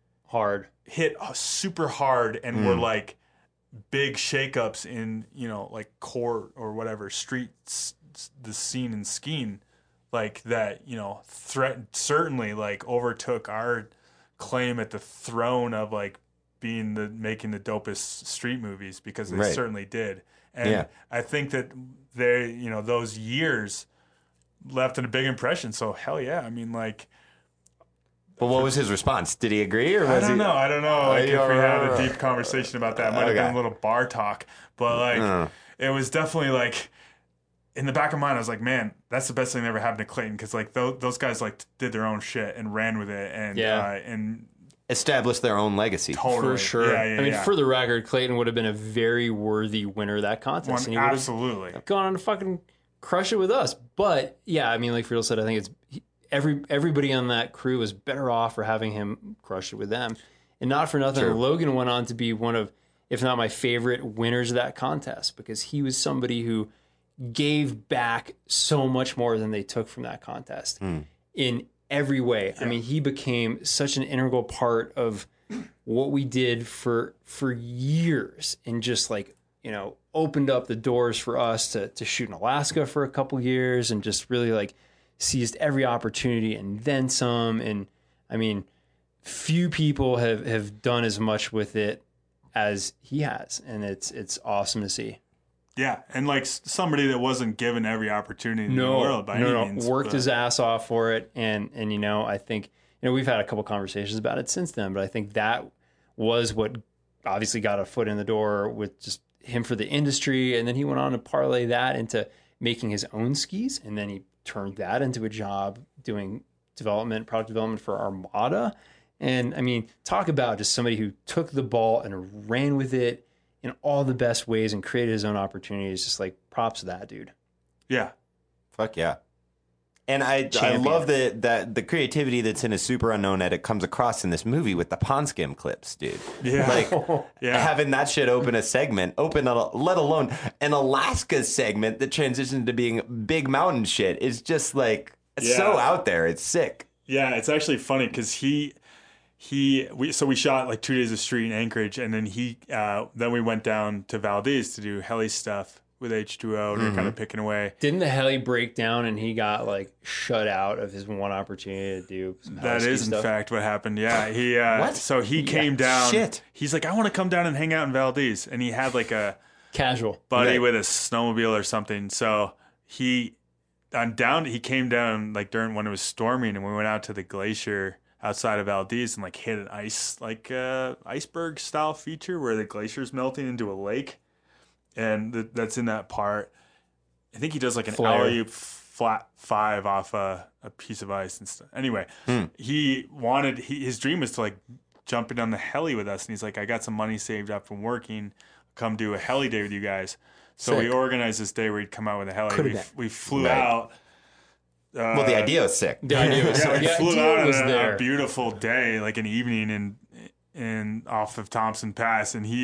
hit super hard and were like big shakeups in like court or whatever streets, the scene in Skeen, like that certainly like overtook our claim at the throne of like being making the dopest street movies, because they certainly did. And I think that they those years left a big impression. So hell yeah, I mean, like. But what was his response? Did he agree, or was I don't know. Like, if we had a deep conversation about that, it might have been a little bar talk. But like, it was definitely like in the back of my mind, I was like, man, that's the best thing that ever happened to Clayton, because like those guys like did their own shit and ran with it, and and established their own legacy. Totally. For sure. Yeah, I mean, for the record, Clayton would have been a very worthy winner of that contest. And he absolutely would have gone on to fucking crush it with us. But yeah, I mean, like Friedel said, I think it's everybody on that crew was better off for having him crush it with them. And not for nothing, Logan went on to be one of, if not my favorite winners of that contest, because he was somebody who gave back so much more than they took from that contest in every way. Yeah. I mean, he became such an integral part of what we did for years, and just like, opened up the doors for us to shoot in Alaska for a couple years, and just really like seized every opportunity and then some. And I mean, few people have done as much with it as he has, and it's awesome to see. Yeah, and like somebody that wasn't given every opportunity in the world by any means. Worked his ass off for it, and I think we've had a couple conversations about it since then, but I think that was what obviously got a foot in the door with just him for the industry, and then he went on to parlay that into making his own skis, and then he turned that into a job doing product development for Armada. And I mean, talk about just somebody who took the ball and ran with it in all the best ways and created his own opportunities. Just like, props to that dude. Yeah. Fuck yeah. And I love that the creativity that's in a super unknown that it comes across in this movie with the Pond Skim clips, dude. Yeah. Like having that shit open let alone an Alaska segment that transitioned to being big mountain shit is just like so out there. It's sick. Yeah, it's actually funny because we shot like 2 days of street in Anchorage, and then then we went down to Valdez to do heli stuff with H2O, and we were kind of picking away. Didn't the heli break down and he got like shut out of his one opportunity to do some that is stuff? In fact what happened. Yeah, he what? So he came down. Shit. He's like, I want to come down and hang out in Valdez, and he had like a casual buddy with a snowmobile or something. So he came down like during when it was storming, and we went out to the glacier outside of Valdez and like hit an iceberg style feature where the glacier's melting into a lake, and that's in that part. I think he does like an alley-oop flat 5 off a piece of ice and stuff. Anyway, his dream was to like jump in on the heli with us, and he's like, I got some money saved up from working, come do a heli day with you guys. So we organized this day where he'd come out with a heli. We flew out. Well, the idea was sick. The idea was sick. We flew out on a beautiful day, like an evening in off of Thompson Pass, and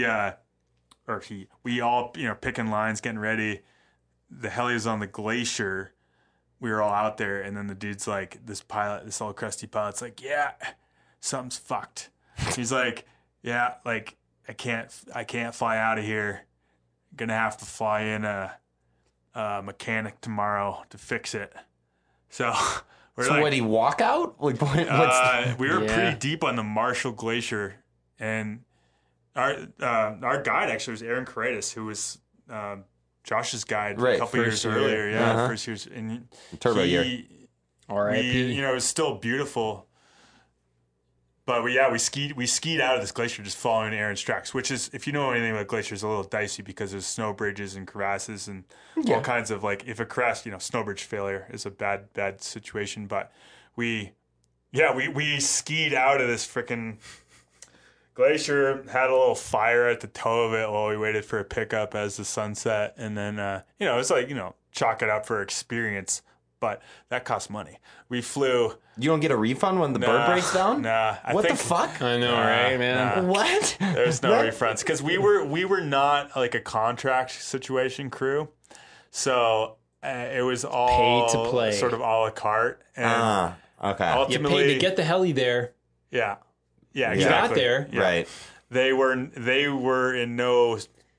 we all picking lines, getting ready. The heli was on the glacier. We were all out there, and then the dude's like, this old crusty pilot's like, yeah, something's fucked. He's like, yeah, like I can't fly out of here. Gonna have to fly in a mechanic tomorrow to fix it. So would he walk out? Like, we were pretty deep on the Marshall Glacier, and our guide actually was Aaron Corretis, who was Josh's guide a couple years earlier. Yeah, first years in Turbo year. R.I.P. It was still beautiful. But we skied out of this glacier just following Aaron's tracks, which is, if you know anything about glaciers, a little dicey because there's snow bridges and crevasses and all kinds of, like, if a crevasse, snow bridge failure is a bad situation. But we skied out of this freaking glacier, had a little fire at the toe of it while we waited for a pickup as the sun set, and then it was like, chalk it up for experience. But that costs money. We flew. You don't get a refund when the bird breaks down? Nah. What the fuck? I know, right, man? What? There's no refunds because we were not like a contract situation crew, so it was all paid to play, sort of a la carte. And okay. Ultimately, you paid to get the heli there. Yeah, exactly. You got there, right? They were in no.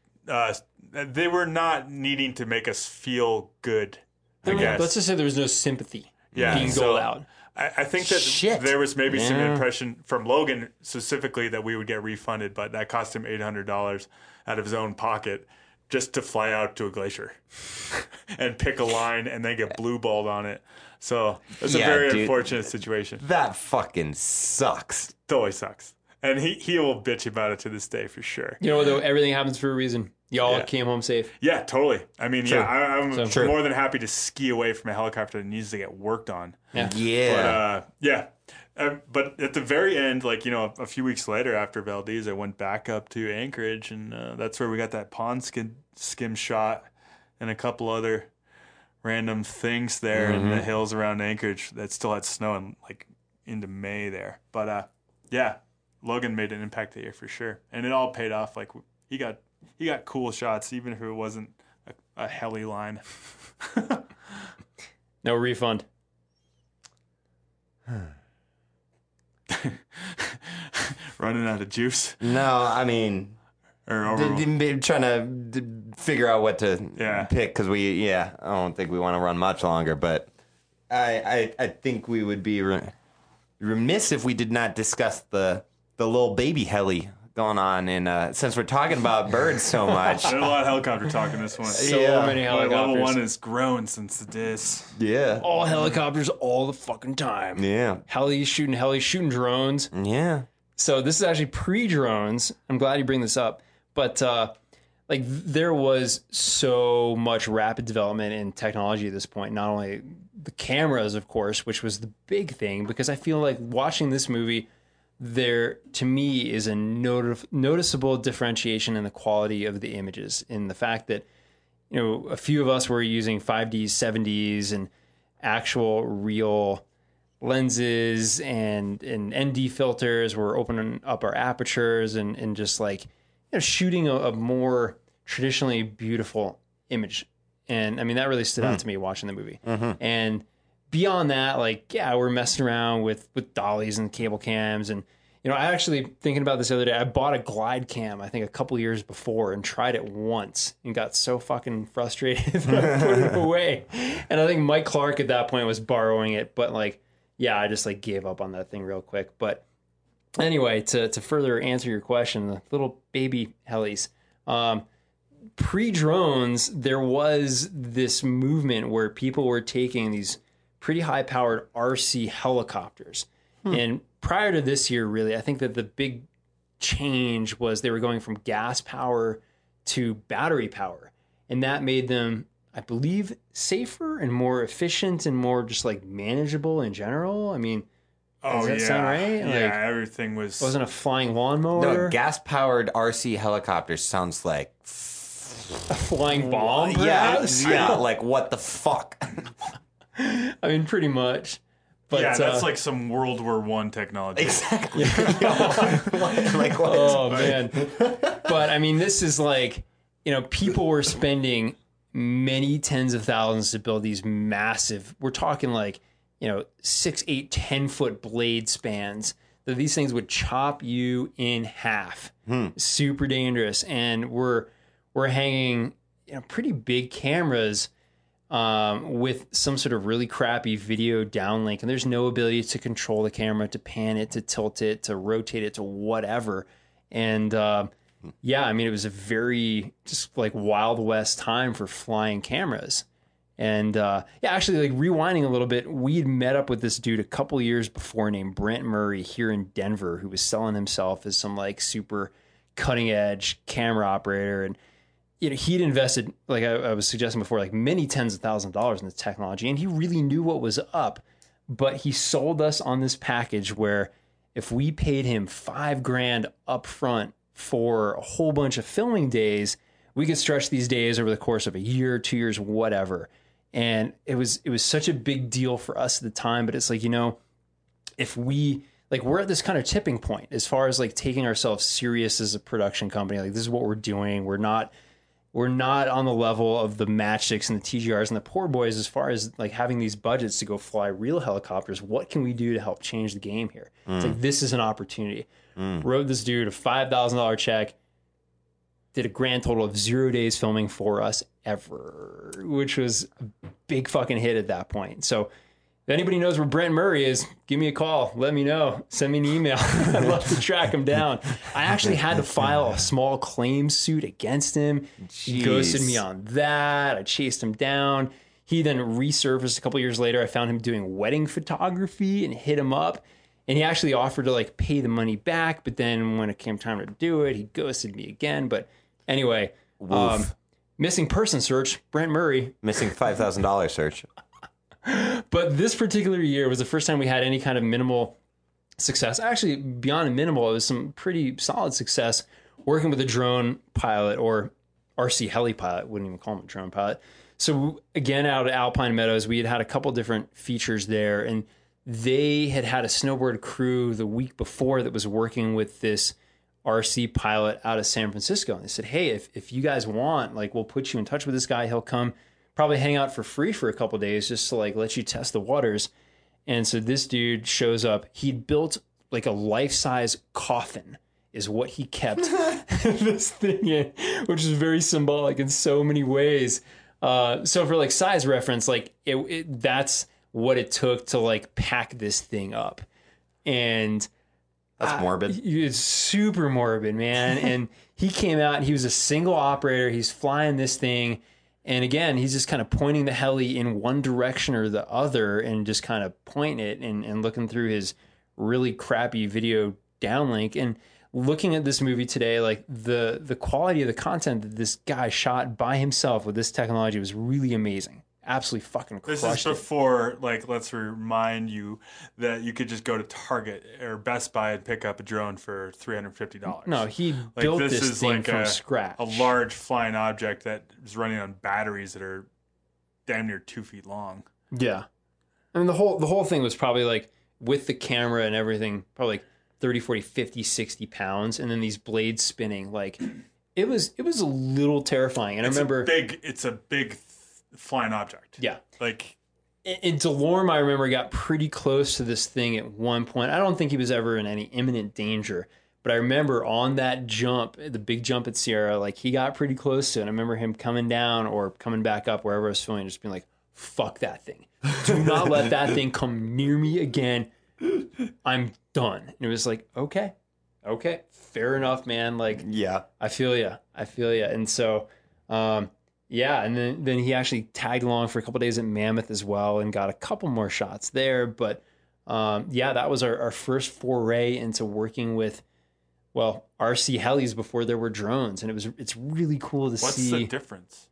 They were not needing to make us feel good. Let's just say there was no sympathy being doled out. I think that there was maybe some impression from Logan specifically that we would get refunded, but that cost him $800 out of his own pocket just to fly out to a glacier and pick a line and then get blue balled on it. So it's a very unfortunate situation. That fucking sucks. Totally sucks. And he will bitch about it to this day for sure. Though everything happens for a reason. Y'all came home safe. Yeah, totally. I mean, I'm more than happy to ski away from a helicopter that needs to get worked on. Yeah. But at the very end, like, a few weeks later after Valdez, I went back up to Anchorage, and that's where we got that pond skim shot and a couple other random things there in the hills around Anchorage that still had snow and like into May there. But Logan made an impact that year for sure, and it all paid off. Like he got cool shots, even if it wasn't a heli line. No refund. Running out of juice. No, I mean, trying to figure out what to pick because I don't think we want to run much longer, but I think we would be remiss if we did not discuss the little baby heli going on, and since we're talking about birds so much, there's a lot of helicopter talk in this one. So many helicopters. Level 1 has grown since the diss. Yeah, all helicopters all the fucking time. Yeah, helis shooting drones. Yeah. So this is actually pre-drones. I'm glad you bring this up, but there was so much rapid development in technology at this point. Not only the cameras, of course, which was the big thing, because I feel like watching this movie, there, to me, is a noticeable differentiation in the quality of the images, in the fact that, a few of us were using 5Ds, 7Ds, and actual real lenses and ND filters. We're opening up our apertures and just like, shooting a more traditionally beautiful image. And I mean, that really stood out to me watching the movie. And beyond that, we're messing around with dollies and cable cams. And, I actually, thinking about this the other day, I bought a glide cam, I think a couple years before, and tried it once and got so fucking frustrated that I put it away. And I think Mike Clark at that point was borrowing it. But I just gave up on that thing real quick. But anyway, to further answer your question, the little baby helis, pre-drones, there was this movement where people were taking these pretty high-powered RC helicopters and prior to this year, really, I think that the big change was they were going from gas power to battery power. And that made them, I believe, safer and more efficient and more just like manageable in general. I mean, does that sound right? Yeah, like, everything wasn't a flying lawnmower. No, gas-powered RC helicopter sounds like A flying bomb, perhaps? Yeah, like what the fuck? I mean, pretty much. But, yeah, that's like some World War I technology. Exactly. Like what? Oh, man. But, I mean, this is like, people were spending many tens of thousands to build these massive, we're talking like, 6, 8, 10-foot blade spans. That these things would chop you in half. Super dangerous. And we're hanging pretty big cameras with some sort of really crappy video downlink, and there's no ability to control the camera, to pan it, to tilt it, to rotate it, to whatever. And yeah, I mean, it was a very just like Wild West time for flying cameras. And yeah, actually, like rewinding a little bit, we'd met up with this dude a couple years before named Brent Murray here in Denver, who was selling himself as some like super cutting edge camera operator. And he'd invested, like I was suggesting before, like many tens of thousands of dollars in this technology, and he really knew what was up. But he sold us on this package where if we paid him $5,000 up front for a whole bunch of filming days, we could stretch these days over the course of a year, 2 years, whatever. And it was such a big deal for us at the time. But it's like, if we, like, we're at this kind of tipping point as far as like taking ourselves serious as a production company. Like, this is what we're doing. We're not on the level of the Matchsticks and the TGRs and the Poor Boys as far as like having these budgets to go fly real helicopters. What can we do to help change the game here? It's like, this is an opportunity. Wrote this dude a $5,000 check, did a grand total of 0 days filming for us ever, which was a big fucking hit at that point. So if anybody knows where Brent Murray is, give me a call. Let me know. Send me an email. I'd love to track him down. I actually had to file a small claims suit against him. He ghosted me on that. I chased him down. He then resurfaced a couple years later. I found him doing wedding photography and hit him up. And he actually offered to like pay the money back. But then when it came time to do it, he ghosted me again. But anyway, missing person search, Brent Murray. Missing $5,000 search. But this particular year was the first time we had any kind of minimal success. Actually, beyond minimal, it was some pretty solid success working with a drone pilot, or RC heli pilot. Wouldn't even call him a drone pilot. So again, out at Alpine Meadows, we had a couple different features there, and they had a snowboard crew the week before that was working with this RC pilot out of San Francisco. And they said, hey, if you guys want, like, we'll put you in touch with this guy. He'll come probably hang out for free for a couple of days just to like let you test the waters. And so this dude shows up. He'd built like a life-size coffin is what he kept this thing in, which is very symbolic in so many ways. So for like size reference, like that's what it took to like pack this thing up. And that's morbid. It's super morbid, man. And he came out and he was a single operator. He's flying this thing. And again, he's just kind of pointing the heli in one direction or the other and just kind of pointing it and looking through his really crappy video downlink. And looking at this movie today, like the quality of the content that this guy shot by himself with this technology was really amazing. Absolutely fucking crushed it. This is before, like, let's remind you that you could just go to Target or Best Buy and pick up a drone for $350. No, he built this thing like from scratch. A large flying object that is running on batteries that are damn near 2 feet long. Yeah. I mean, the whole thing was probably like, with the camera and everything, probably like 30, 40, 50, 60 pounds. And then these blades spinning. Like, it was a little terrifying. And I remember... It's a big flying object. Yeah. Like... In Delorme, I remember got pretty close to this thing at one point. I don't think he was ever in any imminent danger. But I remember on that jump, the big jump at Sierra, like, he got pretty close to it. And I remember him coming down or coming back up wherever I was filming, just being like, fuck that thing. Do not let that thing come near me again. I'm done. And it was like, okay, fair enough, man. Like, yeah, I feel ya. And so, yeah. And then he actually tagged along for a couple of days at Mammoth as well and got a couple more shots there. But That was our first foray into working with, RC helis before there were drones. And it's really cool to see. What's the difference?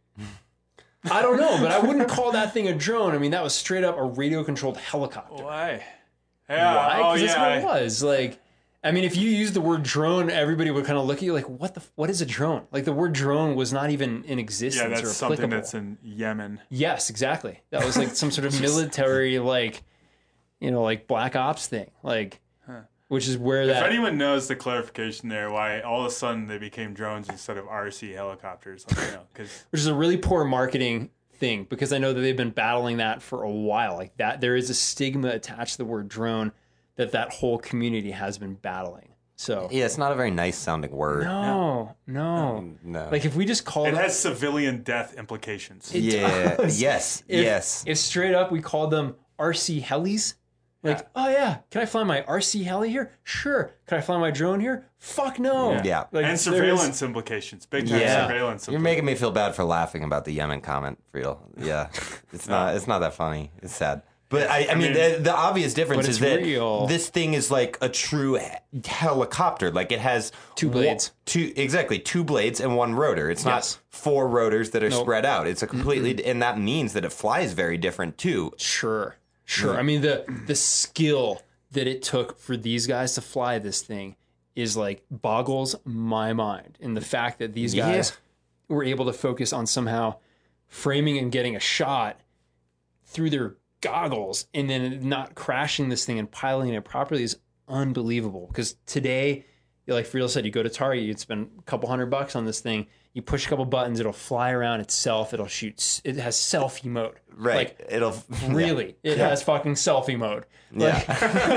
I don't know, but I wouldn't call that thing a drone. I mean, that was straight up a radio controlled helicopter. Why? Yeah. Why? Because that's what it was. Like, I mean, if you use the word drone, everybody would kind of look at you like, what is a drone? Like, the word drone was not even in existence or applicable. Yeah, that's something that's in Yemen. Yes, exactly. That was like some sort of military, like, like Black Ops thing. Like, which is where If anyone knows the clarification there, why all of a sudden they became drones instead of RC helicopters, which is a really poor marketing thing, because I know that they've been battling that for a while. Like that, there is a stigma attached to the word drone that whole community has been battling. So yeah, it's not a very nice sounding word. No. Like if we just called it has civilian death implications. It does. Yes. If straight up we called them RC helis, like, oh yeah, can I fly my RC heli here? Sure. Can I fly my drone here? Fuck no. Yeah. Like, and surveillance implications. Big time surveillance. You're making me feel bad for laughing about the Yemen comment, Friedel. Yeah. It's not that funny. It's sad. But I mean, the obvious difference is that this thing is like a true helicopter. Like it has two blades. Two blades and one rotor. It's not four rotors that are spread out. It's a completely, and that means that it flies very different too. Sure. I mean, the skill that it took for these guys to fly this thing is like boggles my mind. And the fact that these guys were able to focus on somehow framing and getting a shot through their goggles and then not crashing this thing and piloting it properly is unbelievable. Because today, like Friedel said, you go to Target, you'd spend a couple $100 on this thing. You push a couple buttons, it'll fly around itself. It'll shoot. It has selfie mode. Right. Like, it has fucking selfie mode. Like,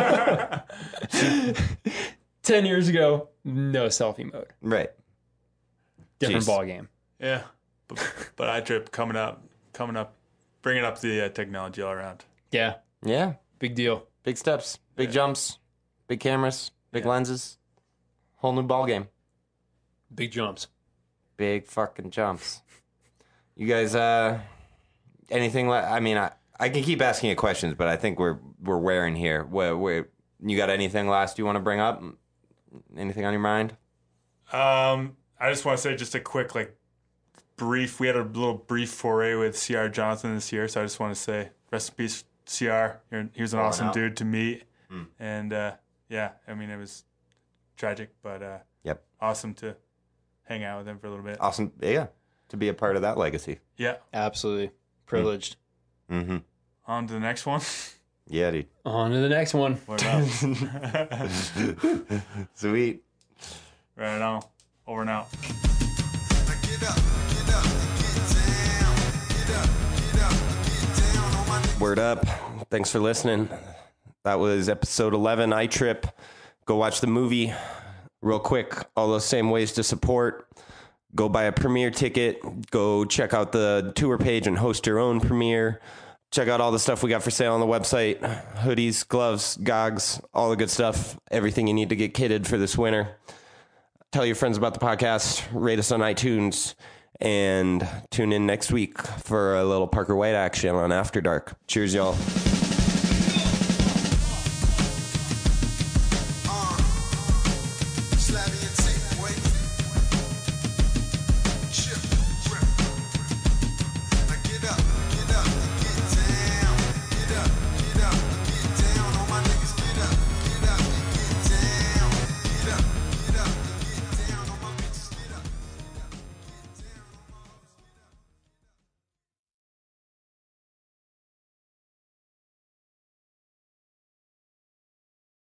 10 years ago, no selfie mode. Right. Different ball game. Yeah. But iTrip coming up, bringing up the technology all around. Yeah. Yeah. Big deal. Big steps, big jumps, big cameras, big lenses. Whole new ball game. Big jumps. Big fucking jumps. You guys, anything? I mean, I can keep asking you questions, but I think we're wearing here. You got anything last you want to bring up? Anything on your mind? I just want to say just a quick brief. We had a little brief foray with CR Jonathan this year, so I just want to say rest in peace, CR. He was an awesome dude to meet, and I mean it was tragic, but awesome to hang out with him for a little bit. Awesome, yeah, to be a part of that legacy. Yeah, absolutely privileged. Mm-hmm. On to the next one. Yeah, dude. On to the next one. What up? Sweet. Right on. Over and out. Word up. Thanks for listening. That was episode 11, iTrip. Go watch the movie. Real quick, all those same ways to support. Go buy a premiere ticket. Go check out the tour page and host your own premiere. Check out all the stuff we got for sale on the website. Hoodies, gloves, gogs, all the good stuff. Everything you need to get kitted for this winter. Tell your friends about the podcast. Rate us on iTunes. And tune in next week for a little Parker White action on After Dark. Cheers, y'all.